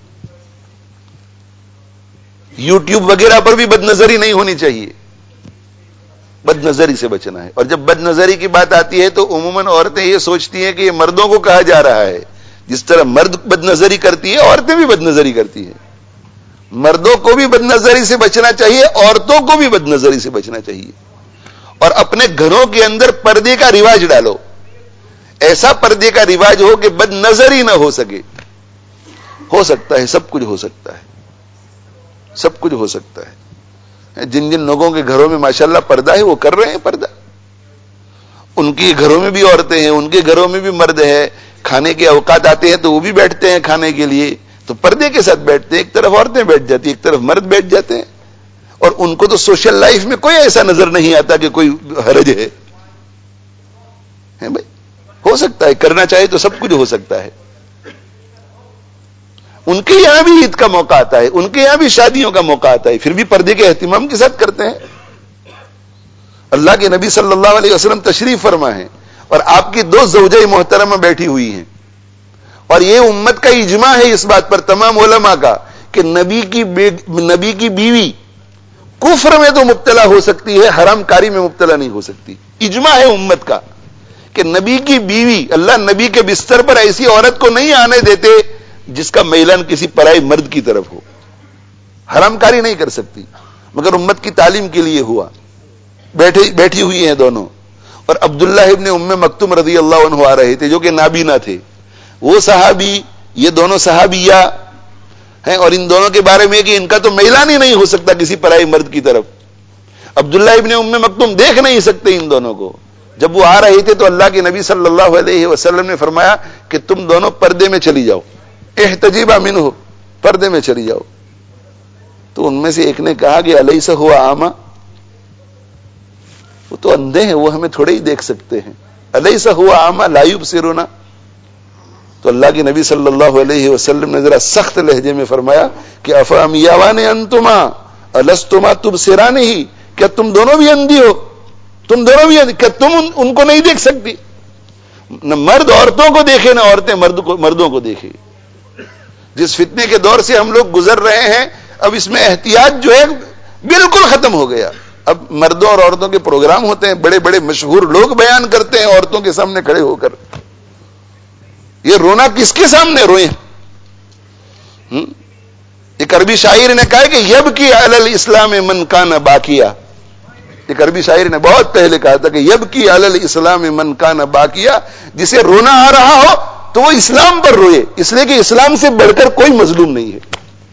یوٹیوب وغیرہ پر بھی بد نظری نہیں ہونی چاہیے. بد نظری سے بچنا ہے. اور جب بد نظری کی بات آتی ہے تو عموماً عورتیں یہ سوچتی ہیں کہ یہ مردوں کو کہا جا رہا ہے. جس طرح مرد بد نظری کرتی ہے, عورتیں بھی بد نظری کرتی ہیں. مردوں کو بھی بد نظری سے بچنا چاہیے, عورتوں کو بھی بد نظری سے بچنا چاہیے. اور اپنے گھروں کے اندر پردے کا رواج ڈالو. ایسا پردے کا رواج ہو کہ بد نظری نہ ہو سکے. ہو سکتا ہے, سب کچھ ہو سکتا ہے, سب کچھ ہو سکتا ہے. جن جن لوگوں کے گھروں میں ماشاءاللہ پردہ ہے وہ کر رہے ہیں پردہ. ان کے گھروں میں بھی عورتیں ہیں, ان کے گھروں میں بھی مرد ہے. کھانے کے اوقات آتے ہیں تو وہ بھی بیٹھتے ہیں کھانے کے لیے, تو پردے کے ساتھ بیٹھتے ہیں. ایک طرف عورتیں بیٹھ جاتی ہیں, ایک طرف مرد بیٹھ جاتے ہیں. اور ان کو تو سوشل لائف میں کوئی ایسا نظر نہیں آتا کہ کوئی حرج ہے. بھائی ہو سکتا ہے, کرنا چاہے تو سب کچھ ہو سکتا ہے. ان کے یہاں بھی عید کا موقع آتا ہے, ان کے یہاں بھی شادیوں کا موقع آتا ہے, پھر بھی پردے کے اہتمام کے ساتھ کرتے ہیں. اللہ کے نبی صلی اللہ علیہ وسلم تشریف فرما ہے اور آپ کی دو زوجہ محترمہ بیٹھی ہوئی ہیں. اور یہ امت کا اجماع ہے اس بات پر, تمام علماء کا, کہ نبی کی نبی کی بیوی کفر میں تو مبتلا ہو سکتی ہے, حرام کاری میں مبتلا نہیں ہو سکتی. اجماع ہے امت کا کہ نبی کی بیوی, اللہ نبی کے بستر پر ایسی عورت کو نہیں آنے دیتے جس کا میلان کسی پرائی مرد کی طرف ہو. حرام کاری نہیں کر سکتی, مگر امت کی تعلیم کے لیے ہوا. بیٹھی بیٹھی ہوئی ہیں دونوں. اور عبداللہ ابن ام مکتوم رضی اللہ عنہ آ رہے تھے, جو کہ نابینا تھے. وہ صحابی, یہ دونوں صحابیہ ہیں, اور ان دونوں کے بارے میں کہ ان کا تو میلان ہی نہیں ہو سکتا کسی پرائی مرد کی طرف. عبداللہ ابن ام مکتوم دیکھ نہیں سکتے ان دونوں کو. جب وہ آ رہے تھے تو اللہ کے نبی صلی اللہ علیہ وسلم نے فرمایا کہ تم دونوں پردے میں چلی جاؤ، احتجبا منہ، پردے میں چلی جاؤ. تو ان میں سے ایک نے کہا کہ الیس ہوا اعمی، وہ تو اندھے ہیں، وہ ہمیں تھوڑے ہی دیکھ سکتے ہیں. الیس ہوا اعمی لا یبصرنا. تو اللہ کے نبی صلی اللہ علیہ وسلم نے ذرا سخت لہجے میں فرمایا کہ افامیاوان انتما الستما تبصرانہ، کیا تم دونوں بھی اندھی ہو؟ تم دونوں بھی اندھی، کیا تم ان, ان کو نہیں دیکھ سکتی؟ نہ مرد عورتوں کو دیکھے نہ عورتیں مرد کو مردوں کو دیکھے. جس فتنے کے دور سے ہم لوگ گزر رہے ہیں اب اس میں احتیاط جو ہے بالکل ختم ہو گیا. اب مردوں اور عورتوں کے پروگرام ہوتے ہیں، بڑے بڑے مشہور لوگ بیان کرتے ہیں عورتوں کے سامنے کھڑے ہو کر. یہ رونا کس کے سامنے روئے؟ ایک عربی شاعر نے کہا کہ یبکی علی الاسلام من کان باقیا. ایک عربی شاعر نے بہت پہلے کہا تھا کہ یبکی علی الاسلام من کان باقیا، جسے رونا آ رہا ہو تو وہ اسلام پر روئے، اس لیے کہ اسلام سے بڑھ کر کوئی مظلوم نہیں ہے.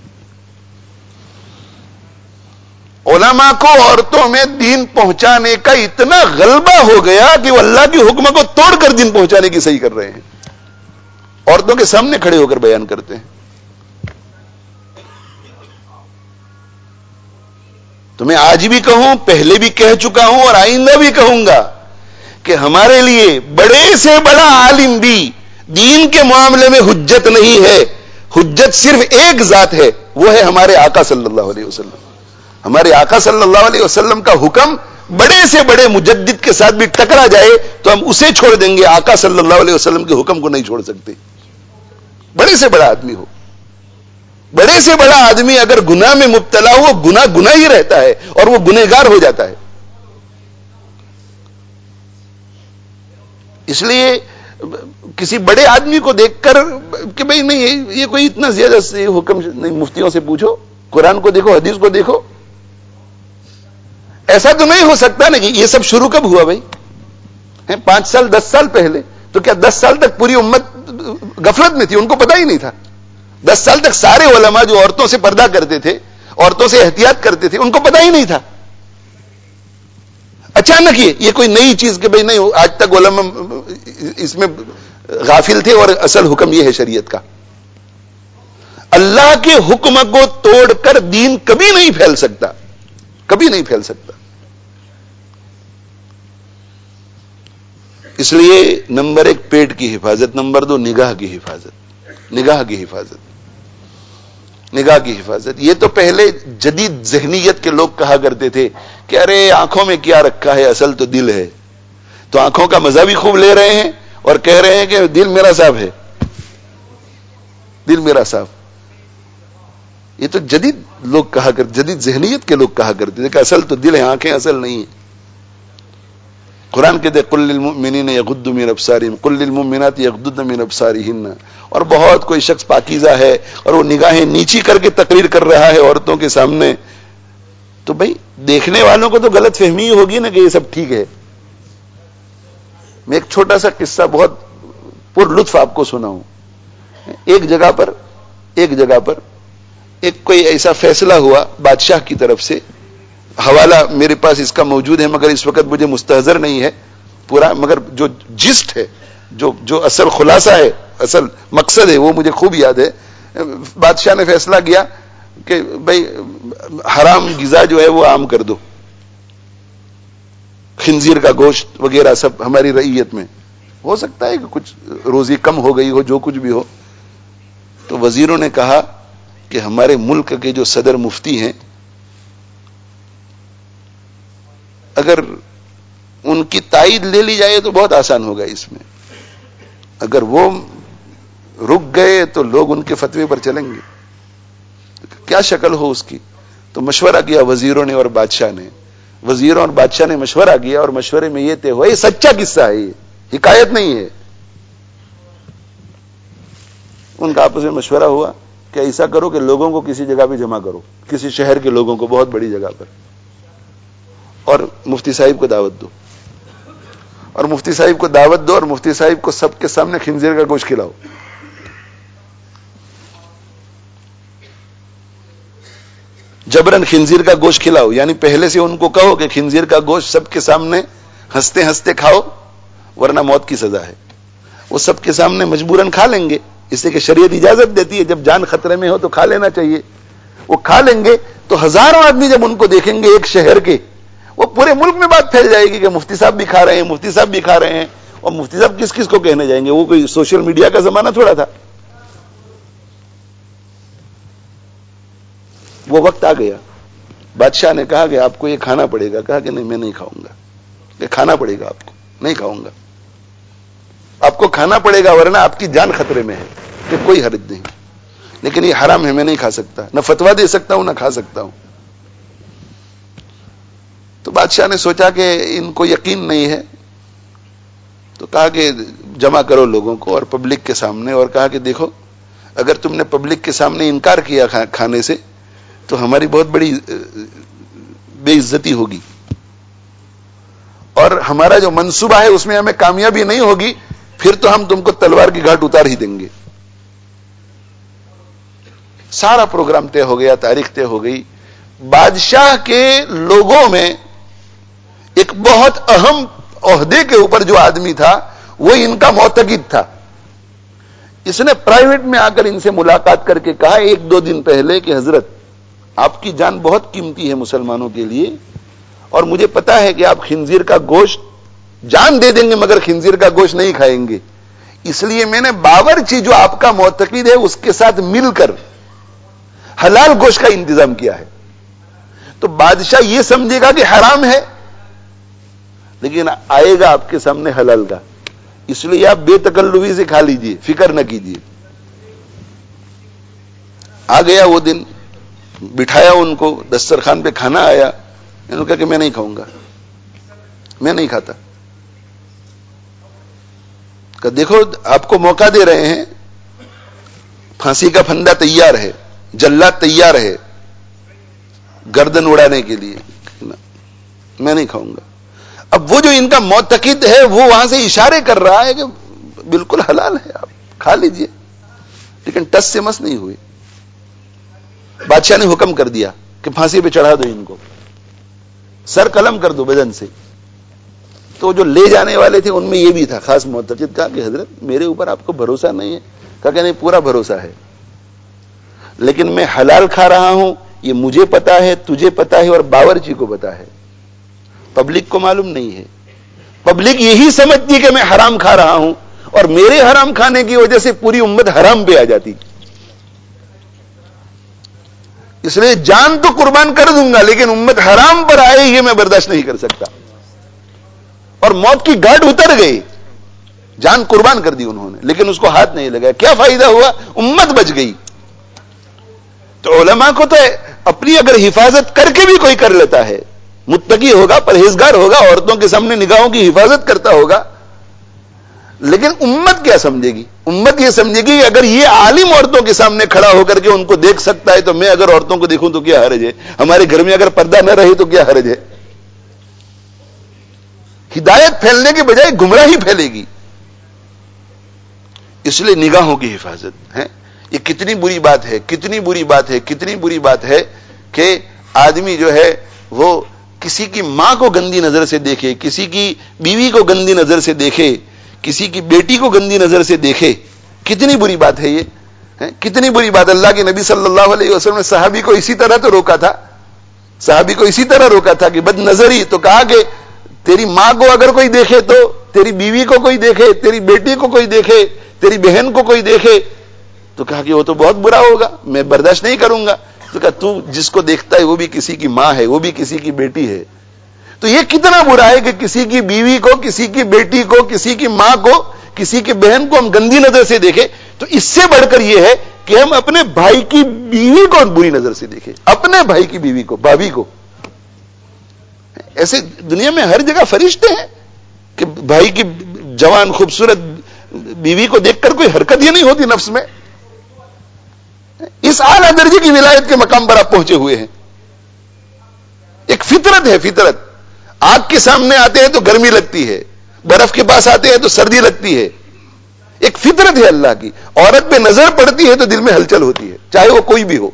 علماء کو عورتوں میں دین پہنچانے کا اتنا غلبہ ہو گیا کہ وہ اللہ کے حکم کو توڑ کر دین پہنچانے کی صحیح کر رہے ہیں، عورتوں کے سامنے کھڑے ہو کر بیان کرتے ہیں. تو میں آج بھی کہوں، پہلے بھی کہہ چکا ہوں اور آئندہ بھی کہوں گا کہ ہمارے لیے بڑے سے بڑا عالم بھی دین کے معاملے میں حجت نہیں ہے. حجت صرف ایک ذات ہے، وہ ہے ہمارے آقا صلی اللہ علیہ وسلم. ہمارے آقا صلی اللہ علیہ وسلم کا حکم بڑے سے بڑے مجدد کے ساتھ بھی ٹکرا جائے تو ہم اسے چھوڑ دیں گے، آقا صلی اللہ علیہ وسلم کے حکم کو نہیں چھوڑ سکتے. بڑے سے بڑا آدمی ہو، بڑے سے بڑا آدمی اگر گناہ میں مبتلا ہو، گناہ گناہ ہی رہتا ہے اور وہ گنہگار ہو جاتا ہے. اس لیے کسی بڑے آدمی کو دیکھ کر کہ بھئی نہیں یہ کوئی اتنا زیادہ حکم نہیں، مفتیوں سے پوچھو، قرآن کو دیکھو، حدیث کو دیکھو. ایسا تو نہیں ہو سکتا نا کہ یہ سب شروع کب ہوا بھائی؟ پانچ سال دس سال پہلے تو کیا دس سال تک پوری امت غفلت میں تھی؟ ان کو پتا ہی نہیں تھا. دس سال تک سارے علماء جو عورتوں سے پردہ کرتے تھے، عورتوں سے احتیاط کرتے تھے، ان کو پتا ہی نہیں تھا. اچانک یہ یہ کوئی نئی چیز کہ بھئی نہیں، آج تک علماء اس میں غافل تھے اور اصل حکم یہ ہے شریعت کا. اللہ کے حکم کو توڑ کر دین کبھی نہیں پھیل سکتا، کبھی نہیں پھیل سکتا. اس لیے نمبر ایک پیٹ کی حفاظت، نمبر دو نگاہ کی حفاظت. نگاہ کی حفاظت نگاہ کی حفاظت یہ تو پہلے جدید ذہنیت کے لوگ کہا کرتے تھے کہ ارے آنکھوں میں کیا رکھا ہے، اصل تو دل ہے. تو آنکھوں کا مزہ بھی خوب لے رہے ہیں اور کہہ رہے ہیں کہ دل میرا صاف ہے، دل میرا صاف. یہ تو جدید لوگ کہا کرتے، جدید ذہنیت کے لوگ کہا کرتے تھے کہ اصل تو دل ہے، آنکھیں اصل نہیں ہیں. قرآن کہتے قل للمؤمنین یغضوا من ابصارہم قل للمؤمنات یغضضن من ابصارہن. اور بہت کوئی شخص پاکیزہ ہے اور وہ نگاہیں نیچی کر کے تقریر کر رہا ہے عورتوں کے سامنے، تو بھائی دیکھنے والوں کو تو غلط فہمی ہوگی نا کہ یہ سب ٹھیک ہے. میں ایک چھوٹا سا قصہ بہت پر لطف آپ کو سناؤں. ایک جگہ پر ایک جگہ پر ایک کوئی ایسا فیصلہ ہوا بادشاہ کی طرف سے، حوالہ میرے پاس اس کا موجود ہے مگر اس وقت مجھے مستحضر نہیں ہے پورا، مگر جو جسٹ ہے، جو جو اصل خلاصہ ہے، اصل مقصد ہے وہ مجھے خوب یاد ہے. بادشاہ نے فیصلہ کیا کہ بھئی حرام غذا جو ہے وہ عام کر دو، خنزیر کا گوشت وغیرہ سب ہماری رعیت میں. ہو سکتا ہے کہ کچھ روزی کم ہو گئی ہو، جو کچھ بھی ہو. تو وزیروں نے کہا کہ ہمارے ملک کے جو صدر مفتی ہیں، اگر ان کی تائید لے لی جائے تو بہت آسان ہوگا اس میں. اگر وہ رک گئے تو لوگ ان کے فتوے پر چلیں گے، کیا شکل ہو اس کی. تو مشورہ کیا وزیروں نے اور بادشاہ نے. وزیروں اور بادشاہ نے مشورہ کیا اور مشورے میں یہ طے ہوا، یہ سچا قصہ ہے، یہ حکایت نہیں ہے. ان کا آپس میں مشورہ ہوا کہ ایسا کرو کہ لوگوں کو کسی جگہ پہ جمع کرو، کسی شہر کے لوگوں کو بہت بڑی جگہ پر، اور مفتی صاحب کو دعوت دو، اور مفتی صاحب کو دعوت دو اور مفتی صاحب کو سب کے سامنے خنزیر کا گوشت کھلاؤ. جبرن خنزیر کا گوشت کھلاؤ، یعنی پہلے سے ان کو کہو کہ خنزیر کا گوشت سب کے سامنے ہنستے ہنستے کھاؤ ورنہ موت کی سزا ہے. وہ سب کے سامنے مجبوراً کھا لیں گے، اس سے کہ شریعت اجازت دیتی ہے جب جان خطرے میں ہو تو کھا لینا چاہیے. وہ کھا لیں گے تو ہزاروں آدمی جب ان کو دیکھیں گے ایک شہر کے، وہ پورے ملک میں بات پھیل جائے گی کہ مفتی صاحب بھی کھا رہے ہیں، مفتی صاحب بھی کھا رہے ہیں. اور مفتی صاحب کس کس کو کہنے جائیں گے؟ وہ کوئی سوشل میڈیا کا زمانہ تھوڑا تھا. وہ وقت آ گیا. بادشاہ نے کہا کہ آپ کو یہ کھانا پڑے گا. کہا کہ نہیں میں نہیں کھاؤں گا. کہ کھانا پڑے گا آپ کو. نہیں کھاؤں گا. آپ کو کھانا پڑے گا ورنہ آپ کی جان خطرے میں ہے. کہ کوئی حرج نہیں، لیکن یہ حرام ہے، میں نہیں کھا سکتا. نہ فتوا دے سکتا ہوں نہ کھا سکتا ہوں. تو بادشاہ نے سوچا کہ ان کو یقین نہیں ہے، تو کہا کہ جمع کرو لوگوں کو اور پبلک کے سامنے، اور کہا کہ دیکھو اگر تم نے پبلک کے سامنے انکار کیا کھانے سے تو ہماری بہت بڑی بے عزتی ہوگی، اور ہمارا جو منصوبہ ہے اس میں ہمیں کامیابی نہیں ہوگی، پھر تو ہم تم کو تلوار کی گھاٹ اتار ہی دیں گے. سارا پروگرام طے ہو گیا، تاریخ طے ہو گئی. بادشاہ کے لوگوں میں ایک بہت اہم عہدے کے اوپر جو آدمی تھا وہ ان کا معتقد تھا. اس نے پرائیویٹ میں آ کر ان سے ملاقات کر کے کہا ایک دو دن پہلے کہ حضرت آپ کی جان بہت قیمتی ہے مسلمانوں کے لیے، اور مجھے پتا ہے کہ آپ خنزیر کا گوشت جان دے دیں گے مگر خنزیر کا گوشت نہیں کھائیں گے، اس لیے میں نے باورچی جو آپ کا معتقد ہے اس کے ساتھ مل کر حلال گوشت کا انتظام کیا ہے. تو بادشاہ یہ سمجھے گا کہ حرام ہے لیکن آئے گا آپ کے سامنے حلال کا، اس لیے آپ بے تکلفی سے کھا لیجئے، فکر نہ کیجئے. آ گیا وہ دن، بٹھایا ان کو، دسترخوان پہ کھانا آیا. انہوں نے کہا کہ میں نہیں کھاؤں گا، میں نہیں کھاتا. کہ دیکھو آپ کو موقع دے رہے ہیں، پھانسی کا پھندا تیار ہے، جلاد تیار ہے گردن اڑانے کے لیے، میں نہیں کھاؤں گا. اب وہ جو ان کا معتقد ہے وہ وہاں سے اشارے کر رہا ہے کہ بالکل حلال ہے، آپ کھا لیجئے، لیکن ٹس سے مس نہیں ہوئے. بادشاہ نے حکم کر دیا کہ پھانسی پہ چڑھا دو ان کو، سر قلم کر دو بدن سے. تو جو لے جانے والے تھے ان میں یہ بھی تھا خاص معتقد. کہا کہ حضرت میرے اوپر آپ کو بھروسہ نہیں ہے؟ کہا کہ نہیں پورا بھروسہ ہے، لیکن میں حلال کھا رہا ہوں یہ مجھے پتا ہے، تجھے پتا ہے اور باورچی کو پتا ہے، پبلک کو معلوم نہیں ہے. پبلک یہی سمجھتی کہ میں حرام کھا رہا ہوں، اور میرے حرام کھانے کی وجہ سے پوری امت حرام پہ آ جاتی. اس لیے جان تو قربان کر دوں گا لیکن امت حرام پر آئے یہ میں برداشت نہیں کر سکتا. اور موت کی گھاٹ اتر گئی، جان قربان کر دی انہوں نے لیکن اس کو ہاتھ نہیں لگایا. کیا فائدہ ہوا؟ امت بچ گئی. تو علماء کو تو اپنی اگر حفاظت کر کے بھی کوئی کر لیتا ہے، متقی ہوگا، پرہیزگار ہوگا، عورتوں کے سامنے نگاہوں کی حفاظت کرتا ہوگا، لیکن امت کیا سمجھے گی؟ امت یہ سمجھے گی اگر یہ عالم عورتوں کے سامنے کھڑا ہو کر کے ان کو دیکھ سکتا ہے تو میں اگر عورتوں کو دیکھوں تو کیا حرج ہے؟ ہمارے گھر میں اگر پردہ نہ رہے تو کیا حرج ہے؟ ہدایت پھیلنے کے بجائے گمراہی پھیلے گی. اس لیے نگاہوں کی حفاظت ہے. یہ کتنی بری بات ہے، کتنی بری بات ہے، کتنی بری بات ہے کہ آدمی جو ہے وہ کسی کی ماں کو گندی نظر سے دیکھے، کسی کی بیوی کو گندی نظر سے دیکھے، کسی کی بیٹی کو گندی نظر سے دیکھے. کتنی بری بات ہے یہ، کتنی بری بات. اللہ کے نبی صلی اللہ علیہ وسلم نے صحابی کو اسی طرح تو روکا تھا، صحابی کو اسی طرح روکا تھا کہ بد نظری. تو کہا کہ تیری ماں کو اگر کوئی دیکھے تو، تیری بیوی کو کوئی دیکھے، تیری بیٹی کو کوئی دیکھے، تیری بہن کو کوئی دیکھے تو کہا کہ وہ تو بہت برا ہوگا، میں برداشت نہیں کروں گا. تو کہا تو جس کو دیکھتا ہے وہ بھی کسی کی ماں ہے، وہ بھی کسی کی بیٹی ہے. تو یہ کتنا برا ہے کہ کسی کی بیوی کو، کسی کی بیٹی کو، کسی کی ماں کو، کسی کی بہن کو ہم گندی نظر سے دیکھیں. تو اس سے بڑھ کر یہ ہے کہ ہم اپنے بھائی کی بیوی کو بری نظر سے دیکھیں، اپنے بھائی کی بیوی کو، بھابھی کو. ایسے دنیا میں ہر جگہ فرشتے ہیں کہ بھائی کی جوان خوبصورت بیوی کو دیکھ کر کوئی حرکت یہ نہیں ہوتی نفس میں. اس اعلیٰ درجے کی ولایت کے مقام پر آپ پہنچے ہوئے ہیں. ایک فطرت ہے، فطرت. آگ کے سامنے آتے ہیں تو گرمی لگتی ہے، برف کے پاس آتے ہیں تو سردی لگتی ہے. ایک فطرت ہے اللہ کی. عورت پہ نظر پڑتی ہے تو دل میں ہلچل ہوتی ہے، چاہے وہ کوئی بھی ہو.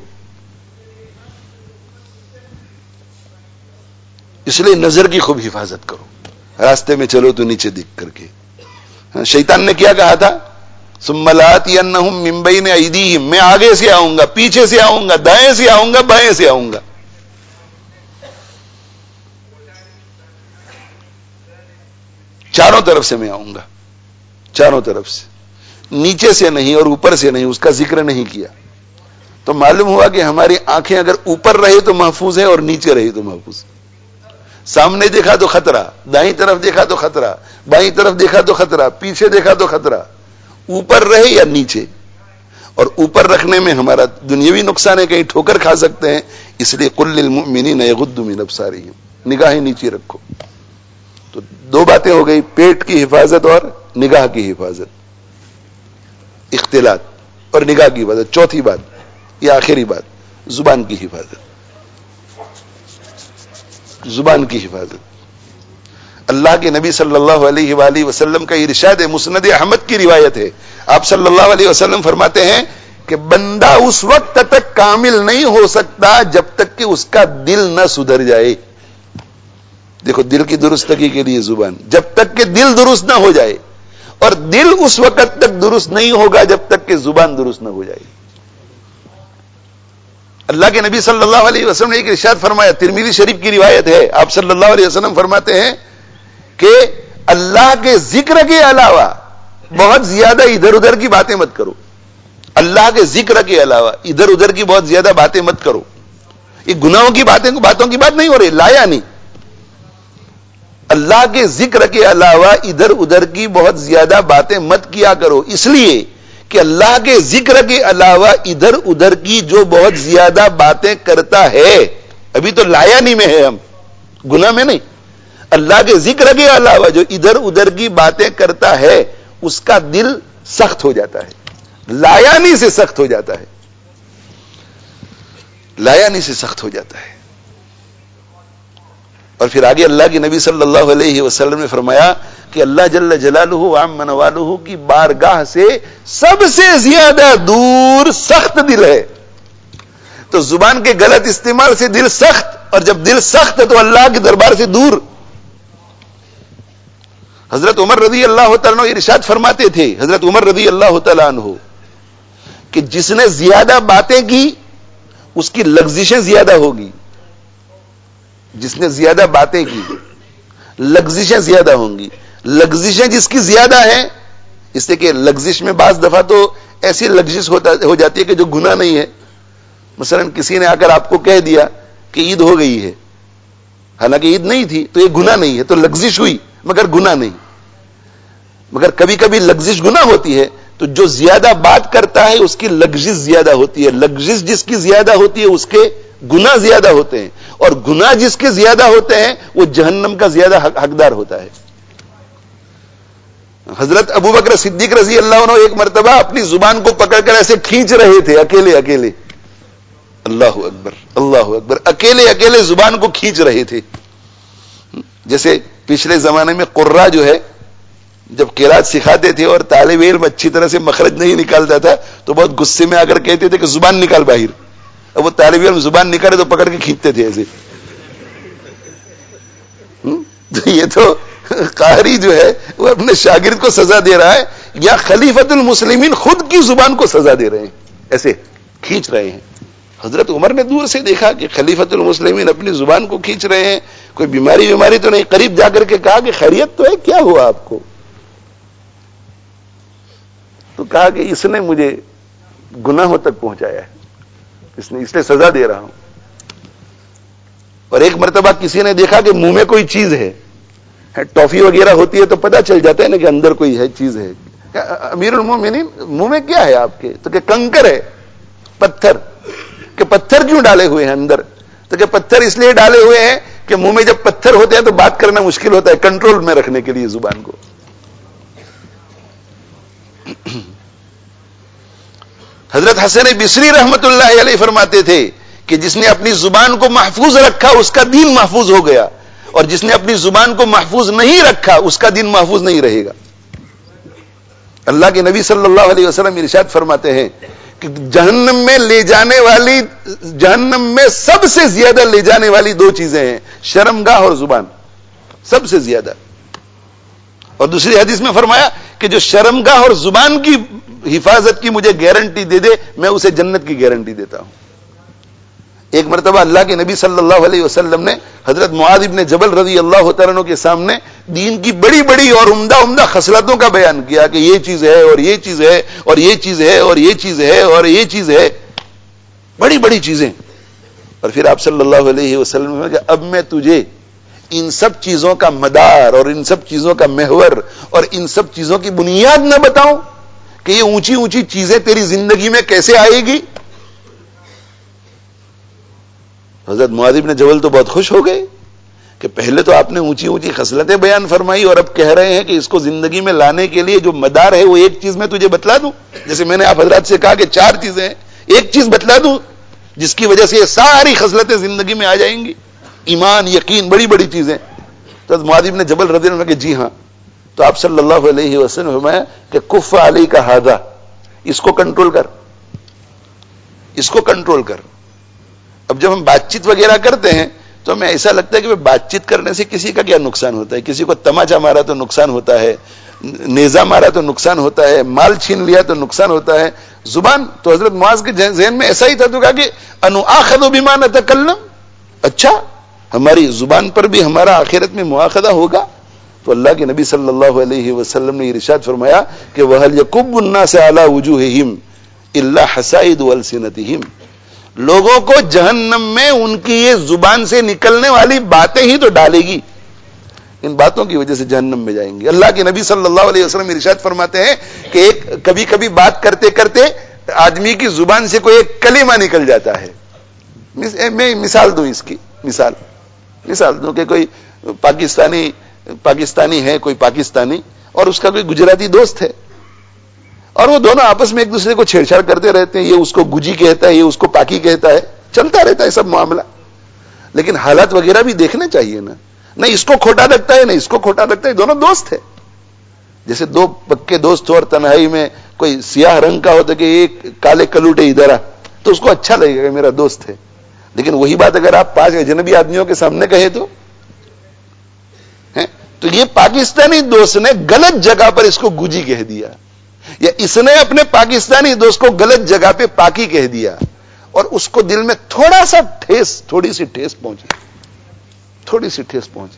اس لیے نظر کی خوب حفاظت کرو. راستے میں چلو تو نیچے دیکھ کر کے. شیطان نے کیا کہا تھا؟ ثم لآتینہم من بین ایدیہم، میں آگے سے آؤں گا، پیچھے سے آؤں گا، دائیں سے آؤں گا، بائیں سے آؤں گا. چاروں طرف سے میں آؤں گا، چاروں طرف سے، نیچے سے نہیں اور اوپر سے نہیں. اس کا ذکر نہیں کیا. تو معلوم ہوا کہ ہماری آنکھیں اگر اوپر رہے تو محفوظ ہے اور نیچے رہے تو محفوظ. سامنے دیکھا تو خطرہ، دائیں طرف دیکھا تو خطرہ، بائیں طرف دیکھا تو خطرہ، پیچھے دیکھا تو خطرہ. اوپر رہے یا نیچے. اور اوپر رکھنے میں ہمارا دنیاوی نقصان ہے، کہیں ٹھوکر کھا سکتے ہیں. اس لیے قل للمؤمنین یغضوا من ابصارہم، نگاہیں نیچے رکھو. تو دو باتیں ہو گئی، پیٹ کی حفاظت اور نگاہ کی حفاظت، اختلاط اور نگاہ کی حفاظت. چوتھی بات یہ آخری بات، زبان کی حفاظت. زبان کی حفاظت. اللہ کے نبی صلی اللہ علیہ وآلہ وسلم کا ارشاد ہے، مسند احمد کی روایت ہے. آپ صلی اللہ علیہ وسلم فرماتے ہیں کہ بندہ اس وقت تک کامل نہیں ہو سکتا جب تک کہ اس کا دل نہ سدھر جائے. دیکھو، دل کی درستگی کے لیے زبان، جب تک کہ دل درست نہ ہو جائے. اور دل اس وقت تک درست نہیں ہوگا جب تک کہ زبان درست نہ ہو جائے. اللہ کے نبی صلی اللہ علیہ وسلم نے ایک ارشاد فرمایا، ترمذی شریف کی روایت ہے. آپ صلی اللہ علیہ وسلم فرماتے ہیں کہ اللہ کے ذکر کے علاوہ بہت زیادہ ادھر ادھر کی باتیں مت کرو. اللہ کے ذکر کے علاوہ ادھر ادھر کی بہت زیادہ باتیں مت کرو. یہ گناہوں کی باتیں باتوں کی بات نہیں ہو رہی، لایا نہیں. اللہ کے ذکر کے علاوہ ادھر ادھر کی بہت زیادہ باتیں مت کیا کرو، اس لیے کہ اللہ کے ذکر کے علاوہ ادھر ادھر کی جو بہت زیادہ باتیں کرتا ہے، ابھی تو لایا نہیں میں ہے، ہم گناہ میں نہیں، اللہ کے ذکر کے علاوہ جو ادھر ادھر کی باتیں کرتا ہے اس کا دل سخت ہو جاتا ہے، لایانی سے سخت ہو جاتا ہے، لایانی سے سخت ہو جاتا ہے. اور پھر آگے اللہ کے نبی صلی اللہ علیہ وسلم نے فرمایا کہ اللہ جل جلالہ وعم نوالہ کی بارگاہ سے سب سے زیادہ دور سخت دل ہے. تو زبان کے غلط استعمال سے دل سخت، اور جب دل سخت ہے تو اللہ کے دربار سے دور. حضرت عمر رضی اللہ تعالیٰ عنہ ارشاد فرماتے تھے، حضرت عمر رضی اللہ تعالیٰ عنہ، کہ جس نے زیادہ باتیں کی اس کی لغزشیں زیادہ ہوگی. جس نے زیادہ باتیں کی لغزشیں زیادہ ہوں گی. لغزشیں جس کی زیادہ ہیں، اس سے کہ لغزش میں بعض دفعہ تو ایسی لغزش ہو جاتی ہے کہ جو گناہ نہیں ہے. مثلا کسی نے آ کر آپ کو کہہ دیا کہ عید ہو گئی ہے، حالانکہ عید نہیں تھی، تو یہ گناہ نہیں ہے، تو لغزش ہوئی مگر گناہ نہیں. مگر کبھی کبھی لغزش گناہ ہوتی ہے، تو جو زیادہ بات کرتا ہے اس کی لغزش زیادہ ہوتی ہے. لغزش جس کی زیادہ ہوتی ہے اس کے گناہ زیادہ ہوتے ہیں، اور گناہ جس کے زیادہ ہوتے ہیں وہ جہنم کا زیادہ حقدار ہوتا ہے. حضرت ابو بکر صدیق رضی اللہ عنہ ایک مرتبہ اپنی زبان کو پکڑ کر ایسے کھینچ رہے تھے، اکیلے اکیلے، اللہ اکبر اللہ اکبر، اکیلے اکیلے زبان کو کھینچ رہے تھے. جیسے پچھلے زمانے میں قرہ جو ہے جب قرات سکھاتے تھے اور طالب علم اچھی طرح سے مخرج نہیں نکالتا تھا تو بہت غصے میں آ کر کہتے تھے کہ زبان نکال باہر. اب وہ طالب علم زبان نکالے تو پکڑ کے کھینچتے تھے ایسے. یہ تو قاری جو ہے وہ اپنے شاگرد کو سزا دے رہا ہے، یا خلیفۃ المسلمین خود کی زبان کو سزا دے رہے ہیں، ایسے کھینچ رہے ہیں. حضرت عمر نے دور سے دیکھا کہ خلیفۃ المسلمین اپنی زبان کو کھینچ رہے ہیں، کوئی بیماری بیماری تو نہیں. قریب جا کر کے کہا کہ خیریت تو ہے، کیا ہوا آپ کو؟ تو کہا کہ اس نے مجھے گناہوں تک پہنچایا ہے، اس نے اس لیے سزا دے رہا ہوں. اور ایک مرتبہ کسی نے دیکھا کہ منہ میں کوئی چیز ہے، ٹافی وغیرہ ہوتی ہے تو پتہ چل جاتا ہے نا کہ اندر کوئی ہے چیز ہے. امیر المومنین منہ میں کیا ہے آپ کے؟ تو کہ کنکر ہے، پتھر. کہ پتھر کیوں ڈالے ہوئے ہیں اندر؟ تو کہ پتھر اس لیے ڈالے ہوئے ہیں کہ منہ میں جب پتھر ہوتے ہیں تو بات کرنا مشکل ہوتا ہے، کنٹرول میں رکھنے کے لیے زبان کو. حضرت حسن بصری رحمت اللہ علیہ فرماتے تھے کہ جس نے اپنی زبان کو محفوظ رکھا اس کا دین محفوظ ہو گیا، اور جس نے اپنی زبان کو محفوظ نہیں رکھا اس کا دین محفوظ نہیں رہے گا. اللہ کے نبی صلی اللہ علیہ وسلم ارشاد فرماتے ہیں کہ جہنم میں لے جانے والی جہنم میں سب سے زیادہ لے جانے والی دو چیزیں ہیں، شرمگاہ اور زبان. سب سے زیادہ اور دوسری حدیث میں فرمایا کہ جو شرمگاہ اور زبان کی حفاظت کی مجھے گارنٹی دے دے میں اسے جنت کی گارنٹی دیتا ہوں. ایک مرتبہ اللہ کے نبی صلی اللہ علیہ وسلم نے حضرت معاذ ابن جبل رضی اللہ تعالیٰ عنہ کے سامنے دین کی بڑی بڑی اور عمدہ عمدہ خصلتوں کا بیان کیا کہ یہ چیز ہے اور یہ چیز ہے اور یہ چیز ہے اور یہ چیز ہے اور یہ چیز ہے, بڑی بڑی چیزیں. اور پھر آپ صلی اللہ علیہ وسلم نے کہا اب میں تجھے ان سب چیزوں کا مدار اور ان سب چیزوں کا محور اور ان سب چیزوں کی بنیاد نہ بتاؤں کہ یہ اونچی اونچی چیزیں تیری زندگی میں کیسے آئے گی. حضرت معاذ بن جبل تو بہت خوش ہو گئے کہ پہلے تو آپ نے اونچی اونچی خصلتیں بیان فرمائی اور اب کہہ رہے ہیں کہ اس کو زندگی میں لانے کے لیے جو مدار ہے وہ ایک چیز میں تجھے بتلا دوں. جیسے میں نے آپ حضرات سے کہا کہ چار چیزیں ہیں, ایک چیز بتلا دوں جس کی وجہ سے یہ ساری خصلتیں زندگی میں آ جائیں گی, ایمان, یقین, بڑی بڑی چیزیں. تو معاذ بن جبل رضی اللہ عنہ کہ جی ہاں. تو آپ صلی اللہ علیہ وسلم نے فرمایا کہ کف علی کا ہادہ, اس کو کنٹرول کر, اس کو کنٹرول کر. اب جب ہم بات چیت وغیرہ کرتے ہیں تو ہمیں ایسا لگتا ہے کہ بات چیت کرنے سے کسی کا کیا نقصان ہوتا ہے, کسی کو تماچا مارا تو نقصان ہوتا ہے, نیزہ مارا تو نقصان ہوتا ہے, مال چھین لیا تو نقصان ہوتا ہے. زبان تو حضرت معاذ کے ذہن میں ایسا ہی تھا تو کہا کہ انو آخذ بما نتکلم, اچھا ہماری زبان پر بھی ہمارا آخرت میں مواخذہ ہوگا. تو اللہ کے نبی صلی اللہ علیہ وسلم نے ارشاد فرمایا کہ وَهَلْ يَكُبُّ النَّاسَ عَلَى وُجُوهِهِمْ إِلَّا حَسَائِدُ أَلْسِنَتِهِمْ, لوگوں کو جہنم میں ان کی یہ زبان سے نکلنے والی باتیں ہی تو ڈالے گی, ان باتوں کی وجہ سے جہنم میں جائیں گے. اللہ کے نبی صلی اللہ علیہ وسلم ارشاد فرماتے ہیں کہ ایک کبھی کبھی بات کرتے کرتے آدمی کی زبان سے کوئی ایک کلمہ نکل جاتا ہے. میں مثال دوں اس کی, مثال مثال دوں کہ کوئی پاکستانی پاکستانی ہے, کوئی پاکستانی اور اس کا کوئی گجراتی دوست ہے اور وہ دونوں آپس میں ایک دوسرے کو چھیڑ چھاڑ کرتے رہتے ہیں, یہ اس کو گجی کہتا ہے, یہ اس کو پاکی کہتا ہے, چلتا رہتا ہے سب معاملہ. لیکن حالات وغیرہ بھی دیکھنے چاہیے نا, نہ اس کو کھوٹا لگتا ہے نہ اس کو کھوٹا لگتا ہے, دونوں دوست ہے. جیسے دو پکے دوست ہو اور تنہائی میں کوئی سیاہ رنگ کا ہوتا کہ ایک کالے کلوٹے ادھر آ, تو اس کو اچھا لگے گا کہ میرا دوست ہے. لیکن وہی بات اگر آپ پانچ اجنبی آدمیوں کے سامنے کہے تو تو یہ پاکستانی دوست نے غلط جگہ پر اس کو گجی کہہ دیا, یا اس نے اپنے پاکستانی دوست کو غلط جگہ پہ پاکی کہہ دیا اور اس کو دل میں تھوڑا سا ٹھیس, تھوڑی سی ٹھیس پہنچی, تھوڑی سی ٹھیس پہنچی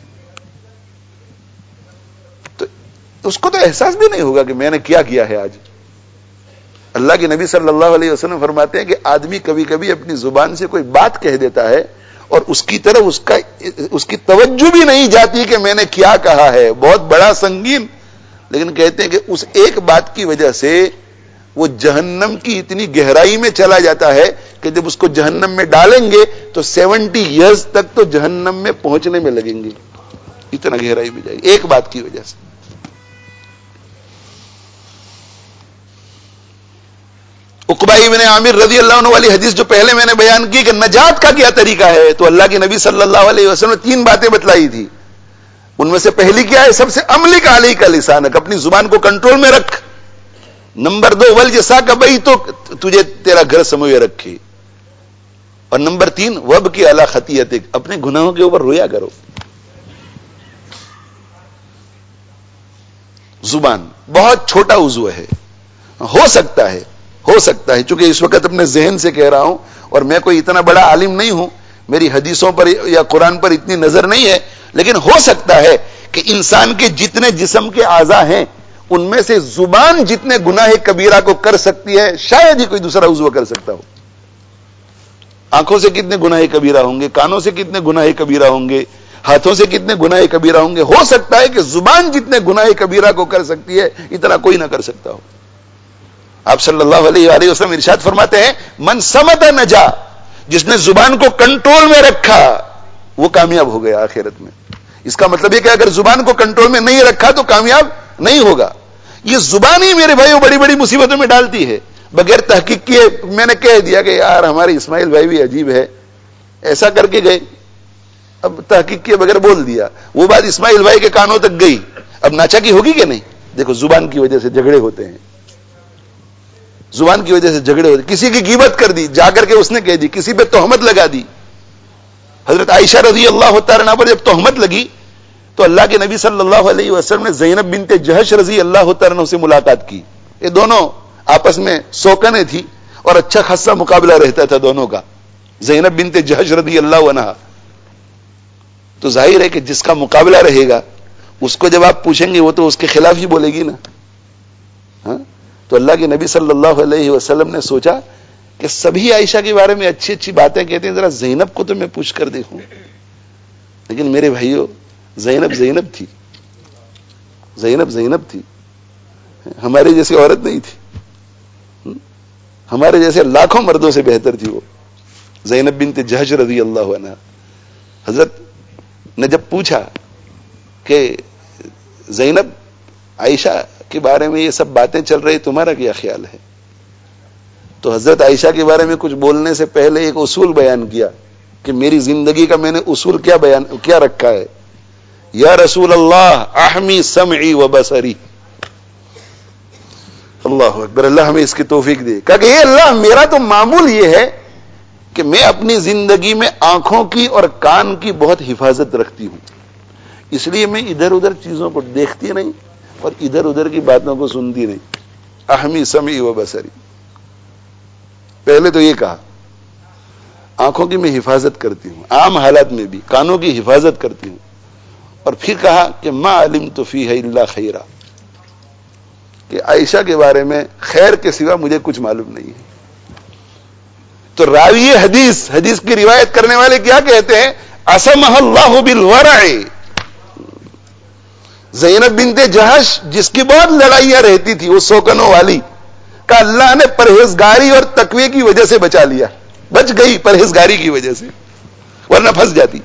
تو اس کو تو احساس بھی نہیں ہوگا کہ میں نے کیا کیا ہے آج. اللہ کے نبی صلی اللہ علیہ وسلم فرماتے ہیں کہ آدمی کبھی کبھی اپنی زبان سے کوئی بات کہہ دیتا ہے اور اس کی طرف اس کا اس کی توجہ بھی نہیں جاتی کہ میں نے کیا کہا ہے, بہت بڑا سنگین, لیکن کہتے ہیں کہ اس ایک بات کی وجہ سے وہ جہنم کی اتنی گہرائی میں چلا جاتا ہے کہ جب اس کو جہنم میں ڈالیں گے تو سیونٹی ایئرز تک تو جہنم میں پہنچنے میں لگیں گے, اتنا گہرائی میں جائے گی ایک بات کی وجہ سے. عقبہ ابن عامر رضی اللہ عنہ والی حدیث جو پہلے میں نے بیان کی کہ نجات کا کیا طریقہ ہے, تو اللہ کے نبی صلی اللہ علیہ وسلم نے تین باتیں بتلائی تھی. ان میں سے پہلی کیا ہے, سب سے املک علیک لسانک, اپنی زبان کو کنٹرول میں رکھ. نمبر دو ولجساک بئی, تو تجھے تیرا گھر سموئے رکھے. اور نمبر تین وابکی علی خطیئتک, اپنے گناہوں کے اوپر رویا کرو. زبان بہت چھوٹا عضو ہے, ہو سکتا ہے ہو سکتا ہے چونکہ اس وقت اپنے ذہن سے کہہ رہا ہوں اور میں کوئی اتنا بڑا عالم نہیں ہوں, میری حدیثوں پر یا قرآن پر اتنی نظر نہیں ہے, لیکن ہو سکتا ہے کہ انسان کے جتنے جسم کے اعضاء ہیں ان میں سے زبان جتنے گناہ کبیرہ کو کر سکتی ہے شاید ہی کوئی دوسرا عضو کر سکتا ہو. آنکھوں سے کتنے گناہ کبیرہ ہوں گے, کانوں سے کتنے گناہ کبیرہ ہوں گے, ہاتھوں سے کتنے گناہ کبیرہ ہوں گے. ہو سکتا ہے کہ زبان جتنے گناہ کبیرہ کو کر سکتی ہے اتنا کوئی نہ کر سکتا ہو. آپ صلی اللہ علیہ وآلہ وسلم ارشاد فرماتے ہیں من صمت نجا, جس نے زبان کو کنٹرول میں رکھا وہ کامیاب ہو گیا آخرت میں. اس کا مطلب یہ کہ اگر زبان کو کنٹرول میں نہیں رکھا تو کامیاب نہیں ہوگا. یہ زبان ہی میرے بھائیوں بڑی بڑی مصیبتوں میں ڈالتی ہے بغیر تحقیق کیے. میں نے کہہ دیا کہ یار ہمارے اسماعیل بھائی بھی عجیب ہے, ایسا کر کے گئے, اب تحقیق کیے بغیر بول دیا, وہ بات اسماعیل بھائی کے کانوں تک گئی, اب ناچاکی ہوگی کہ نہیں. دیکھو زبان کی وجہ سے جھگڑے ہوتے ہیں, زبان کی وجہ سے جھگڑے ہوتے. کسی کی غیبت کر دی, جا کر کے اس نے کہہ دی, کسی پہ تہمت لگا دی. حضرت عائشہ رضی اللہ تعالیٰ عنہا پر جب تہمت لگی تو اللہ کے نبی صلی اللہ علیہ وسلم نے زینب بنت جہش رضی اللہ تعالیٰ عنہ سے ملاقات کی. یہ دونوں آپس میں سوکنے تھی اور اچھا خاصا مقابلہ رہتا تھا دونوں کا. زینب بنت جہش رضی اللہ عنہ. تو ظاہر ہے کہ جس کا مقابلہ رہے گا اس کو جب آپ پوچھیں گے وہ تو اس کے خلاف ہی بولے گی نا. ہاں تو اللہ کے نبی صلی اللہ علیہ وسلم نے سوچا کہ سبھی عائشہ کے بارے میں اچھی اچھی باتیں کہتے ہیں, ذرا زینب کو تو میں پوچھ کر دیکھوں. لیکن میرے بھائیوں, زینب زینب تھی, زینب زینب تھی, ہمارے جیسی عورت نہیں تھی, ہمارے جیسے لاکھوں مردوں سے بہتر تھی وہ زینب بنت جہش رضی اللہ عنہ. حضرت نے جب پوچھا کہ زینب, عائشہ کے بارے میں یہ سب باتیں چل رہی, تمہارا کیا خیال ہے؟ تو حضرت عائشہ کے بارے میں کچھ بولنے سے پہلے ایک اصول بیان کیا کہ میری زندگی کا میں نے اصول کیا بیان کیا رکھا ہے. یا رسول اللہ احمی سمعی و بصری. اللہ اکبر, اللہ ہمیں اس کی توفیق دے. کہا کہ یہ اللہ, میرا تو معمول یہ ہے کہ میں اپنی زندگی میں آنکھوں کی اور کان کی بہت حفاظت رکھتی ہوں, اس لیے میں ادھر ادھر چیزوں کو دیکھتی نہیں اور ادھر ادھر کی باتوں کو سنتی نہیں. احمی سمعی و بصری. پہلے تو یہ کہا آنکھوں کی میں حفاظت کرتی ہوں, عام حالات میں بھی کانوں کی حفاظت کرتی ہوں. اور پھر کہا کہ ما علمت فیہ الا خیرا, کہ عائشہ کے بارے میں خیر کے سوا مجھے کچھ معلوم نہیں ہے. تو راوی حدیث, حدیث کی روایت کرنے والے کیا کہتے ہیں؟ عصمہ اللہ بالورع. زینب بنت جہش جس کی بہت لڑائیاں رہتی تھی, وہ سوکنوں والی, کا اللہ نے پرہیزگاری اور تقوی کی وجہ سے بچا لیا. بچ گئی پرہیزگاری کی وجہ سے, ورنہ پھنس جاتی.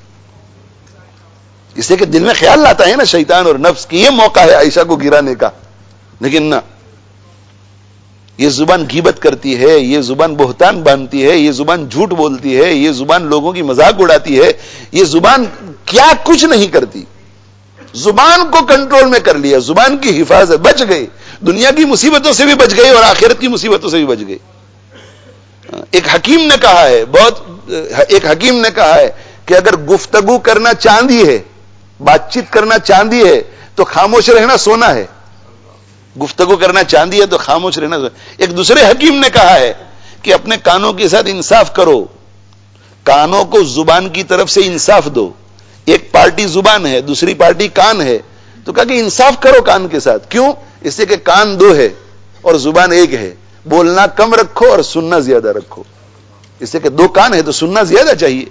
اس لیے کہ دل میں خیال لاتا ہے نا شیطان اور نفس کی, یہ موقع ہے عائشہ کو گرانے کا. لیکن نہ, یہ زبان غیبت کرتی ہے, یہ زبان بہتان باندھتی ہے, یہ زبان جھوٹ بولتی ہے, یہ زبان لوگوں کی مذاق اڑاتی ہے, یہ زبان کیا کچھ نہیں کرتی. زبان کو کنٹرول میں کر لیا, زبان کی حفاظت, بچ گئے. دنیا کی مصیبتوں سے بھی بچ گئے اور آخرت کی مصیبتوں سے بھی بچ گئے. ایک حکیم نے کہا ہے, بہت ایک حکیم نے کہا ہے کہ اگر گفتگو کرنا چاندی ہے, بات چیت کرنا چاندی ہے, تو خاموش رہنا سونا ہے. گفتگو کرنا چاندی ہے تو خاموش رہنا سونا. ایک دوسرے حکیم نے کہا ہے کہ اپنے کانوں کے ساتھ انصاف کرو, کانوں کو زبان کی طرف سے انصاف دو. ایک پارٹی زبان ہے, دوسری پارٹی کان ہے, تو کہا کہ انصاف کرو کان کے ساتھ. کیوں؟ اس سے کہ کان دو ہے اور زبان ایک ہے. بولنا کم رکھو اور سننا زیادہ رکھو. اس سے کہ دو کان ہے تو سننا زیادہ چاہیے.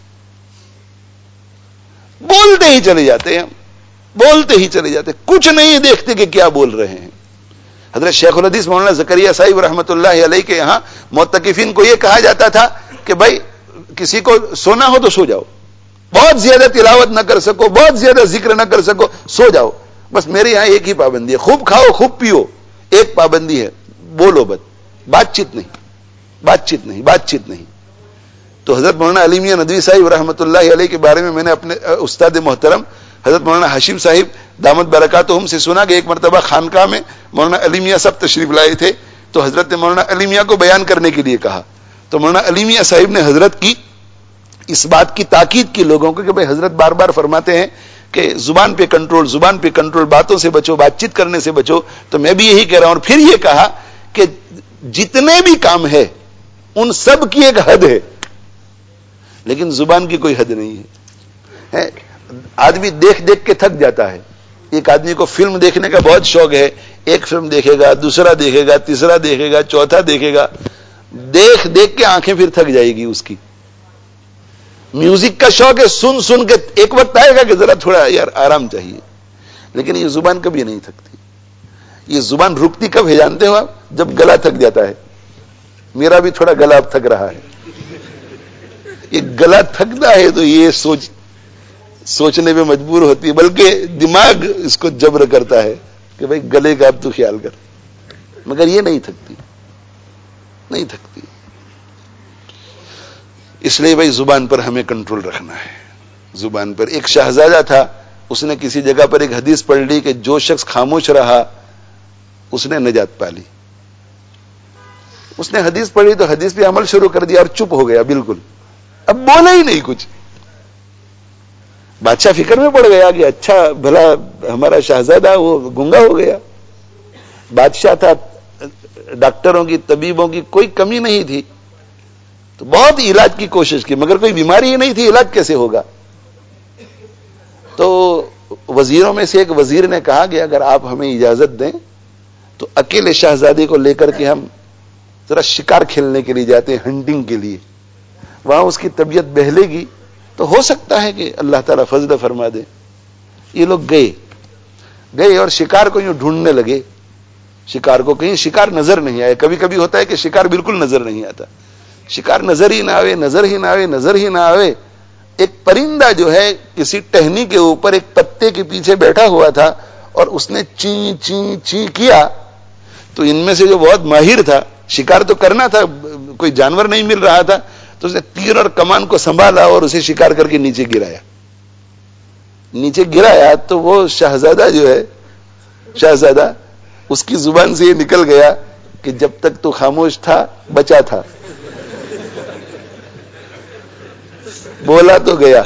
بولتے ہی چلے جاتے ہیں, بولتے ہی چلے جاتے, کچھ نہیں دیکھتے کہ کیا بول رہے ہیں. حضرت شیخ الحدیث مولانا زکریا صاحب رحمۃ اللہ علیہ کے یہاں معتکفین کو یہ کہا جاتا تھا کہ بھائی کسی کو سونا ہو تو سو جاؤ, بہت زیادہ تلاوت نہ کر سکو, بہت زیادہ ذکر نہ کر سکو, سو جاؤ. بس میرے یہاں ایک ہی پابندی ہے, خوب کھاؤ خوب پیو, ایک پابندی ہے, بولو بت, بات چیت نہیں, بات چیت نہیں, بات چیت نہیں. تو حضرت مولانا علی میاں ندوی صاحب رحمۃ اللہ علیہ کے بارے میں میں نے اپنے استاد محترم حضرت مولانا ہاشم صاحب دامت برکاتہم سے سنا کہ ایک مرتبہ خانقاہ میں مولانا علی میاں سب تشریف لائے تھے, تو حضرت نے مولانا علی میاں کو بیان کرنے کے لیے کہا. تو مولانا علی میاں صاحب نے حضرت کی اس بات کی تاکید کی لوگوں کو کہ بھائی حضرت بار بار فرماتے ہیں کہ زبان پہ کنٹرول, زبان پہ کنٹرول, باتوں سے بچو, بات چیت کرنے سے بچو. تو میں بھی یہی کہہ رہا ہوں. اور پھر یہ کہا کہ جتنے بھی کام ہے ان سب کی ایک حد ہے, لیکن زبان کی کوئی حد نہیں ہے. آدمی دیکھ دیکھ کے تھک جاتا ہے. ایک آدمی کو فلم دیکھنے کا بہت شوق ہے, ایک فلم دیکھے گا, دوسرا دیکھے گا, تیسرا دیکھے گا, چوتھا دیکھے گا, دیکھ دیکھ کے آنکھیں پھر تھک جائے گی اس کی. میوزک کا شوق ہے, سن سن کے ایک وقت آئے گا کہ ذرا تھوڑا یار آرام چاہیے. لیکن یہ زبان کبھی نہیں تھکتی. یہ زبان رکتی کب ہے جانتے ہو آپ؟ جب گلا تھک جاتا ہے. میرا بھی تھوڑا گلا اب تھک رہا ہے. یہ گلا تھکتا ہے تو یہ سوچ سوچنے پہ مجبور ہوتی ہے, بلکہ دماغ اس کو جبر کرتا ہے کہ بھائی گلے کا اب تو خیال کر. مگر یہ نہیں تھکتی, نہیں تھکتی. اس لیے بھائی زبان پر ہمیں کنٹرول رکھنا ہے. زبان پر. ایک شہزادہ تھا, اس نے کسی جگہ پر ایک حدیث پڑھ لی کہ جو شخص خاموش رہا اس نے نجات پا لی. اس نے حدیث پڑھی تو حدیث پہ عمل شروع کر دیا اور چپ ہو گیا بالکل, اب بولا ہی نہیں کچھ. بادشاہ فکر میں پڑ گیا کہ اچھا بھلا ہمارا شہزادہ وہ گنگا ہو گیا. بادشاہ تھا, ڈاکٹروں کی طبیبوں کی کوئی کمی نہیں تھی, تو بہت علاج کی کوشش کی مگر کوئی بیماری ہی نہیں تھی, علاج کیسے ہوگا؟ تو وزیروں میں سے ایک وزیر نے کہا کہ اگر آپ ہمیں اجازت دیں تو اکیلے شہزادے کو لے کر کے ہم ذرا شکار کھیلنے کے لیے جاتے ہیں, ہنٹنگ کے لیے, وہاں اس کی طبیعت بہلے گی تو ہو سکتا ہے کہ اللہ تعالیٰ فضل فرما دے. یہ لوگ گئے گئے اور شکار کو یوں ڈھونڈنے لگے. شکار کو کہیں شکار نظر نہیں آئے. کبھی کبھی ہوتا ہے کہ شکار بالکل نظر نہیں آتا, شکار نظر ہی نہ آئے نظر ہی نہ آئے نظر ہی نہ آئے. ایک پرندہ جو ہے کسی ٹہنی کے اوپر ایک پتے کے پیچھے بیٹھا ہوا تھا اور اس نے چیں چیں چیں کیا, تو ان میں سے جو بہت ماہر تھا, شکار تو کرنا تھا, کوئی جانور نہیں مل رہا تھا, تو اس نے تیر اور کمان کو سنبھالا اور اسے شکار کر کے نیچے گرایا. نیچے گرایا تو وہ شہزادہ جو ہے شہزادہ اس کی زبان سے یہ نکل گیا کہ جب تک تو خاموش تھا بچا تھا, بولا تو گیا.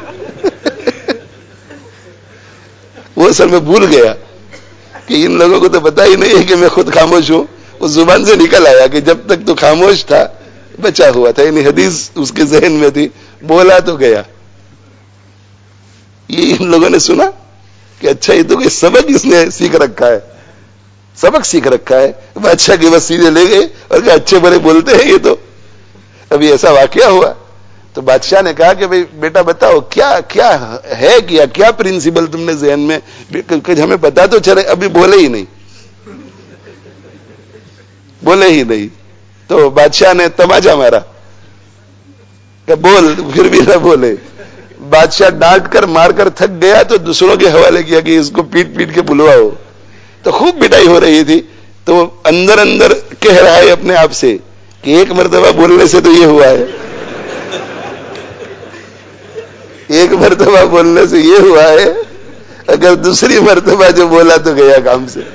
وہ سر میں بھول گیا کہ ان لوگوں کو تو پتا ہی نہیں ہے کہ میں خود خاموش ہوں. اس زبان سے نکل آیا کہ جب تک تو خاموش تھا بچا ہوا تھا, یعنی حدیث اس کے ذہن میں تھی, بولا تو گیا. یہ ان لوگوں نے سنا کہ اچھا یہ تو کوئی سبق اس نے سیکھ رکھا ہے, سبق سیکھ رکھا ہے. بادشاہ کے بس سیدھے لے گئے اور کہ اچھے بڑے بولتے ہیں یہ تو. ابھی ایسا واقعہ ہوا تو بادشاہ نے کہا کہ بھئی بیٹا بتاؤ کیا کیا ہے, کیا کیا پرنسپل تم نے ذہن میں, کہ ہمیں پتا تو چلے. ابھی بولے ہی نہیں بولے ہی نہیں تو بادشاہ نے تماچا مارا کہ بول, پھر بھی نہ بولے. بادشاہ ڈانٹ کر مار کر تھک گیا تو دوسروں کے حوالے کیا کہ اس کو پیٹ پیٹ کے بلواؤ. تو خوب پٹائی ہو رہی تھی, تو اندر اندر کہہ رہا ہے اپنے آپ سے کہ ایک مرتبہ بولنے سے تو یہ ہوا ہے, ایک مرتبہ بولنے سے یہ ہوا ہے, اگر دوسری مرتبہ جو بولا تو گیا کام سے.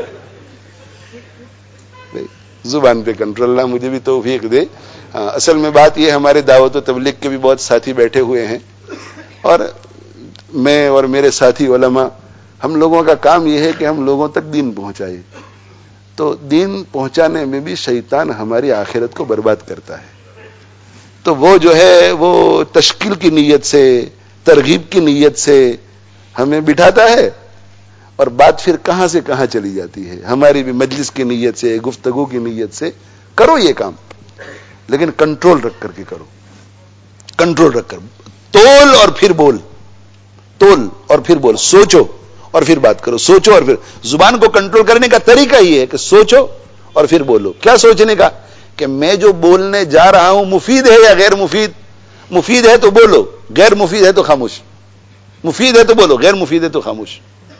زبان پہ کنٹرول اللہ مجھے بھی توفیق دے. ہاں, اصل میں بات یہ ہمارے دعوت و تبلیغ کے بھی بہت ساتھی بیٹھے ہوئے ہیں, اور میں اور میرے ساتھی علماء, ہم لوگوں کا کام یہ ہے کہ ہم لوگوں تک دین پہنچائے. تو دین پہنچانے میں بھی شیطان ہماری آخرت کو برباد کرتا ہے. تو وہ جو ہے وہ تشکیل کی نیت سے, ترغیب کی نیت سے ہمیں بٹھاتا ہے, اور بات پھر کہاں سے کہاں چلی جاتی ہے. ہماری بھی مجلس کی نیت سے, گفتگو کی نیت سے کرو یہ کام, لیکن کنٹرول رکھ کر کے کرو, کنٹرول رکھ کر, تول اور پھر بول, تول اور پھر بول, سوچو اور پھر بات کرو, سوچو اور پھر. زبان کو کنٹرول کرنے کا طریقہ ہی ہے کہ سوچو اور پھر بولو. کیا سوچنے کا؟ کہ میں جو بولنے جا رہا ہوں مفید ہے یا غیر مفید. مفید ہے تو بولو, غیر مفید ہے تو خاموش. مفید ہے تو بولو, غیر مفید ہے تو خاموش.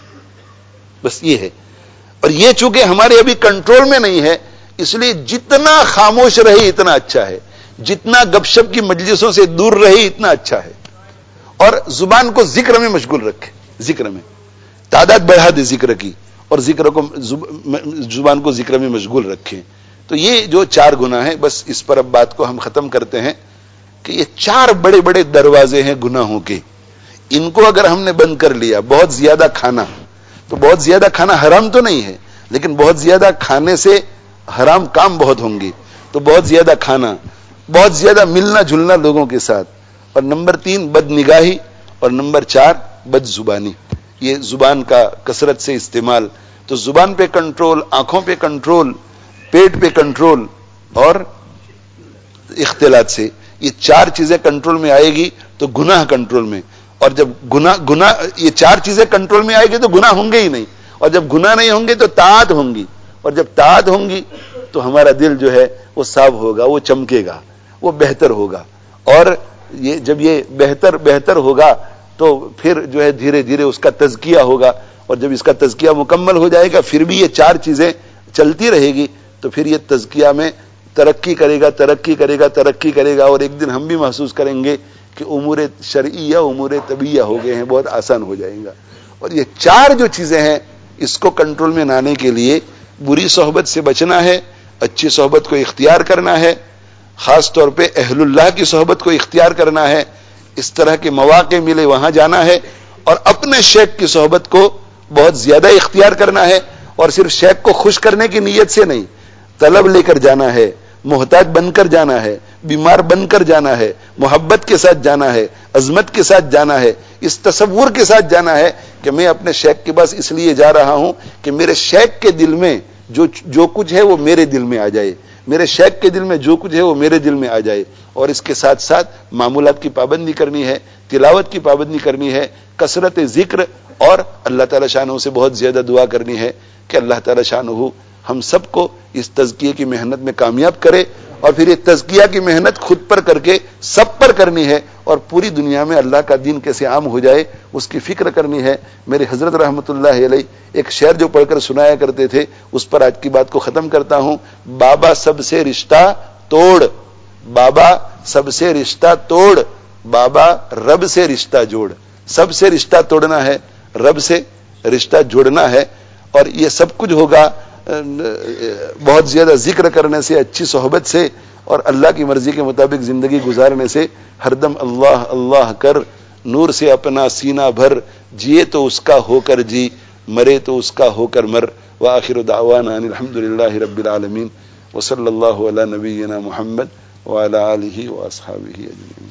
بس یہ ہے. اور یہ چونکہ ہمارے ابھی کنٹرول میں نہیں ہے, اس لیے جتنا خاموش رہی اتنا اچھا ہے, جتنا گپ شپ کی مجلسوں سے دور رہی اتنا اچھا ہے. اور زبان کو ذکر میں مشغول رکھے, ذکر میں تعداد بڑھا دے ذکر کی, اور ذکر کو زبان کو ذکر میں مشغول رکھیں. تو یہ جو چار گناہ ہیں, بس اس پر اب بات کو ہم ختم کرتے ہیں کہ یہ چار بڑے بڑے دروازے ہیں گناہوں کے. ان کو اگر ہم نے بند کر لیا, بہت زیادہ کھانا, تو بہت زیادہ کھانا حرام تو نہیں ہے, لیکن بہت زیادہ کھانے سے حرام کام بہت ہوں گے. تو بہت زیادہ کھانا, بہت زیادہ ملنا جلنا لوگوں کے ساتھ, اور نمبر تین بد نگاہی, اور نمبر چار بد زبانی. یہ زبان کا کثرت سے استعمال. تو زبان پہ کنٹرول, آنکھوں پہ کنٹرول, پیٹ پہ کنٹرول, اور اختلاط سے, یہ چار چیزیں کنٹرول میں آئے گی تو گناہ کنٹرول میں. اور جب گناہ گناہ یہ چار چیزیں کنٹرول میں آئے گی تو گناہ ہوں گے ہی نہیں, اور جب گناہ نہیں ہوں گے تو طاعت ہوں گی, اور جب طاعت ہوں گی تو ہمارا دل جو ہے وہ صاف ہوگا, وہ چمکے گا, وہ بہتر ہوگا. اور یہ جب یہ بہتر بہتر ہوگا تو پھر جو ہے دھیرے دھیرے اس کا تزکیہ ہوگا, اور جب اس کا تزکیہ مکمل ہو جائے گا پھر بھی یہ چار چیزیں چلتی رہے گی, تو پھر یہ تزکیہ میں ترقی کرے گا ترقی کرے گا ترقی کرے گا. اور ایک دن ہم بھی محسوس کریں گے کہ امور شرعیہ امور طبیعیہ ہو گئے ہیں, بہت آسان ہو جائیں گا. اور یہ چار جو چیزیں ہیں اس کو کنٹرول میں لانے کے لیے بری صحبت سے بچنا ہے, اچھی صحبت کو اختیار کرنا ہے, خاص طور پہ اہل اللہ کی صحبت کو اختیار کرنا ہے, اس طرح کے مواقع ملے وہاں جانا ہے اور اپنے شیخ کی صحبت کو بہت زیادہ اختیار کرنا ہے, اور صرف شیخ کو خوش کرنے کی نیت سے نہیں, طلب لے کر جانا ہے, محتاج بن کر جانا ہے, بیمار بن کر جانا ہے, محبت کے ساتھ جانا ہے, عظمت کے ساتھ جانا ہے, اس تصور کے ساتھ جانا ہے کہ میں اپنے شیخ کے پاس اس لیے جا رہا ہوں کہ میرے شیخ کے دل میں جو جو کچھ ہے وہ میرے دل میں آ جائے, میرے شیخ کے دل میں جو کچھ ہے وہ میرے دل میں آ جائے. اور اس کے ساتھ ساتھ معمولات کی پابندی کرنی ہے, تلاوت کی پابندی کرنی ہے, کثرت ذکر, اور اللہ تعالی شانہ سے بہت زیادہ دعا کرنی ہے کہ اللہ تعالی شانہ ہم سب کو اس تزکیے کی محنت میں کامیاب کرے, اور پھر یہ تزکیہ کی محنت خود پر کر کے سب پر کرنی ہے, اور پوری دنیا میں اللہ کا دین کیسے عام ہو جائے اس کی فکر کرنی ہے. میرے حضرت رحمت اللہ علیہ ایک شعر جو پڑھ کر سنایا کرتے تھے, اس پر آج کی بات کو ختم کرتا ہوں. بابا سب سے رشتہ توڑ, بابا سب سے رشتہ توڑ, بابا رب سے رشتہ جوڑ. سب سے رشتہ توڑنا ہے, رب سے رشتہ جوڑنا ہے, اور یہ سب کچھ ہوگا بہت زیادہ ذکر کرنے سے, اچھی صحبت سے, اور اللہ کی مرضی کے مطابق زندگی گزارنے سے. ہر دم اللہ اللہ کر, نور سے اپنا سینہ بھر, جیے تو اس کا ہو کر جی, مرے تو اس کا ہو کر مر. وآخر دعوانا ان الحمدللہ رب العالمین وصلی اللہ علی نبینا محمد وعلی آلہ واصحابہ اجمعین.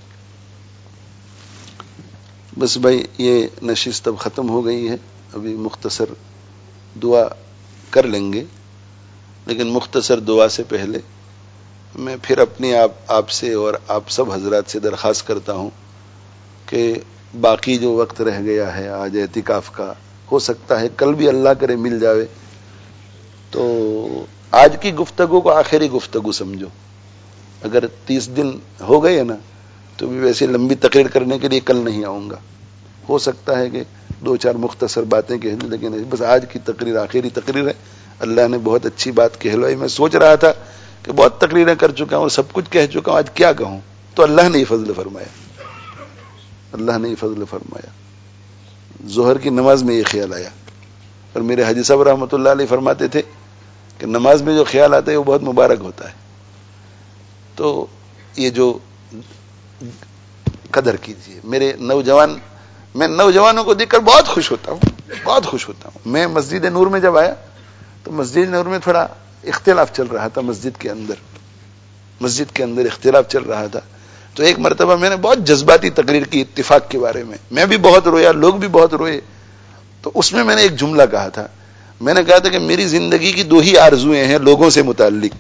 بس بھائی یہ نشست اب ختم ہو گئی ہے, ابھی مختصر دعا کر لیں گے, لیکن مختصر دعا سے پہلے میں پھر اپنی آپ آپ سے اور آپ سب حضرات سے درخواست کرتا ہوں کہ باقی جو وقت رہ گیا ہے آج اعتکاف کا, ہو سکتا ہے کل بھی اللہ کرے مل جاوے, تو آج کی گفتگو کو آخری گفتگو سمجھو. اگر تیس دن ہو گئے نا تو بھی ویسے لمبی تقریر کرنے کے لیے کل نہیں آؤں گا. ہو سکتا ہے کہ دو چار مختصر باتیں کہہ دیں, لیکن بس آج کی تقریر آخری تقریر ہے. اللہ نے بہت اچھی بات کہلوائی. میں سوچ رہا تھا کہ بہت تقریریں کر چکا ہوں اور سب کچھ کہہ چکا ہوں, آج کیا کہوں, تو اللہ نے ہی فضل فرمایا, اللہ نے ہی فضل فرمایا. ظہر کی نماز میں یہ خیال آیا, اور میرے حاجی صاحب رحمۃ اللہ علیہ فرماتے تھے کہ نماز میں جو خیال آتا ہے وہ بہت مبارک ہوتا ہے. تو یہ جو قدر کیجئے میرے نوجوان, میں نوجوانوں کو دیکھ کر بہت خوش ہوتا ہوں, بہت خوش ہوتا ہوں. میں مسجد نور میں جب آیا تو مسجد نور میں تھوڑا اختلاف چل رہا تھا, مسجد کے اندر مسجد کے اندر اختلاف چل رہا تھا. تو ایک مرتبہ میں نے بہت جذباتی تقریر کی اتفاق کے بارے میں, میں بھی بہت رویا, لوگ بھی بہت روئے. تو اس میں میں نے ایک جملہ کہا تھا, میں نے کہا تھا کہ میری زندگی کی دو ہی آرزویں ہیں لوگوں سے متعلق,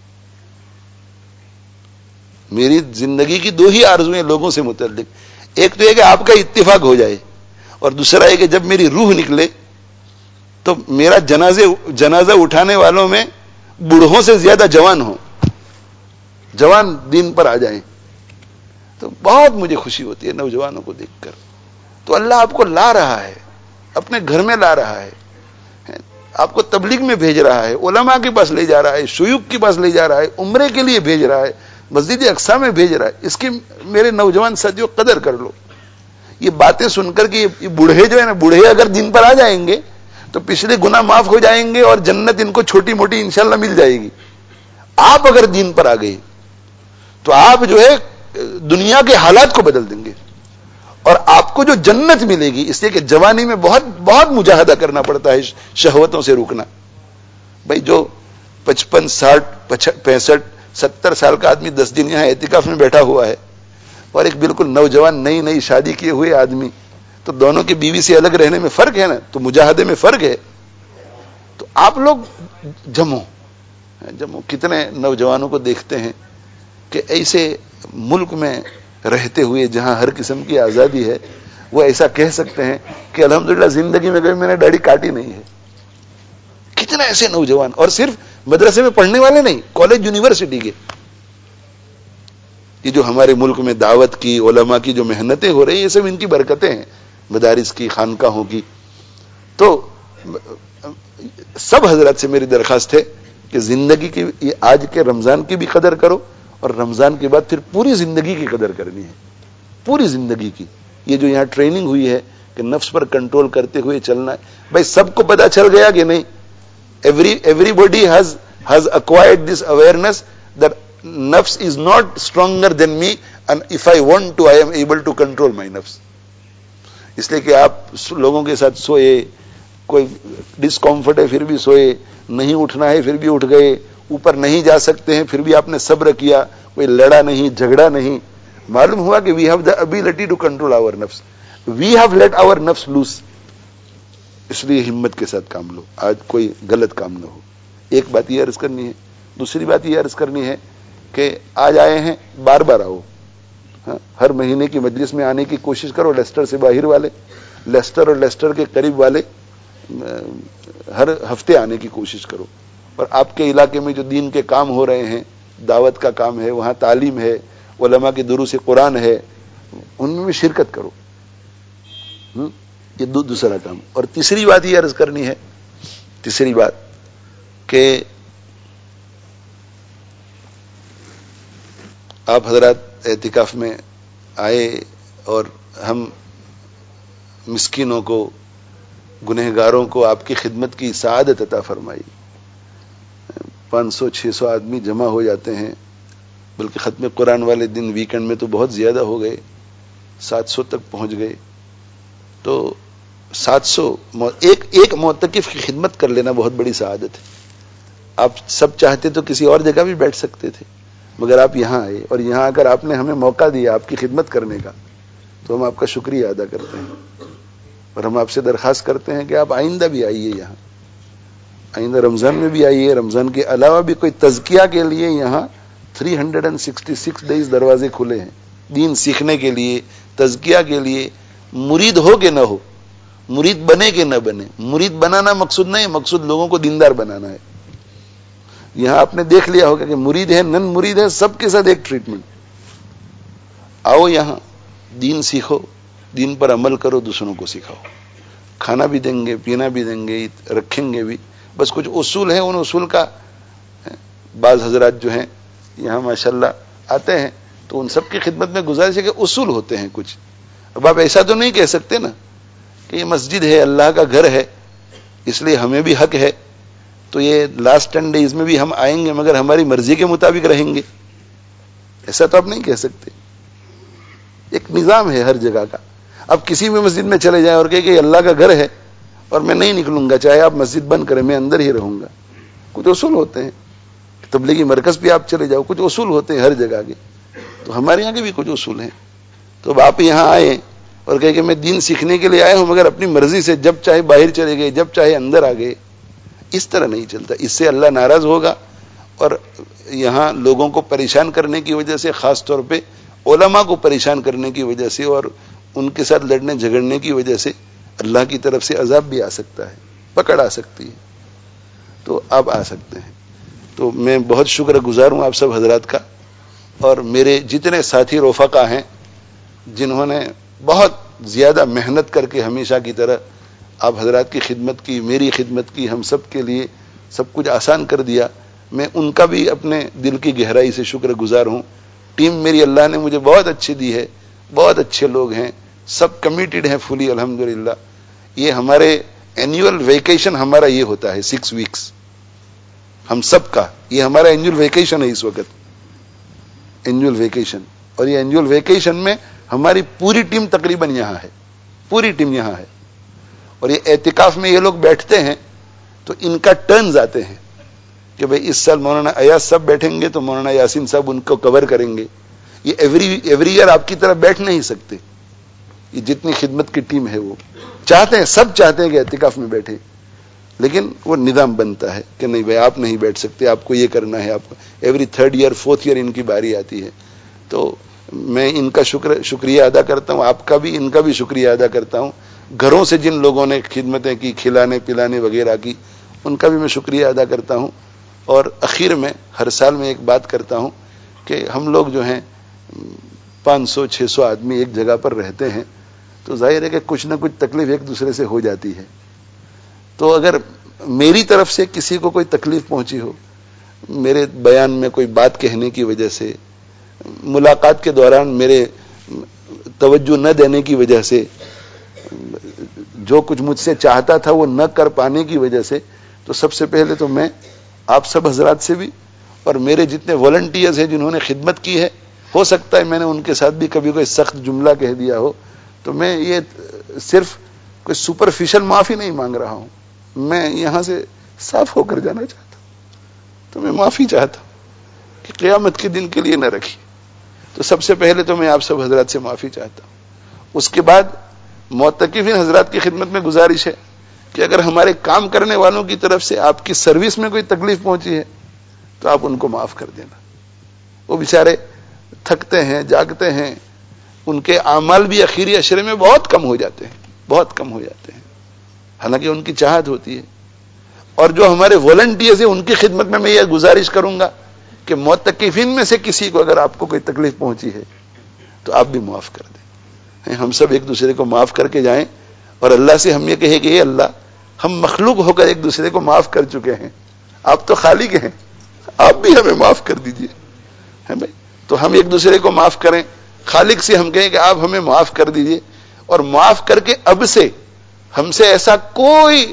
میری زندگی کی دو ہی آرزویں لوگوں سے متعلق. ایک تو یہ کہ آپ کا اتفاق ہو جائے, اور دوسرا یہ کہ جب میری روح نکلے تو میرا جنازے جنازہ اٹھانے والوں میں بوڑھوں سے زیادہ جوان ہوں, جوان دین پر آ جائیں. تو بہت مجھے خوشی ہوتی ہے نوجوانوں کو دیکھ کر. تو اللہ آپ کو لا رہا ہے, اپنے گھر میں لا رہا ہے, آپ کو تبلیغ میں بھیج رہا ہے, علماء کے پاس لے جا رہا ہے, شیوخ کے پاس لے جا رہا ہے, عمرے کے لیے بھیج رہا ہے, مسجد اقصیٰ میں بھیج رہا ہے. اس کی میرے نوجوان ساتھیوں قدر کر لو. یہ باتیں سن کر کہ یہ بوڑھے جو ہے نا, بوڑھے اگر دین پر آ جائیں گے تو پچھلے گناہ معاف ہو جائیں گے, اور جنت ان کو چھوٹی موٹی انشاءاللہ مل جائے گی. آپ اگر دین پر آ گئے تو آپ جو ہے دنیا کے حالات کو بدل دیں گے, اور آپ کو جو جنت ملے گی. اس لیے کہ جوانی میں بہت بہت مجاہدہ کرنا پڑتا ہے شہوتوں سے روکنا. بھائی جو پچپن ساٹھ پینسٹھ ستر سال کا آدمی دس دن یہاں اعتکاف میں بیٹھا ہوا ہے, اور ایک بالکل نوجوان نئی نئی شادی کیے ہوئے آدمی, تو دونوں کی بیوی سے الگ رہنے میں فرق ہے نا, تو مجاہدے میں فرق ہے. تو آپ لوگ جمو جمو کتنے نوجوانوں کو دیکھتے ہیں کہ ایسے ملک میں رہتے ہوئے جہاں ہر قسم کی آزادی ہے, وہ ایسا کہہ سکتے ہیں کہ الحمدللہ زندگی میں کبھی میں نے داڑھی کاٹی نہیں ہے. کتنے ایسے نوجوان, اور صرف مدرسے میں پڑھنے والے نہیں, کالج یونیورسٹی کے. یہ جو ہمارے ملک میں دعوت کی, علماء کی جو محنتیں ہو رہی ہیں, یہ سب ان کی برکتیں ہیں, مدارس کی, خانقاہوں کی. تو سب حضرات سے میری درخواست ہے کہ زندگی کی, یہ آج کے رمضان کی بھی قدر کرو, اور رمضان کے بعد پھر پوری زندگی کی قدر کرنی ہے, پوری زندگی کی. یہ جو یہاں ٹریننگ ہوئی ہے کہ نفس پر کنٹرول کرتے ہوئے چلنا ہے, بھائی سب کو پتا چل گیا کہ نہیں, every everybody has has acquired this awareness that nafs is not stronger than me, and if I want to, I am able to control my nafs. اس لیے کہ آپ لوگوں کے ساتھ سوئے, کوئی ڈسکمفرٹ ہے پھر بھی سوئے, نہیں اٹھنا ہے پھر بھی اٹھ گئے, اوپر نہیں جا سکتے ہیں پھر بھی آپ نے صبر کیا, کوئی لڑا نہیں جھگڑا نہیں. معلوم ہوا کہ we have the ability to control our نفس, وی ہیو لیٹ آور نفس لوز. اس لیے ہمت کے ساتھ کام لو, آج کوئی غلط کام نہ ہو. ایک بات یہ عرض کرنی ہے. دوسری بات یہ عرض کرنی ہے کہ آج آئے ہیں, بار بار آؤ. ہاں, ہر مہینے کی مجلس میں آنے کی کوشش کرو. لیسٹر سے باہر والے, لیسٹر اور لیسٹر کے قریب والے ہر ہفتے آنے کی کوشش کرو. اور آپ کے علاقے میں جو دین کے کام ہو رہے ہیں, دعوت کا کام ہے, وہاں تعلیم ہے, علماء کی دروس قرآن ہے, ان میں بھی شرکت کرو. یہ دو دوسرا کام. اور تیسری بات یہ عرض کرنی ہے, تیسری بات کہ آپ حضرات اعتکاف میں آئے اور ہم مسکینوں کو, گنہگاروں کو آپ کی خدمت کی سعادت عطا فرمائی. پانچ سو چھ سو آدمی جمع ہو جاتے ہیں, بلکہ ختم قرآن والے دن ویکنڈ میں تو بہت زیادہ ہو گئے, سات سو تک پہنچ گئے. تو سات سو ایک ایک معتکف کی خدمت کر لینا بہت بڑی سعادت ہے. آپ سب چاہتے تو کسی اور جگہ بھی بیٹھ سکتے تھے, مگر آپ یہاں آئے, اور یہاں اگر آپ نے ہمیں موقع دیا آپ کی خدمت کرنے کا, تو ہم آپ کا شکریہ ادا کرتے ہیں. اور ہم آپ سے درخواست کرتے ہیں کہ آپ آئندہ بھی آئیے یہاں, آئندہ رمضان میں بھی آئیے. رمضان کے علاوہ بھی کوئی تزکیہ کے لیے یہاں three hundred and sixty six days دروازے کھلے ہیں, دین سیکھنے کے لیے, تزکیہ کے لیے. مرید ہو کہ نہ ہو, مرید بنے کہ نہ بنے, مرید بنانا مقصود نہیں, مقصود لوگوں کو دیندار بنانا ہے. یہاں آپ نے دیکھ لیا ہوگا کہ مرید ہے, نن مرید ہے, سب کے ساتھ ایک ٹریٹمنٹ. آؤ یہاں, دین سیکھو, دین پر عمل کرو, دوسروں کو سکھاؤ. کھانا بھی دیں گے, پینا بھی دیں گے, رکھیں گے بھی. بس کچھ اصول ہیں, ان اصول کا بعض حضرات جو ہیں یہاں ماشاءاللہ آتے ہیں, تو ان سب کی خدمت میں گزارش ہے کہ اصول ہوتے ہیں کچھ. اب آپ ایسا تو نہیں کہہ سکتے نا کہ یہ مسجد ہے, اللہ کا گھر ہے, اس لیے ہمیں بھی حق ہے, تو یہ لاسٹ ٹین ڈیز میں بھی ہم آئیں گے مگر ہماری مرضی کے مطابق رہیں گے. ایسا تو آپ نہیں کہہ سکتے. ایک نظام ہے ہر جگہ کا. اب کسی بھی مسجد میں چلے جائیں اور کہیں کہ اللہ کا گھر ہے اور میں نہیں نکلوں گا, چاہے آپ مسجد بند کریں, میں اندر ہی رہوں گا. کچھ اصول ہوتے ہیں. تبلیغی مرکز بھی آپ چلے جاؤ, کچھ اصول ہوتے ہیں ہر جگہ کے. تو ہمارے یہاں کے بھی کچھ اصول ہیں. تو اب آپ یہاں آئے اور کہے کہ میں دین سیکھنے کے لیے آیا ہوں, مگر اپنی مرضی سے جب چاہے باہر چلے گئے, جب چاہے اندر آ گئے, اس طرح نہیں چلتا. اس سے اللہ ناراض ہوگا. اور یہاں لوگوں کو پریشان کرنے کی وجہ سے, خاص طور پہ علماء کو پریشان کرنے کی وجہ سے اور ان کے ساتھ لڑنے جھگڑنے کی وجہ سے اللہ کی طرف سے عذاب بھی آ سکتا ہے, پکڑ آ سکتی ہے. تو آپ آ سکتے ہیں. تو میں بہت شکر گزار ہوں آپ سب حضرات کا, اور میرے جتنے ساتھی رفقا ہیں جنہوں نے بہت زیادہ محنت کر کے ہمیشہ کی طرح آپ حضرات کی خدمت کی, میری خدمت کی, ہم سب کے لیے سب کچھ آسان کر دیا. میں ان کا بھی اپنے دل کی گہرائی سے شکر گزار ہوں. ٹیم میری اللہ نے مجھے بہت اچھی دی ہے, بہت اچھے لوگ ہیں, سب کمیٹڈ ہیں فلی الحمدللہ. یہ ہمارے اینیول ویکیشن ہمارا یہ ہوتا ہے سکس ویکس, ہم سب کا یہ ہمارا اینیول ویکیشن ہے اس وقت, اینیول ویکیشن. اور یہ اینیول ویکیشن میں ہماری پوری ٹیم تقریباً یہاں ہے, پوری ٹیم یہاں ہے. اور یہ اعتکاف میں یہ لوگ بیٹھتے ہیں تو ان کا ٹرنز آتے ہیں کہ بھئی اس سال مولانا ایاز صاحب بیٹھیں گے تو مولانا یاسین صاحب ان کو کور کریں گے. یہ ایوری ایوری ایئر آپ کی طرح بیٹھ نہیں سکتے. یہ جتنی خدمت کی ٹیم ہے وہ چاہتے ہیں, سب چاہتے ہیں کہ اعتکاف میں بیٹھے, لیکن وہ نظام بنتا ہے کہ نہیں بھائی آپ نہیں بیٹھ سکتے, آپ کو یہ کرنا ہے. آپ کو every third year fourth year ان کی باری آتی ہے. تو میں ان کا شکر شکریہ ادا کرتا ہوں, آپ کا بھی, ان کا بھی شکریہ ادا کرتا ہوں. گھروں سے جن لوگوں نے خدمتیں کی, کھلانے پلانے وغیرہ کی, ان کا بھی میں شکریہ ادا کرتا ہوں. اور اخیر میں ہر سال میں ایک بات کرتا ہوں کہ ہم لوگ جو ہیں پانچ سو چھ سو آدمی ایک جگہ پر رہتے ہیں, تو ظاہر ہے کہ کچھ نہ کچھ تکلیف ایک دوسرے سے ہو جاتی ہے. تو اگر میری طرف سے کسی کو کوئی تکلیف پہنچی ہو, میرے بیان میں کوئی بات کہنے کی وجہ سے, ملاقات کے دوران میرے توجہ نہ دینے کی وجہ سے, جو کچھ مجھ سے چاہتا تھا وہ نہ کر پانے کی وجہ سے, تو سب سے پہلے تو میں آپ سب حضرات سے بھی اور میرے جتنے والنٹیئرز ہیں جنہوں نے خدمت کی ہے، ہو سکتا ہے میں نے ان کے ساتھ بھی کبھی کوئی سخت جملہ کہہ دیا ہو، تو میں یہ صرف کوئی سپرفیشل معافی نہیں مانگ رہا ہوں، میں یہاں سے صاف ہو کر جانا چاہتا ہوں، تو میں معافی چاہتا ہوں کہ قیامت کے دن کے لیے نہ رکھی. تو سب سے پہلے تو میں آپ سب حضرات سے معافی چاہتا ہوں. اس کے بعد معتکفین حضرات کی خدمت میں گزارش ہے کہ اگر ہمارے کام کرنے والوں کی طرف سے آپ کی سروس میں کوئی تکلیف پہنچی ہے تو آپ ان کو معاف کر دینا. وہ بیچارے تھکتے ہیں، جاگتے ہیں، ان کے اعمال بھی اخیری عشرے میں بہت کم ہو جاتے ہیں، بہت کم ہو جاتے ہیں، حالانکہ ان کی چاہت ہوتی ہے. اور جو ہمارے والنٹیئرز ہیں ان کی خدمت میں میں یہ گزارش کروں گا کہ معتکفین میں سے کسی کو اگر آپ کو کوئی تکلیف پہنچی ہے تو آپ بھی معاف کر دیں. ہم سب ایک دوسرے کو معاف کر کے جائیں اور اللہ سے ہم یہ کہیں کہ اے اللہ، ہم مخلوق ہو کر ایک دوسرے کو معاف کر چکے ہیں، آپ تو خالق ہیں، آپ بھی ہمیں معاف کر دیجئے. ہے بھائی، تو ہم ایک دوسرے کو معاف کریں. خالق سے ہم کہیں کہ آپ ہمیں معاف کر دیجئے، اور معاف کر کے اب سے ہم سے ایسا کوئی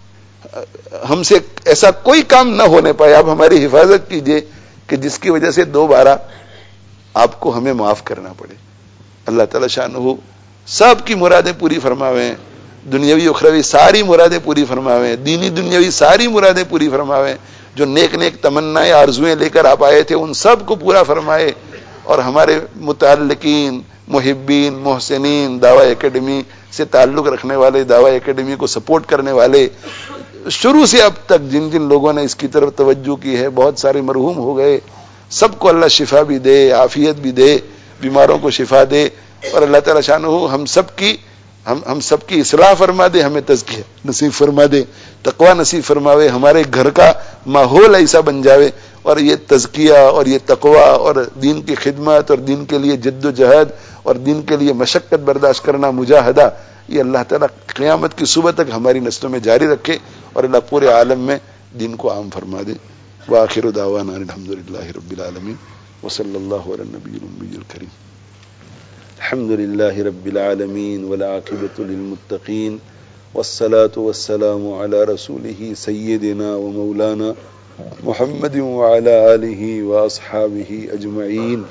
ہم سے ایسا کوئی کام نہ ہونے پائے. آپ ہماری حفاظت کیجئے کہ جس کی وجہ سے دوبارہ آپ کو ہمیں معاف کرنا پڑے. اللہ تعالی شانہ سب کی مرادیں پوری فرماویں، دنیاوی اخروی ساری مرادیں پوری فرماویں، دینی دنیاوی ساری مرادیں پوری فرماویں. جو نیک نیک تمنائیں آرزویں لے کر آپ آئے تھے ان سب کو پورا فرمائے، اور ہمارے متعلقین، محبین، محسنین، دعوی اکیڈمی سے تعلق رکھنے والے، دعوی اکیڈمی کو سپورٹ کرنے والے، شروع سے اب تک جن جن لوگوں نے اس کی طرف توجہ کی ہے، بہت سارے مرحوم ہو گئے، سب کو اللہ شفا بھی دے، عافیت بھی دے، بیماروں کو شفا دے. اور اللہ تعالی شانہ ہم سب کی ہم ہم سب کی اصلاح فرما دے، ہمیں تزکیہ نصیب فرما دے، تقوی نصیب فرماوے، ہمارے گھر کا ماحول ایسا بن جاوے اور یہ تزکیہ اور یہ تقوی اور دین کی خدمت اور دین کے لیے جد و جہد اور دین کے لیے مشقت برداشت کرنا، مجاہدہ، یہ اللہ تعالیٰ قیامت کی صبح تک ہماری نسلوں میں جاری رکھے اور اللہ پورے عالم میں دین کو عام فرما دے. وآخر دعوانا الحمدللہ رب العالمین وصلی اللہ علی النبی الأمی الکریم. الحمد للہ رب العالمین والعاقبۃ للمتقین والصلاة والسلام علی رسولہ سیدنا و مولانا محمد وعلی آلہ واصحابہ اجمعین.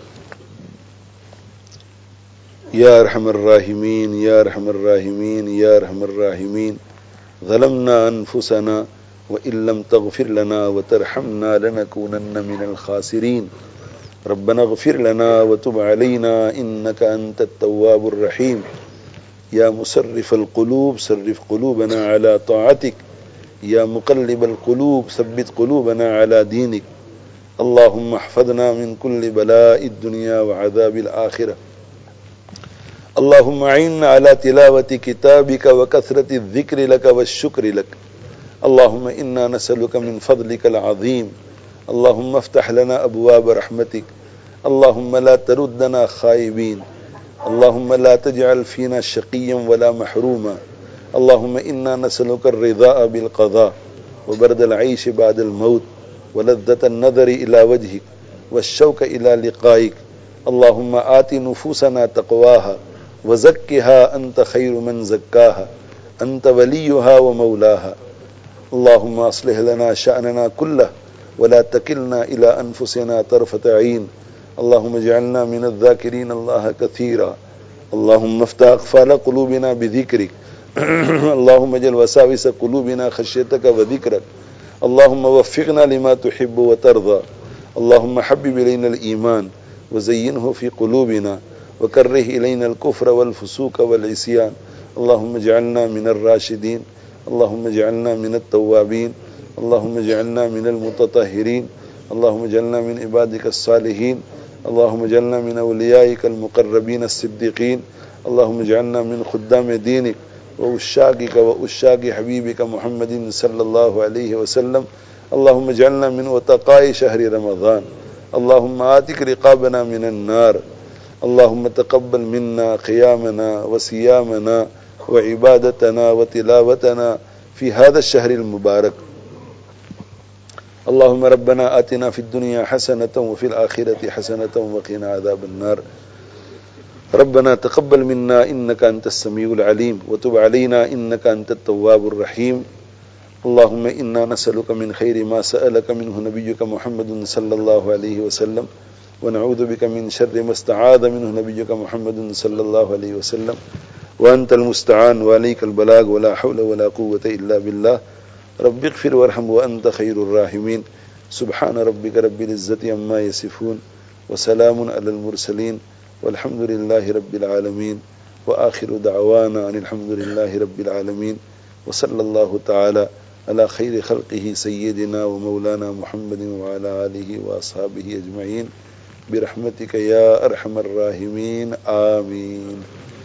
یا ارحم الراحمین یا ارحم الراحمین یا ارحم الراحمین. ظلمنا انفسنا وان لم تغفر لنا وترحمنا لنكونن من الخاسرین. ربنا اغفر لنا وتب علينا انك انت التواب الرحيم. يا مصرف القلوب صرف قلوبنا على طاعتك. يا مقلب القلوب ثبت قلوبنا على دينك. اللهم احفظنا من كل بلاء الدنيا وعذاب الآخرة. اللهم اعنا على تلاوة كتابك وكثرة الذكر لك والشكر لك. اللهم إنا نسألك من فضلك العظيم. اللهم افتح لنا أبواب رحمتك. اللهم لا تردنا خائبين. اللهم لا تجعل فينا شقيا ولا محروما. اللهم إنا نسألك الرضاء بالقضاء وبرد العيش بعد الموت ولذة النظر إلى وجهك والشوق إلى لقائك. اللهم آت نفوسنا تقواها وزكها أنت خير من زكاها أنت وليها ومولاها. اللهم أصلح لنا شأننا كله ولا تكلنا إلى أنفسنا طرفة عين. اللهم اجعلنا من الذاكرين الله كثيرا. اللهم افتح أقفال قلوبنا بذكرك. اللهم اجعل وساوس قلوبنا خشيتك وذكرك. اللهم وفقنا لما تحب وترضى. اللهم حبب إلينا الإيمان وزينه في قلوبنا وكره إلينا الكفر والفسوق والعصيان. اللهم اجعلنا من الراشدين. اللهم اجعلنا من التوابين. اللهم اجعلنا من المتطهرين. اللهم اجعلنا من عبادك الصالحين. اللهم اجعلنا من أوليائك المقربين الصديقين. اللهم اجعلنا من خدام دينك وأشاقك وأشاق حبيبك محمد صلى الله عليه وسلم. اللهم اجعلنا من وتقاء شهر رمضان. اللهم آتك رقابنا من النار. اللهم تقبل منا قيامنا وصيامنا وعبادتنا وتلاوتنا في هذا الشهر المبارك. اللهم ربنا آتنا في الدنيا حسنة وفي الآخرة حسنة وقنا عذاب النار. ربنا تقبل منا إنك أنت السميع العليم وتب علينا إنك أنت التواب الرحيم. اللهم إنا نسألك من خير ما سألك منه نبيك محمد صلى الله عليه وسلم ونعوذ بك من شر ما استعاذ منه نبيك محمد صلى الله عليه وسلم وأنت المستعان وعليك البلاغ ولا حول ولا قوة إلا بالله رب اغفر وارحم وأنت خير الراحمين سبحان ربك رب العزة عما يصفون وسلام على المرسلين والحمد لله رب العالمين وآخر دعوانا أن الحمد لله رب العالمين وصلى الله تعالى على خير خلقه سيدنا ومولانا محمد وعلى آله وأصحابه أجمعين برحمتك يا أرحم الراحمين آمين.